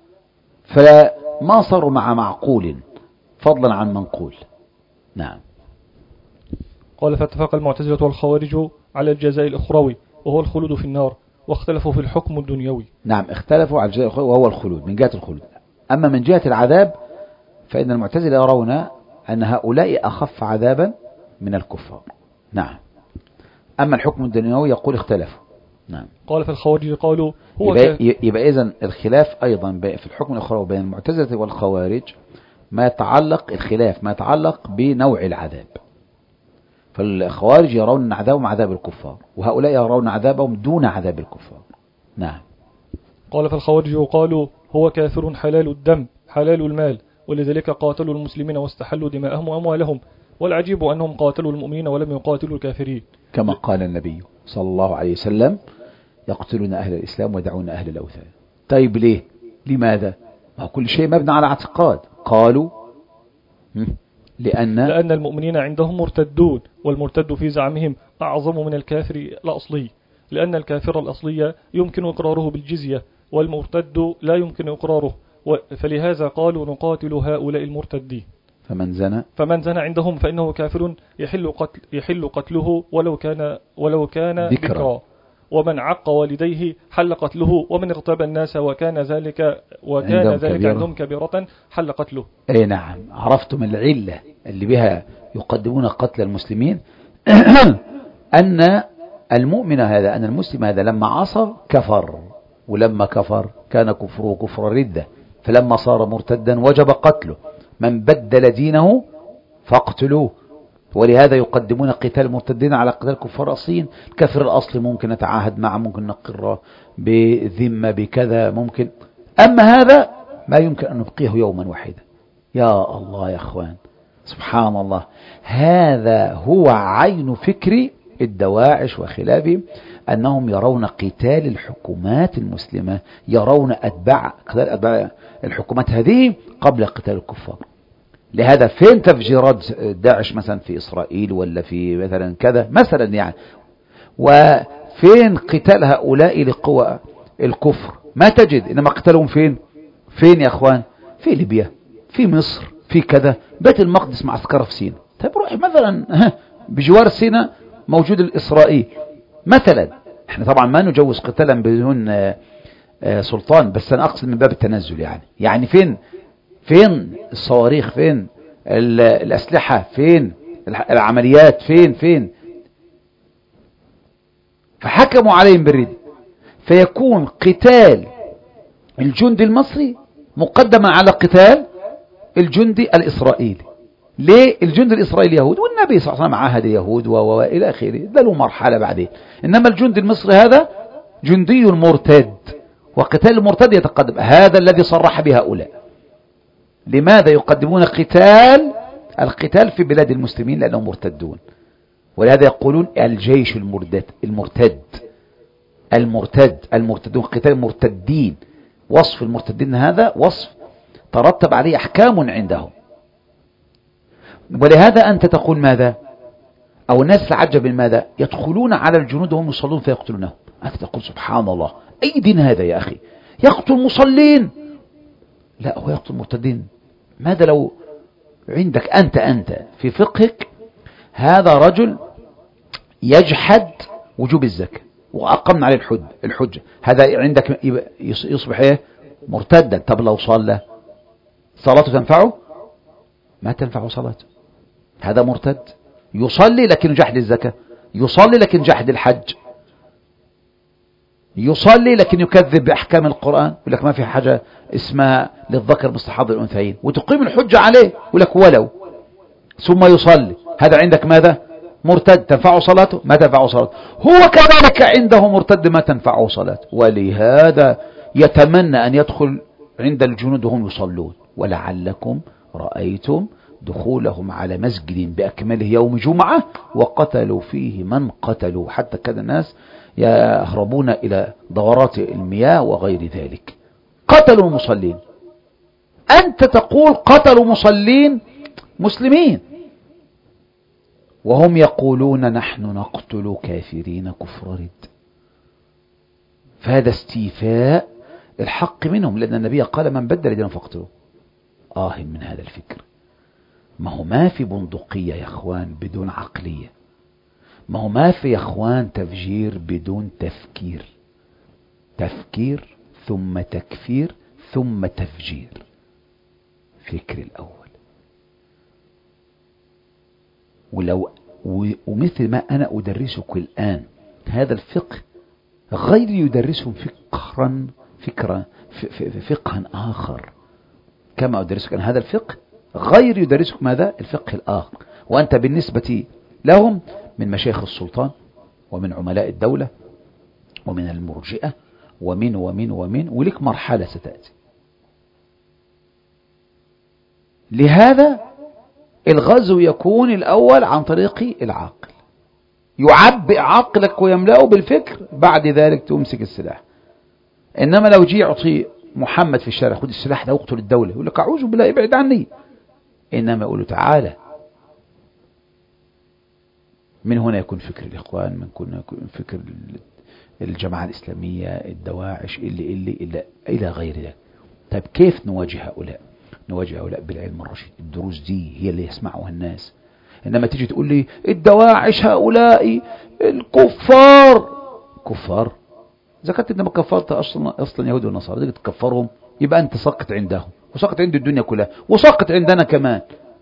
فما صاروا مع معقول فضلا عن منقول. نعم. قال فاتفق المعتزلة والخوارج على الجزاء الأخروي وهو الخلود في النار، واختلفوا في الحكم الدنيوي. نعم، اختلفوا على الجزاء الأخروي وهو الخلود من جهة الخلود. أما من جهة العذاب فإن المعتزلة يرون أن هؤلاء أخف عذابا من الكفار. نعم. أما الحكم الدنيوي يقول اختلفوا. نعم. قال فالخوارج قالوا هو يبقى, يبقى إذن الخلاف أيضا في الحكم الأخروي بين المعتزلة والخوارج ما يتعلق، الخلاف ما يتعلق بنوع العذاب. فالخوارج يرون عذابهم عذاب الكفار، وهؤلاء يرون عذابهم دون عذاب الكفار. نعم. قال فالخوارج قالوا هو كافر حلال الدم حلال المال، ولذلك قاتلوا المسلمين واستحلوا دماءهم وأموالهم، والعجيب أنهم قاتلوا المؤمنين ولم يقاتلوا الكافرين، كما قال النبي صلى الله عليه وسلم يقتلون أهل الإسلام ويدعون أهل الأوثان. طيب ليه؟ لماذا؟ ما كل شيء مبني على اعتقاد. قالوا لأن لأن المؤمنين عندهم مرتدون، والمرتد في زعمهم أعظم من الكافر الأصلي، لأن الكافر الأصلي يمكن إقراره بالجزية، والمرتد لا يمكن إقراره، فلهذا قالوا نقاتل هؤلاء المرتدين. فمن زنى فمن زنى عندهم فإنه كافر يحل قتل يحل قتله ولو كان ولو كان ذكرا، ومن عق والديه حل قتله، ومن اغتاب الناس وكان ذلك وكان ذلك عندهم كبيرة حل قتله. اي نعم. عرفتم العلة اللي بها يقدمون قتل المسلمين؟ أن المؤمن هذا، أن المسلم هذا لما عصى كفر، ولما كفر كان كفره كفر ردة، فلما صار مرتدا وجب قتله. من بدل دينه فاقتلوه. ولهذا يقدمون قتال المرتدين على قتال الكفار الأصليين. الكافر الأصلي ممكن نتعاهد معه، ممكن نقر بذمة بكذا ممكن، أما هذا ما يمكن أن نبقيه يوما واحدا. يا الله يا أخوان، سبحان الله. هذا هو عين فكر الدواعش وخلافهم، أنهم يرون قتال الحكومات المسلمة، يرون أتباع قتال أتباع الحكومات هذه قبل قتال الكفار. لهذا فين تفجيرات داعش مثلا في إسرائيل ولا في مثلا كذا مثلا يعني، وفين قتال هؤلاء لقوى الكفر؟ ما تجد. إنما قتالهم فين فين يا أخوان؟ في ليبيا، في مصر، في كذا، بيت المقدس معسكر في سيناء. طيب روح مثلا بجوار سيناء موجود الإسرائيل مثلا. احنا طبعا ما نجوز قتالا بدون سلطان، بس أنا أقصد من باب التنزل يعني. يعني فين فين الصواريخ، فين الأسلحة، فين العمليات، فين فين فحكموا عليهم بالردة. فيكون قتال الجندي المصري مقدما على قتال الجندي الإسرائيلي. ليه؟ الجندي الإسرائيلي يهود، والنبي صلى الله عليه وسلم عاهد اليهود وإلى آخره، ده له مرحلة بعدين. إنما الجندي المصري هذا جندي مرتد، وقتال المرتد يتقدم. هذا الذي صرح بهؤلاء. لماذا يقدمون قتال القتال في بلاد المسلمين؟ لأنهم مرتدون. ولهذا يقولون الجيش المرتد المرتد المرتد المرتدون، قتال المرتدين. وصف المرتدين هذا وصف ترتب عليه أحكام عندهم. ولهذا أنت تقول ماذا؟ أو الناس تعجب من ماذا؟ يدخلون على الجنود وهم يصلون فيقتلونهم. أنت تقول سبحان الله، أي دين هذا يا أخي؟ يقتل مصلين؟ لا، هو يقتل مرتدين. ماذا لو عندك أنت أنت في فقهك هذا رجل يجحد وجوب الزكاة وأقمنا عليه الحج الحجة، هذا عندك يصبح إيه؟ مرتدا. طب لو صلى صلاته تنفعه؟ ما تنفع صلاته. هذا مرتد، يصلي لكن جحد الزكاة، يصلي لكن جحد الحج. يصلي لكن يكذب بأحكام القرآن، يقول لك ما في حاجة اسمها للذكر مثل حظ الأنثيين، وتقيم الحجة عليه يقول لك ولو، ثم يصلي، هذا عندك ماذا؟ مرتد، تنفعه صلاته؟ ما تنفعه صلاته. هو كذلك عنده مرتد ما تنفعه صلاته، ولهذا يتمنى أن يدخل عند الجنود وهم يصلون. ولعلكم رأيتم دخولهم على مسجد بأكمله يوم جمعة وقتلوا فيه من قتلوا، حتى كان الناس يهربون إلى دورات المياه وغير ذلك. قتلوا المصلين، أنت تقول قتلوا مصلين مسلمين، وهم يقولون نحن نقتل كافرين كفر رد. فهذا استيفاء الحق منهم، لأن النبي قال من بدل دينه فاقتلوه. آه من هذا الفكر. ما هو ما في بندقية يا أخوان بدون عقلية، ما هو ما في يا أخوان تفجير بدون تفكير، تفكير ثم تكفير ثم تفجير. فكر الأول. ولو ومثل ما أنا أدرسك الآن هذا الفقه، غير يدرسهم فكرا فكرا فقها آخر. كما أدرسك أنا هذا الفقه، غير يدرسك ماذا؟ الفقه الآخر. وأنت بالنسبة لهم من مشايخ السلطان ومن عملاء الدولة ومن المرجئة ومن ومن ومن ولك مرحلة ستأتي. لهذا الغزو يكون الأول عن طريق العقل، يعبئ عقلك ويملأه بالفكر، بعد ذلك تمسك السلاح. إنما لو جي يعطي محمد في الشارع خذ السلاح ده واقتل الدولة، يقول لك أعوذ بالله ابعد عني. إنما يقول له تعالى. من هنا يكون فكر الإخوان، من هنا يكون فكر الجماعة الإسلامية، الدواعش، اللي اللي إلى إلى غير ذلك. طيب كيف نواجه هؤلاء؟ نواجه هؤلاء بالعلم الرشيد. الدروس دي هي اللي يسمعها الناس. إنما تيجي تقول لي الدواعش هؤلاء الكفار، كفار؟ إذا كنت أنت ما كفرت أصلا أصلا يهود والنصارى، تيجي تكفرهم يبقى أنت سقط عندهم وسقط عند الدنيا كلها وسقط عندنا كمان.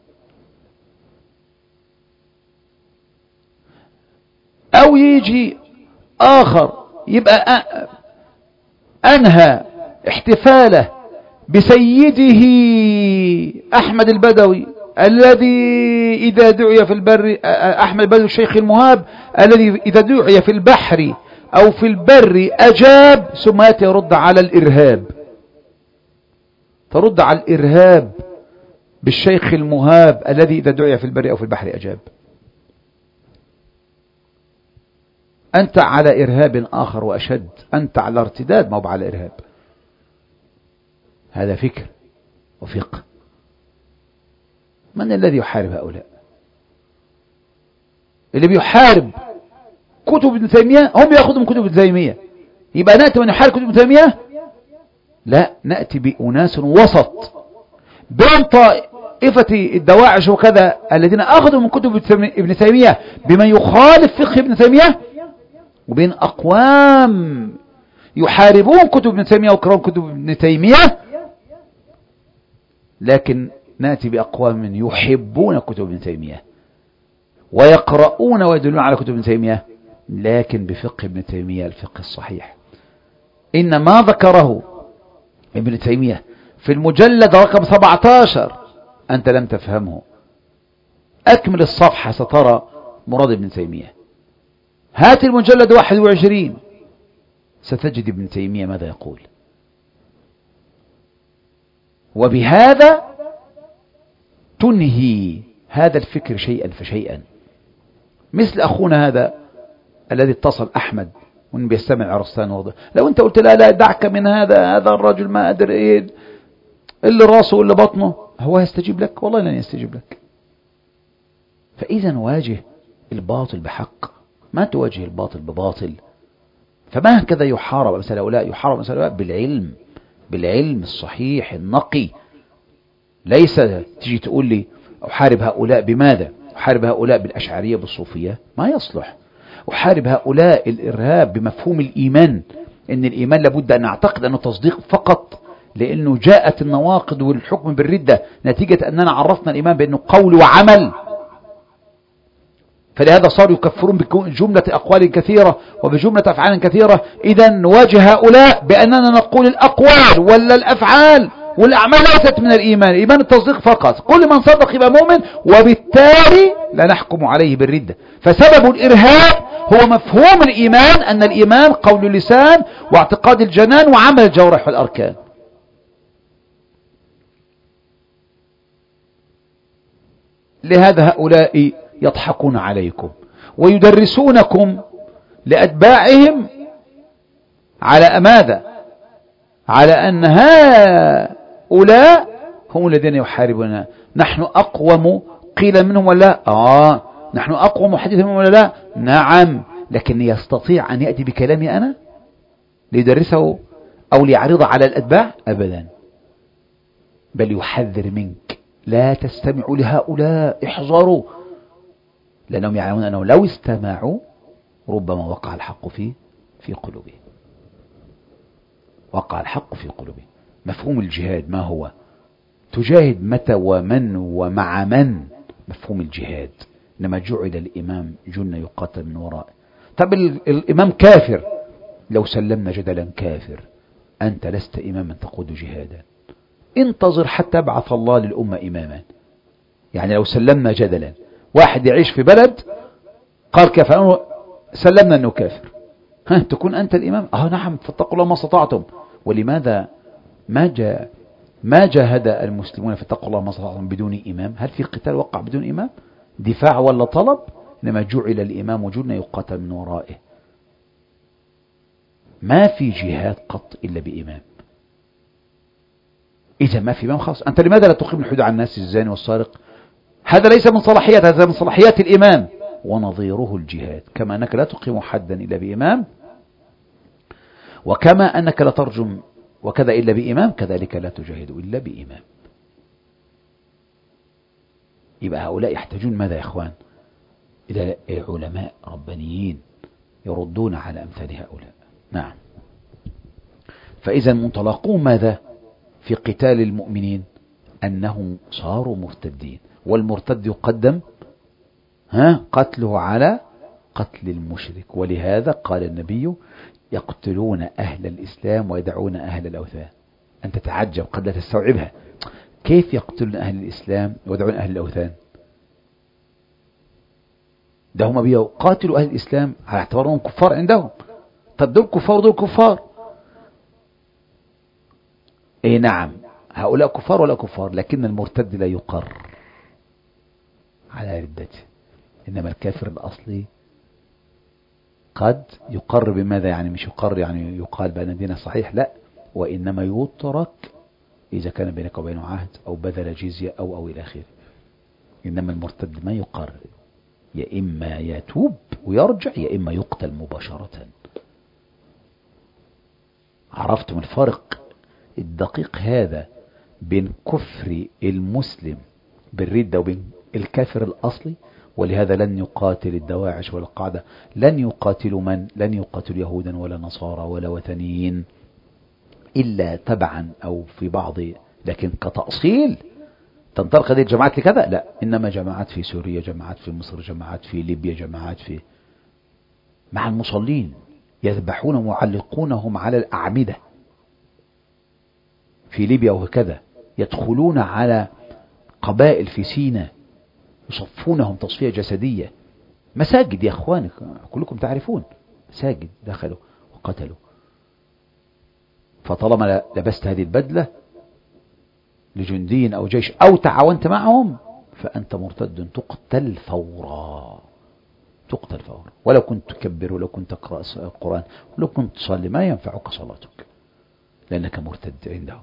أو يجي آخر يبقى أنهى احتفاله بسيده أحمد البدوي الذي إذا دعي في البر، أحمد البدوي الشيخ المهاب الذي إذا دعي في البحر أو في البر أجاب، ثم يأتي يرد على الإرهاب، ترد على الإرهاب بالشيخ المهاب الذي إذا دعي في البر أو في البحر أجاب. أنت على إرهاب آخر وأشد، أنت على ارتداد، ما هو على إرهاب. هذا فكر وفقه. من الذي يحارب هؤلاء؟ اللي بيحارب كتب ابن تيمية هم يأخذوا من كتب ابن تيمية. يبقى نأتي من يحارب كتب ابن تيمية؟ لا، نأتي بأناس وسط بين طائفة الدواعش وكذا الذين أخذوا من كتب ابن تيمية بما يخالف فقه ابن تيمية، وبين أقوام يحاربون كتب ابن تيمية ويكرهون كتب ابن تيمية، لكن نأتي بأقوام يحبون كتب ابن تيمية ويقرؤون ويدلون على كتب ابن تيمية، لكن بفقه ابن تيمية الفقه الصحيح. إن ما ذكره ابن تيمية في المجلد رقم سبعة عشر أنت لم تفهمه. أكمل الصفحة سترى مراد ابن تيمية. هات المجلد واحد وعشرين ستجد ابن تيمية ماذا يقول. وبهذا تنهي هذا الفكر شيئا فشيئا. مثل أخونا هذا الذي اتصل أحمد وإن بيستمع عرستان وضع، لو أنت قلت لا لا دعك من هذا هذا الرجل ما أدري إيه اللي راسه واللي بطنه، هو يستجيب لك؟ والله لن يستجيب لك. فإذا واجه الباطل بحق، ما تواجه الباطل بباطل. فما هكذا يحارب مثل هؤلاء، يحارب مثل هؤلاء بالعلم، بالعلم الصحيح النقي. ليس تجي تقول لي أحارب هؤلاء بماذا؟ أحارب هؤلاء بالأشعرية بالصوفية، ما يصلح. أحارب هؤلاء الإرهاب بمفهوم الإيمان، إن الإيمان لابد أن نعتقد أنه تصديق فقط، لأنه جاءت النواقض والحكم بالردة نتيجة أننا عرفنا الإيمان بأنه قول وعمل. فلهذا صاروا يكفرون بجملة أقوال كثيرة وبجملة أفعال كثيرة. إذا نواجه هؤلاء بأننا نقول الأقوال ولا الأفعال والأعمال ليست من الإيمان، إيمان التصديق فقط، كل من صدق يبقى مؤمن، وبالتالي لا نحكم عليه بالردة. فسبب الإرهاب هو مفهوم الإيمان، أن الإيمان قول اللسان واعتقاد الجنان وعمل الجوارح والأركان. لهذا هؤلاء يضحكون عليكم ويدرسونكم لأتباعهم على ماذا؟ على أن هؤلاء هم الذين يحاربوننا. نحن أقوم قيل منهم ولا آه نحن أقوم حديث منهم ولا لا؟ نعم، لكن يستطيع أن يأتي بكلامي أنا ليدرسه أو ليعرض على الأتباع؟ أبدا، بل يحذر منك لا تستمعوا لهؤلاء، احذروا، لأنهم يعلمون أنه لو استمعوا ربما وقع الحق في في قلوبهم، وقع الحق في قلوبهم. مفهوم الجهاد ما هو؟ تجاهد متى ومن ومع من؟ مفهوم الجهاد. إنما جعل الإمام جنة يقاتل من وراء. طب الإمام كافر، لو سلمنا جدلا كافر، أنت لست إماما تقود جهادا، انتظر حتى ابعث الله للأمة إماما. يعني لو سلمنا جدلا واحد يعيش في بلد قال كافر، سلمنا أنه كافر، ها تكون أنت الإمام؟ آه نعم، فاتقوا الله ما استطعتم. ولماذا ما جاء ما جاهد المسلمون فاتقوا الله ما استطعتم بدون إمام؟ هل في قتال وقع بدون إمام؟ دفاع ولا طلب؟ إنما جعل الإمام جنة يقاتل من ورائه. ما في جهاد قط إلا بإمام. إذا ما في إمام خاص، أنت لماذا لا تقيم الحدود عن الناس الزاني والسارق؟ هذا ليس من صلاحيات، هذا من صلاحيات الإمام. ونظيره الجهاد، كما أنك لا تقيم حدا إلا بإمام، وكما أنك لا ترجم وكذا إلا بإمام، كذلك لا تجاهد إلا بإمام. يبقى هؤلاء يحتاجون ماذا يا إخوان؟ إلى علماء ربانيين يردون على أمثال هؤلاء. نعم. فإذا منطلقون ماذا في قتال المؤمنين؟ أنهم صاروا مرتدين، والمرتد يقدم ها قتله على قتل المشرك. ولهذا قال النبي يقتلون أهل الإسلام ويدعون أهل الأوثان. أنت تعجب قد لا تستوعبها، كيف يقتلون أهل الإسلام ويدعون أهل الأوثان؟ ده هم بيقاتلوا أهل الإسلام على اعتبارهم كفار عندهم. طب دول كفار ودول كفار. اي نعم، هؤلاء كفار ولا كفار، لكن المرتد لا يقر على ردته. إنما الكافر الأصلي قد يقر بماذا؟ يعني مش يقر يعني يقال بأن دينه صحيح، لا، وإنما يترك إذا كان بينك وبينه عهد أو بذل جزية أو أو إلى آخره. إنما المرتد ما يقر، يا إما يتوب ويرجع يا إما يقتل مباشرة. عرفتم الفرق الدقيق هذا بين كفر المسلم بالردة وبين الكافر الأصلي؟ ولهذا لن يقاتل الدواعش ولا القاعدة، لن يقاتلوا من؟ لن يقاتل يهودا ولا نصارى ولا وثنيين إلا تبعا أو في بعض، لكن كتأصيل تنطلق هذه الجماعات لكذا لا. إنما جماعات في سوريا، جماعات في مصر، جماعات في ليبيا، جماعات في مع المصلين يذبحون معلقونهم على الأعمدة في ليبيا وهكذا، يدخلون على قبائل في سيناء يصفونهم تصفية جسدية. مساجد يا أخواني كلكم تعرفون، مساجد دخلوا وقتلوا. فطالما لبست هذه البدلة لجندي أو جيش أو تعاونت معهم فأنت مرتد، تقتل فورا، تقتل فورا، ولو كنت تكبر ولو كنت تقرأ القرآن ولو كنت تصلي ما ينفعك صلاتك، لأنك مرتد عندهم.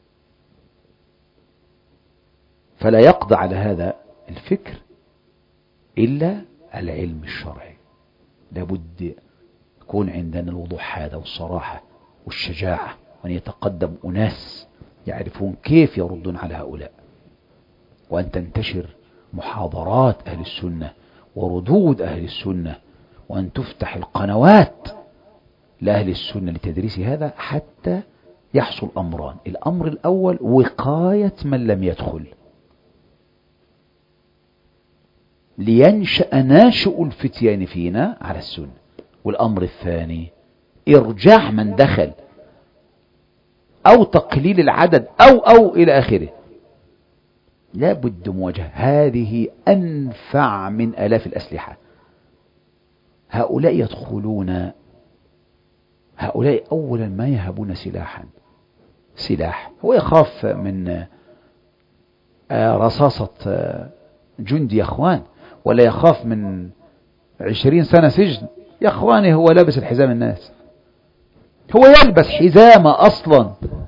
فلا يقضى على هذا الفكر إلا العلم الشرعي. لابد يكون عندنا الوضوح هذا والصراحة والشجاعة، وأن يتقدم أناس يعرفون كيف يردون على هؤلاء، وأن تنتشر محاضرات أهل السنة وردود أهل السنة، وأن تفتح القنوات لأهل السنة لتدريس هذا حتى يحصل أمران. الأمر الأول وقاية من لم يدخل، لينشأ ناشئ الفتيان فينا على السنة. والأمر الثاني إرجاع من دخل أو تقليل العدد أو أو إلى آخره. لا بد مواجهة، هذه أنفع من آلاف الأسلحة. هؤلاء يدخلون، هؤلاء أولا ما يهبون سلاحا، سلاح هو يخاف من رصاصة جندي يا أخوان، ولا يخاف من عشرين سنة سجن يا أخواني. هو لابس الحزام الناس، هو يلبس حزامة أصلا،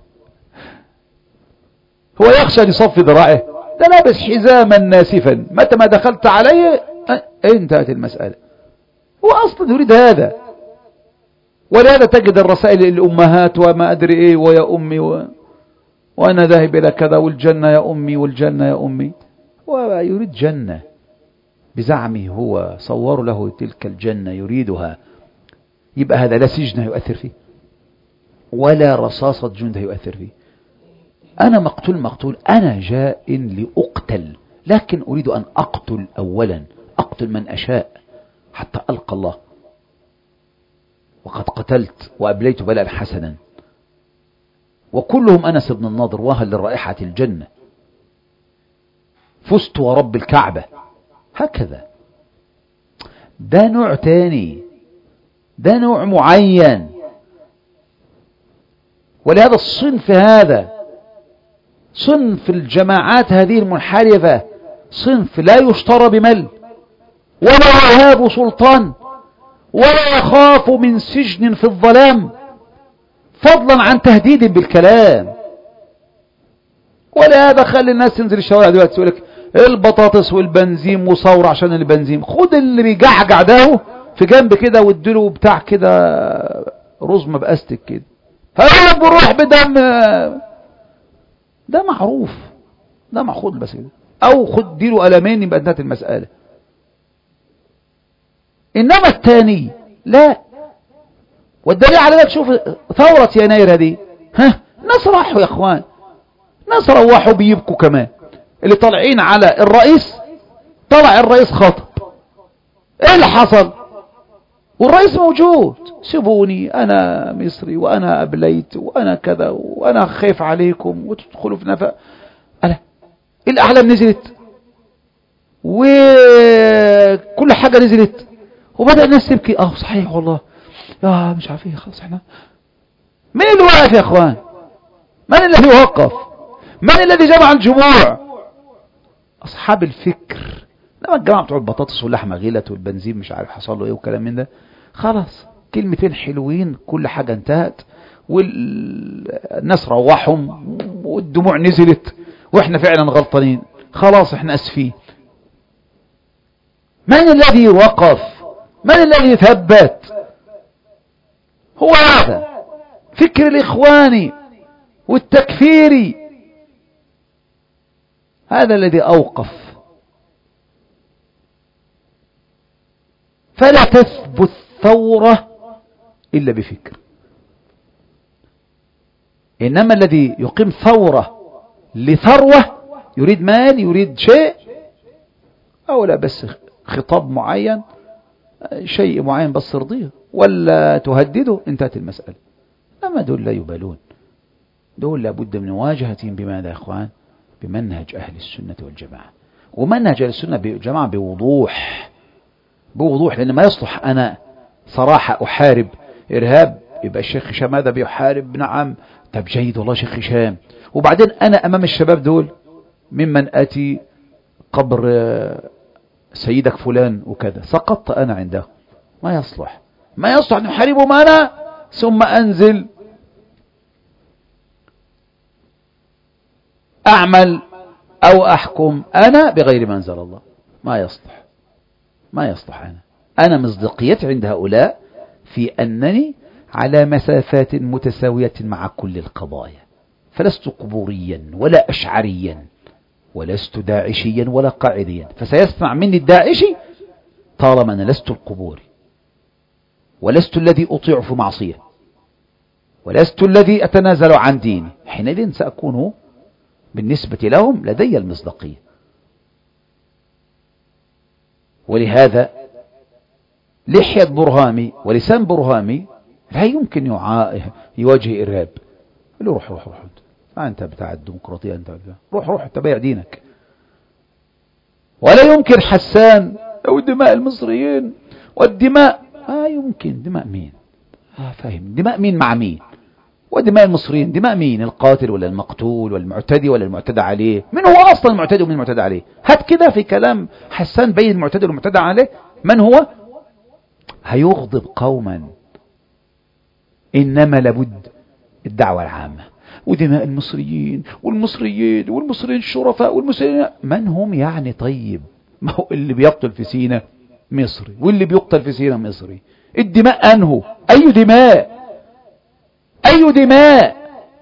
هو يخشى لصف ذراعه، ده لابس حزاما ناسفا، متى ما دخلت عليه انتهت المسألة. هو أصلا يريد هذا. ولهذا تجد الرسائل للأمهات وما أدري إيه ويا أمي و... وأنا ذاهب إلى كذا والجنة يا أمي والجنة يا أمي. هو يريد جنة بزعمه، هو صور له تلك الجنة يريدها. يبقى هذا لا سجن يؤثر فيه ولا رصاصة جند يؤثر فيه. أنا مقتول مقتول، أنا جاء لأقتل، لكن أريد أن أقتل أولا، أقتل من أشاء حتى ألقى الله. وقد قتلت وأبليت بلاء حسنا، وكلهم أنس بن النضر، وهل للرائحة الجنة، فزت ورب الكعبة. هكذا ده نوع تاني، ده نوع معين. ولهذا الصنف هذا صنف الجماعات هذه المنحرفة، صنف لا يشترى بمل ولا يهاب سلطان ولا يخاف من سجن في الظلام، فضلا عن تهديد بالكلام. ولهذا خلي الناس تنزل الشوارع دلوقتي تقول لك البطاطس والبنزين مصور عشان البنزين. خد اللي بيجعجع ده في جنب كده واديله بتاع كده رزمة بأستك كده، هيقولك بروح بدم. ده معروف، ده معخود بس كده، او خد ديله قلمين يبقى انتهت المسألة. انما الثاني لا. والدليل على ذلك شوف ثورة يناير هذه، ها ناس راحوا يا اخوان، ناس روحوا بيبكوا كمان. اللي طالعين على الرئيس، طلع الرئيس خطب، ايه اللي حصل؟ والرئيس موجود، سيبوني انا مصري وانا ابليت وانا كذا وانا خايف عليكم وتدخلوا في نفق. ألا الاعلام نزلت وكل حاجة نزلت، وبدأ الناس تبكي. اه صحيح والله، يا مش عارف ايه، خلاص احنا. من اللي وقف يا اخوان؟ من الذي وقف؟ من الذي جمع الجموع؟ اصحاب الفكر. لما الجماعة بتوع البطاطس واللحمة غلت والبنزين مش عارف حصل له ايه وكلام من ده، خلاص كلمتين حلوين كل حاجة انتهت، والناس روحهم والدموع نزلت واحنا فعلا غلطانين، خلاص احنا اسفين. من الذي وقف؟ من الذي ثبت؟ هو هذا فكر الإخواني والتكفيري، هذا الذي أوقف. فلا تثبت ثورة إلا بفكر. إنما الذي يقيم ثورة لثروة، يريد مال، يريد شيء، أو لا بس خطاب معين، شيء معين بس ترضيه ولا تهدده، انتهت المسألة. أما دول لا يبالون، دول لابد من مواجهتهم بماذا يا إخوان؟ بمنهج أهل السنة والجماعة. ومنهج أهل السنة والجماعة بوضوح، بوضوح، لأن ما يصلح أنا صراحة أحارب إرهاب، يبقى الشيخ هشام هذا بيحارب، نعم طب جيد والله شيخ هشام، وبعدين أنا أمام الشباب دول ممن أتي قبر سيدك فلان وكذا، سقطت أنا عنده. ما يصلح، ما يصلح نحاربهم أنا ثم أنزل أعمل أو أحكم أنا بغير ما أنزل الله. ما يصلح، ما يصلح. أنا أنا مصداقيتي عند هؤلاء في أنني على مسافات متساوية مع كل القضايا، فلست قبوريا ولا أشعريا ولست داعشيا ولا قاعديا، فسيسمع مني الداعشي طالما أنا لست القبوري، ولست الذي أطيع في معصية، ولست الذي أتنازل عن ديني. حينئذ سأكون بالنسبة لهم لدي المصداقية. ولهذا لحية برهامي ولسان برهامي لا يمكن يعا... يواجه إرهاب. له روح روح روح ما أنت بتاع الديمقراطية، أنت روح روح تبايع دينك. ولا يمكن حسان أو دماء المصريين والدماء، ما يمكن. دماء مين؟ آه فاهم، دماء مين مع مين؟ ودماء المصريين دماء مين؟ القاتل ولا المقتول ولا المعتدي ولا المعتدى عليه؟ من هو أصلا المعتدي ومن المعتدى عليه؟ هات كده في كلام حسان بين المعتدي والمعتدى عليه من هو. هيغضب قوما. إنما لابد الدعوة العامة ودماء المصريين والمصريين والمصريين الشرفاء والمصريين من هم يعني؟ طيب ما هو اللي بيقتل في سينا مصري واللي بيقتل في سينا مصري. الدماء أنه أي دماء؟ أي دماء؟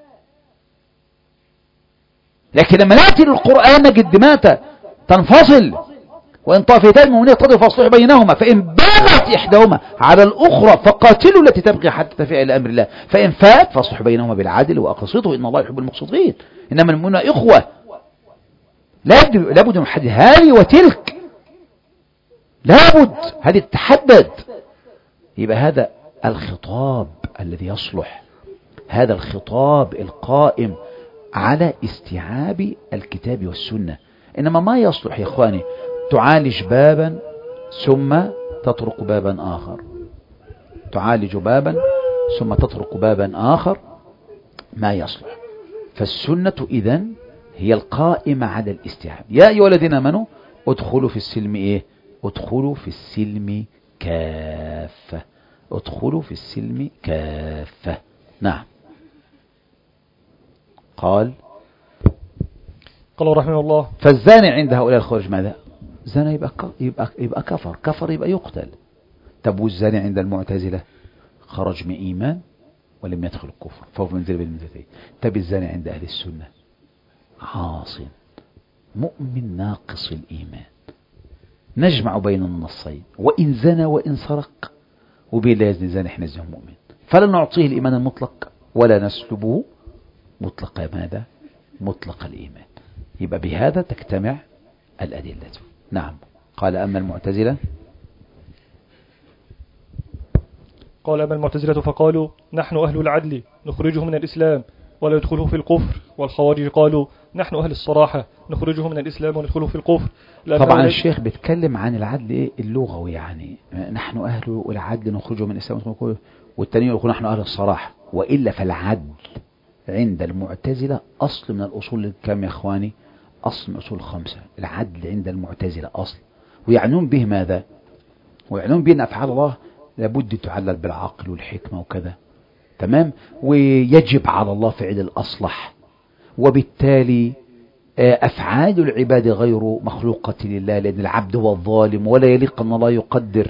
لكن لما نأتي للقرآن نجد دماء تنفصل. وإن طائفتان مؤمنين اقتتلوا فاصلحوا بينهما فإن بغت إحداهما على الأخرى فقاتلوا التي تبغي حتى تفيء إلى أمر الله فإن فاءت فاصلحوا بينهما بالعدل وأقسطوا إن الله يحب المقسطين إنما المؤمنون إخوة. لابد من حد هذه وتلك، لابد هذه تتحدد. يبقى هذا الخطاب الذي يصلح، هذا الخطاب القائم على استيعاب الكتاب والسنة. إنما ما يصلح يا إخواني تعالج بابا ثم تطرق بابا آخر، تعالج بابا ثم تطرق بابا آخر، ما يصلح. فالسنة إذن هي القائمة على الاستيعاب. يا أيها الذين آمنوا ادخلوا في السلم إيه؟ ادخلوا في السلم كافة، ادخلوا في السلم كافة. نعم. قال قال رحمه الله فالزاني عند هؤلاء الخوارج ماذا؟ زنا يبقى يبقى يبقى كفر، كفر يبقى يقتل. طب والزاني عند المعتزلة خرج من إيمان ولم يدخل الكفر فهو في منزل بالمنزلتين. طب الزاني عند أهل السنة عاص مؤمن ناقص الإيمان. نجمع بين النصين، وإن زنى وإن سرق وبين لا يزني زاني احنا زنه مؤمن، فلا نعطيه الإيمان المطلق ولا نسلبه مطلق ماذا؟ مطلق الإيمان. يبقى بهذا تجتمع الأدلة. نعم. قال أما المعتزلة قال أما المعتزلة فقالوا نحن أهل العدل نخرجه من الإسلام ولا يدخله في الكفر. والخوارج قالوا نحن أهل الصراحة نخرجه من الإسلام وندخله في الكفر. طبعا الشيخ بيتكلم عن العدل اللغوي، يعني نحن أهل العدل نخرجه من الإسلام وندخله في الكفر، والتانيين يقول نحن أهل الصراحة. وإلا فالعدل عند المعتزلة أصل من الأصول الكام يا إخواني؟ أصل من أصول خمسة. العدل عند المعتزلة أصل، ويعنون به ماذا؟ ويعنون به أن أفعال الله لابد تعلل بالعقل والحكمة وكذا، تمام؟ ويجب على الله فعل الأصلح، وبالتالي أفعال العباد غير مخلوقة لله، لأن العبد هو الظالم ولا يليق أن الله يقدر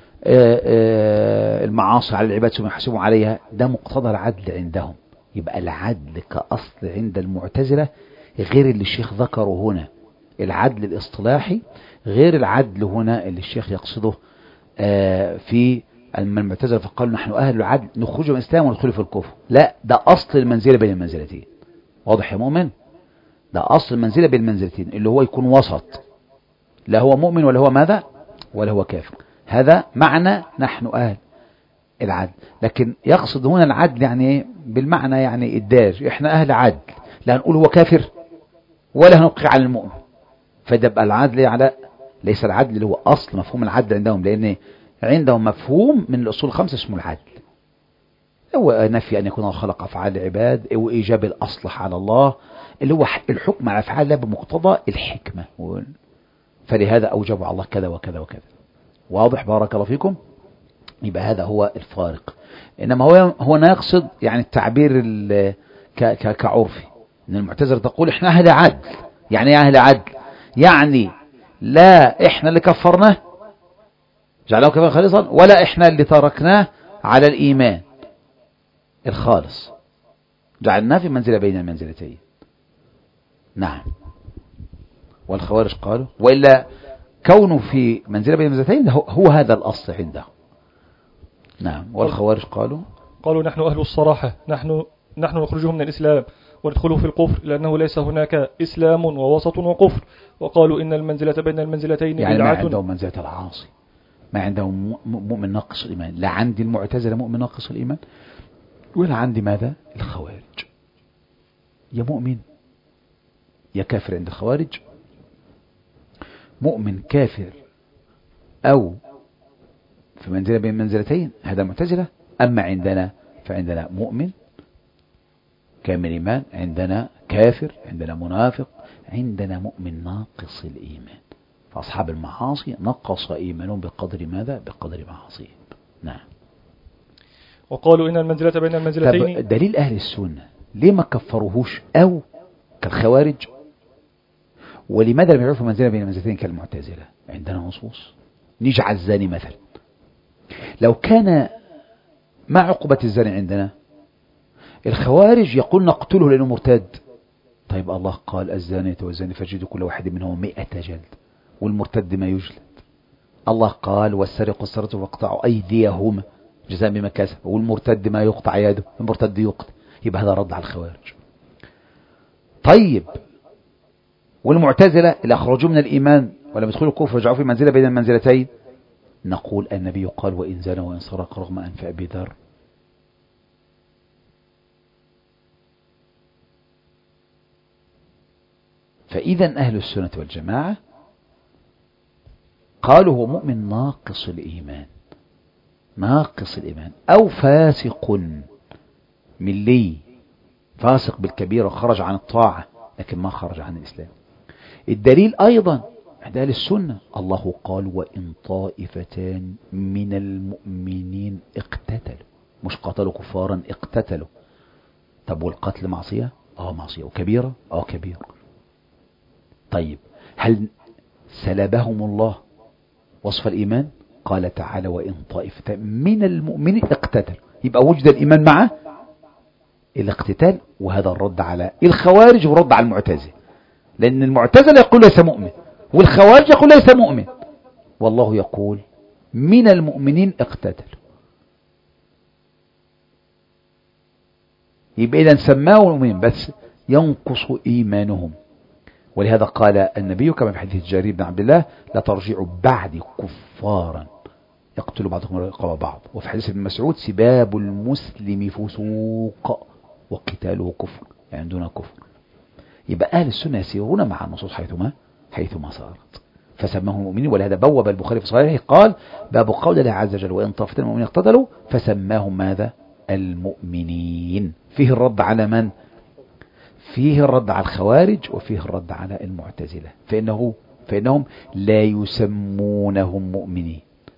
المعاصي على العباد ثم يحاسبهم عليها. ده مقتضى العدل عندهم. يبقى العدل كأصل عند المعتزلة غير اللي الشيخ ذكره هنا. العدل الاصطلاحي غير العدل هنا اللي الشيخ يقصده في المعتزلة فقالوا نحن أهل العدل نخرج من الإسلام وندخل في الكفر. لا، ده أصل المنزلة بين المنزلتين. واضح يا مؤمن؟ ده أصل المنزلة بين المنزلتين اللي هو يكون وسط، لا هو مؤمن ولا هو ماذا ولا هو كافر. هذا معنى نحن أهل العدل. لكن يقصد هنا العدل يعني بالمعنى يعني الدارج، احنا أهل عدل، لا هنقول هو كافر ولا هنبقي على المؤمن. فده بقى العدل على ليس العدل اللي هو أصل مفهوم العدل عندهم، لأن عندهم مفهوم من الأصول الخمسة اسمه العدل، هو نفي أن يكون خلق أفعال العباد وإيجاب الأصلح على الله اللي هو الحكم على أفعال الله بمقتضى الحكمة، فلهذا أوجب على الله كذا وكذا وكذا. واضح؟ بارك الله فيكم. يبقى هذا هو الفارق. إنما هو هو يقصد يعني التعبير كعرفي إن المعتزلة تقول إحنا أهل عدل. يعني إيه أهل عدل؟ يعني لا إحنا اللي كفرناه جعله كفر خالصا، ولا إحنا اللي تركناه على الإيمان الخالص، جعلناه في منزلة بين المنزلتين. نعم. والخوارج قالوا وإلا كونه في منزلة بين المنزلتين هو, هو هذا الأصل عنده. نعم. والخوارج قالوا قالوا نحن أهل الصراحة نحن نحن نخرجه من الإسلام وادخلوا في الكفر لأنه ليس هناك إسلام ووسط وكفر. وقالوا إن المنزلة بين المنزلتين يعني بدعة. ما عندهم منزلة العاصي، ما عندهم مؤمن ناقص الإيمان. لا عندي المعتزلة مؤمن ناقص الإيمان، ولا عندي ماذا؟ الخوارج. يا مؤمن يا كافر عند الخوارج، مؤمن كافر أو في منزلة بين منزلتين، هذا معتزلة. أما عندنا فعندنا مؤمن كامل إيمان، عندنا كافر، عندنا منافق، عندنا مؤمن ناقص الإيمان. فأصحاب المعاصي نقص إيمانهم بقدر ماذا؟ بقدر معاصيهم. نعم. وقالوا إن المنزلة بين المنزلتين. دليل أهل السنة ليه ما كفروهوش أو كالخوارج؟ ولماذا لم يعرفوا منزلة بين المنزلتين كالمعتزلة؟ عندنا نصوص. نجعل الزاني مثلا، لو كان ما عقوبة الزاني عندنا، الخوارج يقول نقتله لأنه مرتد. طيب الله قال الزانية والزاني فجلدوا كل واحد منهم مئة جلد، والمرتد ما يجلد. الله قال والسرق والسرقة فاقطعوا أيديهم جزاء بما كسب، والمرتد ما يقطع يده، المرتد يقتل. يبقى هذا رد على الخوارج. طيب والمعتزلة اللي أخرجوا من الإيمان ولم يدخلوا الكفر رجعوا في منزلة بين المنزلتين، نقول النبي قال وإن زنى وإن سرق رغم أنف أبي ذر. فإذا أهل السنة والجماعة قالوا هو مؤمن ناقص الإيمان، ناقص الإيمان أو فاسق ملي، فاسق بالكبيرة خرج عن الطاعة لكن ما خرج عن الإسلام. الدليل أيضا عند أهل السنة الله قال وإن طائفتان من المؤمنين اقتتلوا، مش قتلوا كفارا، اقتتلوا. طب والقتل معصية؟ آه معصية. وكبيرة؟ آه كبيرة. طيب هل سلبهم الله وصف الإيمان؟ قال تعالى وإن طائفتان من المؤمنين اقتتلوا، يبقى وجد الإيمان مع الاقتتال. وهذا الرد على الخوارج ورد على المعتزلة، لأن المعتزلة يقول ليس مؤمن والخوارج يقول ليس مؤمن، والله يقول من المؤمنين اقتتلوا. يبقى إذا سماه مؤمن بس ينقص إيمانهم. ولهذا قال النبي كما في حديث جرير بن عبد الله لا ترجعوا بعد كفارا يقتل بعضكم رقاب بعض. وفي حديث ابن مسعود سباب المسلم فسوق وقتاله كفر، يعني دون كفر. يبقى أهل السنة يسيرون مع النصوص حيثما حيثما صارت، فسماهم المؤمنين. ولهذا بوب البخاري في صحيحه قال باب قول الله عز وجل وإن طائفتان من المؤمنين اقتتلوا فسماهم ماذا؟ المؤمنين. فيه الرد على من؟ فيه الرد على الخوارج وفيه الرد على المعتزلة، فإنه فإنهم لا يسمونهم مؤمنين.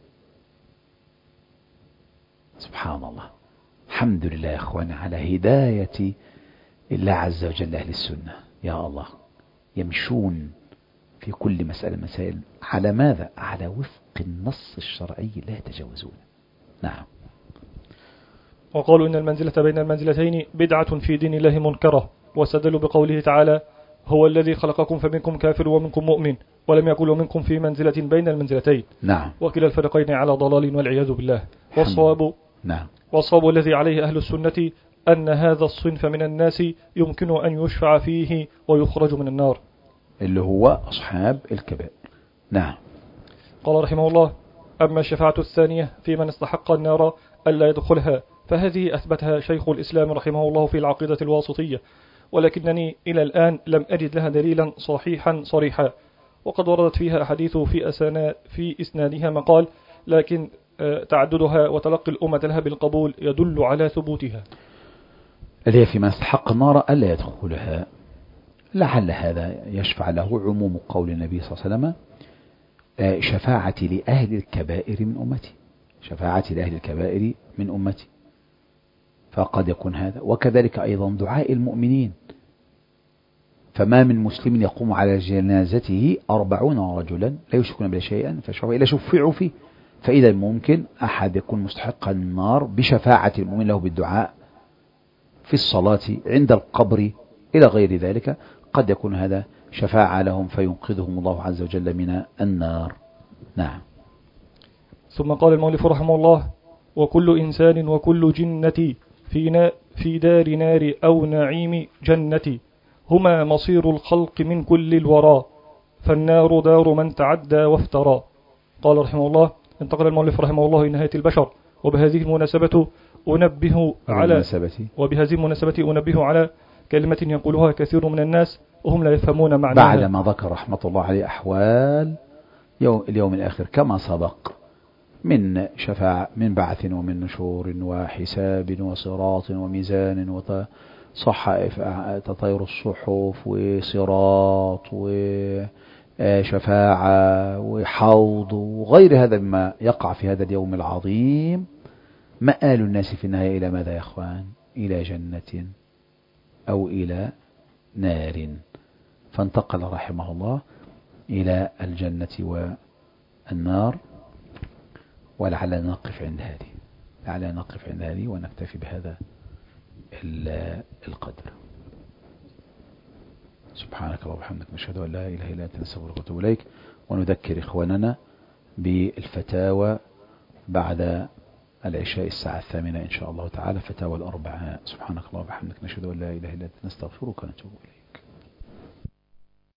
سبحان الله. الحمد لله يا أخواني على هداية الله عز وجل أهل السنة. يا الله يمشون في كل مسألة مسائل على ماذا؟ على وفق النص الشرعي لا يتجاوزون. نعم. وقالوا إن المنزلة بين المنزلتين بدعة في دين الله منكرة، واستدلوا بقوله تعالى هو الذي خلقكم فمنكم كافر ومنكم مؤمن ولم يقل منكم في منزلة بين المنزلتين. نعم. وكلا الفريقين على ضلال والعياذ بالله. والصواب نعم. والصواب الذي عليه أهل السنة أن هذا الصنف من الناس يمكن أن يشفع فيه ويخرج من النار، اللي هو أصحاب الكبائر. نعم. قال رحمه الله أما الشفاعة الثانية في من استحق النار ألا يدخلها فهذه أثبتها شيخ الإسلام رحمه الله في العقيدة الواسطية، ولكنني إلى الآن لم أجد لها دليلا صحيحا صريحا، وقد وردت فيها أحاديث في, أسنا في إسنادها مقال، لكن تعددها وتلقي الأمة لها بالقبول يدل على ثبوتها. اللي هي فيما استحق النار ألا يدخلها، لعل هذا يشفع له عموم قول النبي صلى الله عليه وسلم شفاعتي لأهل الكبائر من أمتي، شفاعتي لأهل الكبائر من أمتي، فقد يكون هذا. وكذلك أيضا دعاء المؤمنين، فما من مسلم يقوم على جنازته أربعون رجلا لا يشركون بلا شيئا فشفعوا إلا شفعوا فيه. فإذا ممكن أحد يكون مستحقا النار بشفاعة المؤمن له بالدعاء في الصلاة عند القبر إلى غير ذلك، قد يكون هذا شفاعة لهم فينقذهم الله عز وجل من النار. نعم. ثم قال المؤلف رحمه الله وكل إنسان وكل جنة في, في دار نار أو نعيم جنة، هما مصير الخلق من كل الورى، فالنار دار من تعدى وافترى. قال رحمه الله. انتقل المؤلف رحمه الله إلى نهاية البشر. وبهذه المناسبة أنبه على وبهذه المناسبة أنبه على كلمة يقولها كثير من الناس وهم لا يفهمون معناها. بعد ما ذكر رحمة الله عليه أحوال يوم اليوم الآخر كما سبق من شفاعة، من بعث ومن نشور وحساب وصراط وميزان وصحائف تطير الصحف وصراط وشفاعة وحوض وغير هذا مما يقع في هذا اليوم العظيم، مآل الناس في النهاية إلى ماذا يا أخوان؟ إلى جنة أو إلى نار. فانتقل رحمه الله إلى الجنة والنار. ولعلنا نقف عند هذه لعلنا نقف عند هذه ونكتفي بهذا القدر. سبحانك اللهم وبحمدك، نشهد أن لا إله إلا أنت، نستغفرك ونتوب إليك. ونذكر إخواننا بالفتاوى بعد العشاء الساعة الثامنة إن شاء الله تعالى، فتاوى الأربعاء. سبحانك اللهم وبحمدك، نشهد أن لا إله إلا أنت، نستغفرك ونتوب إليك.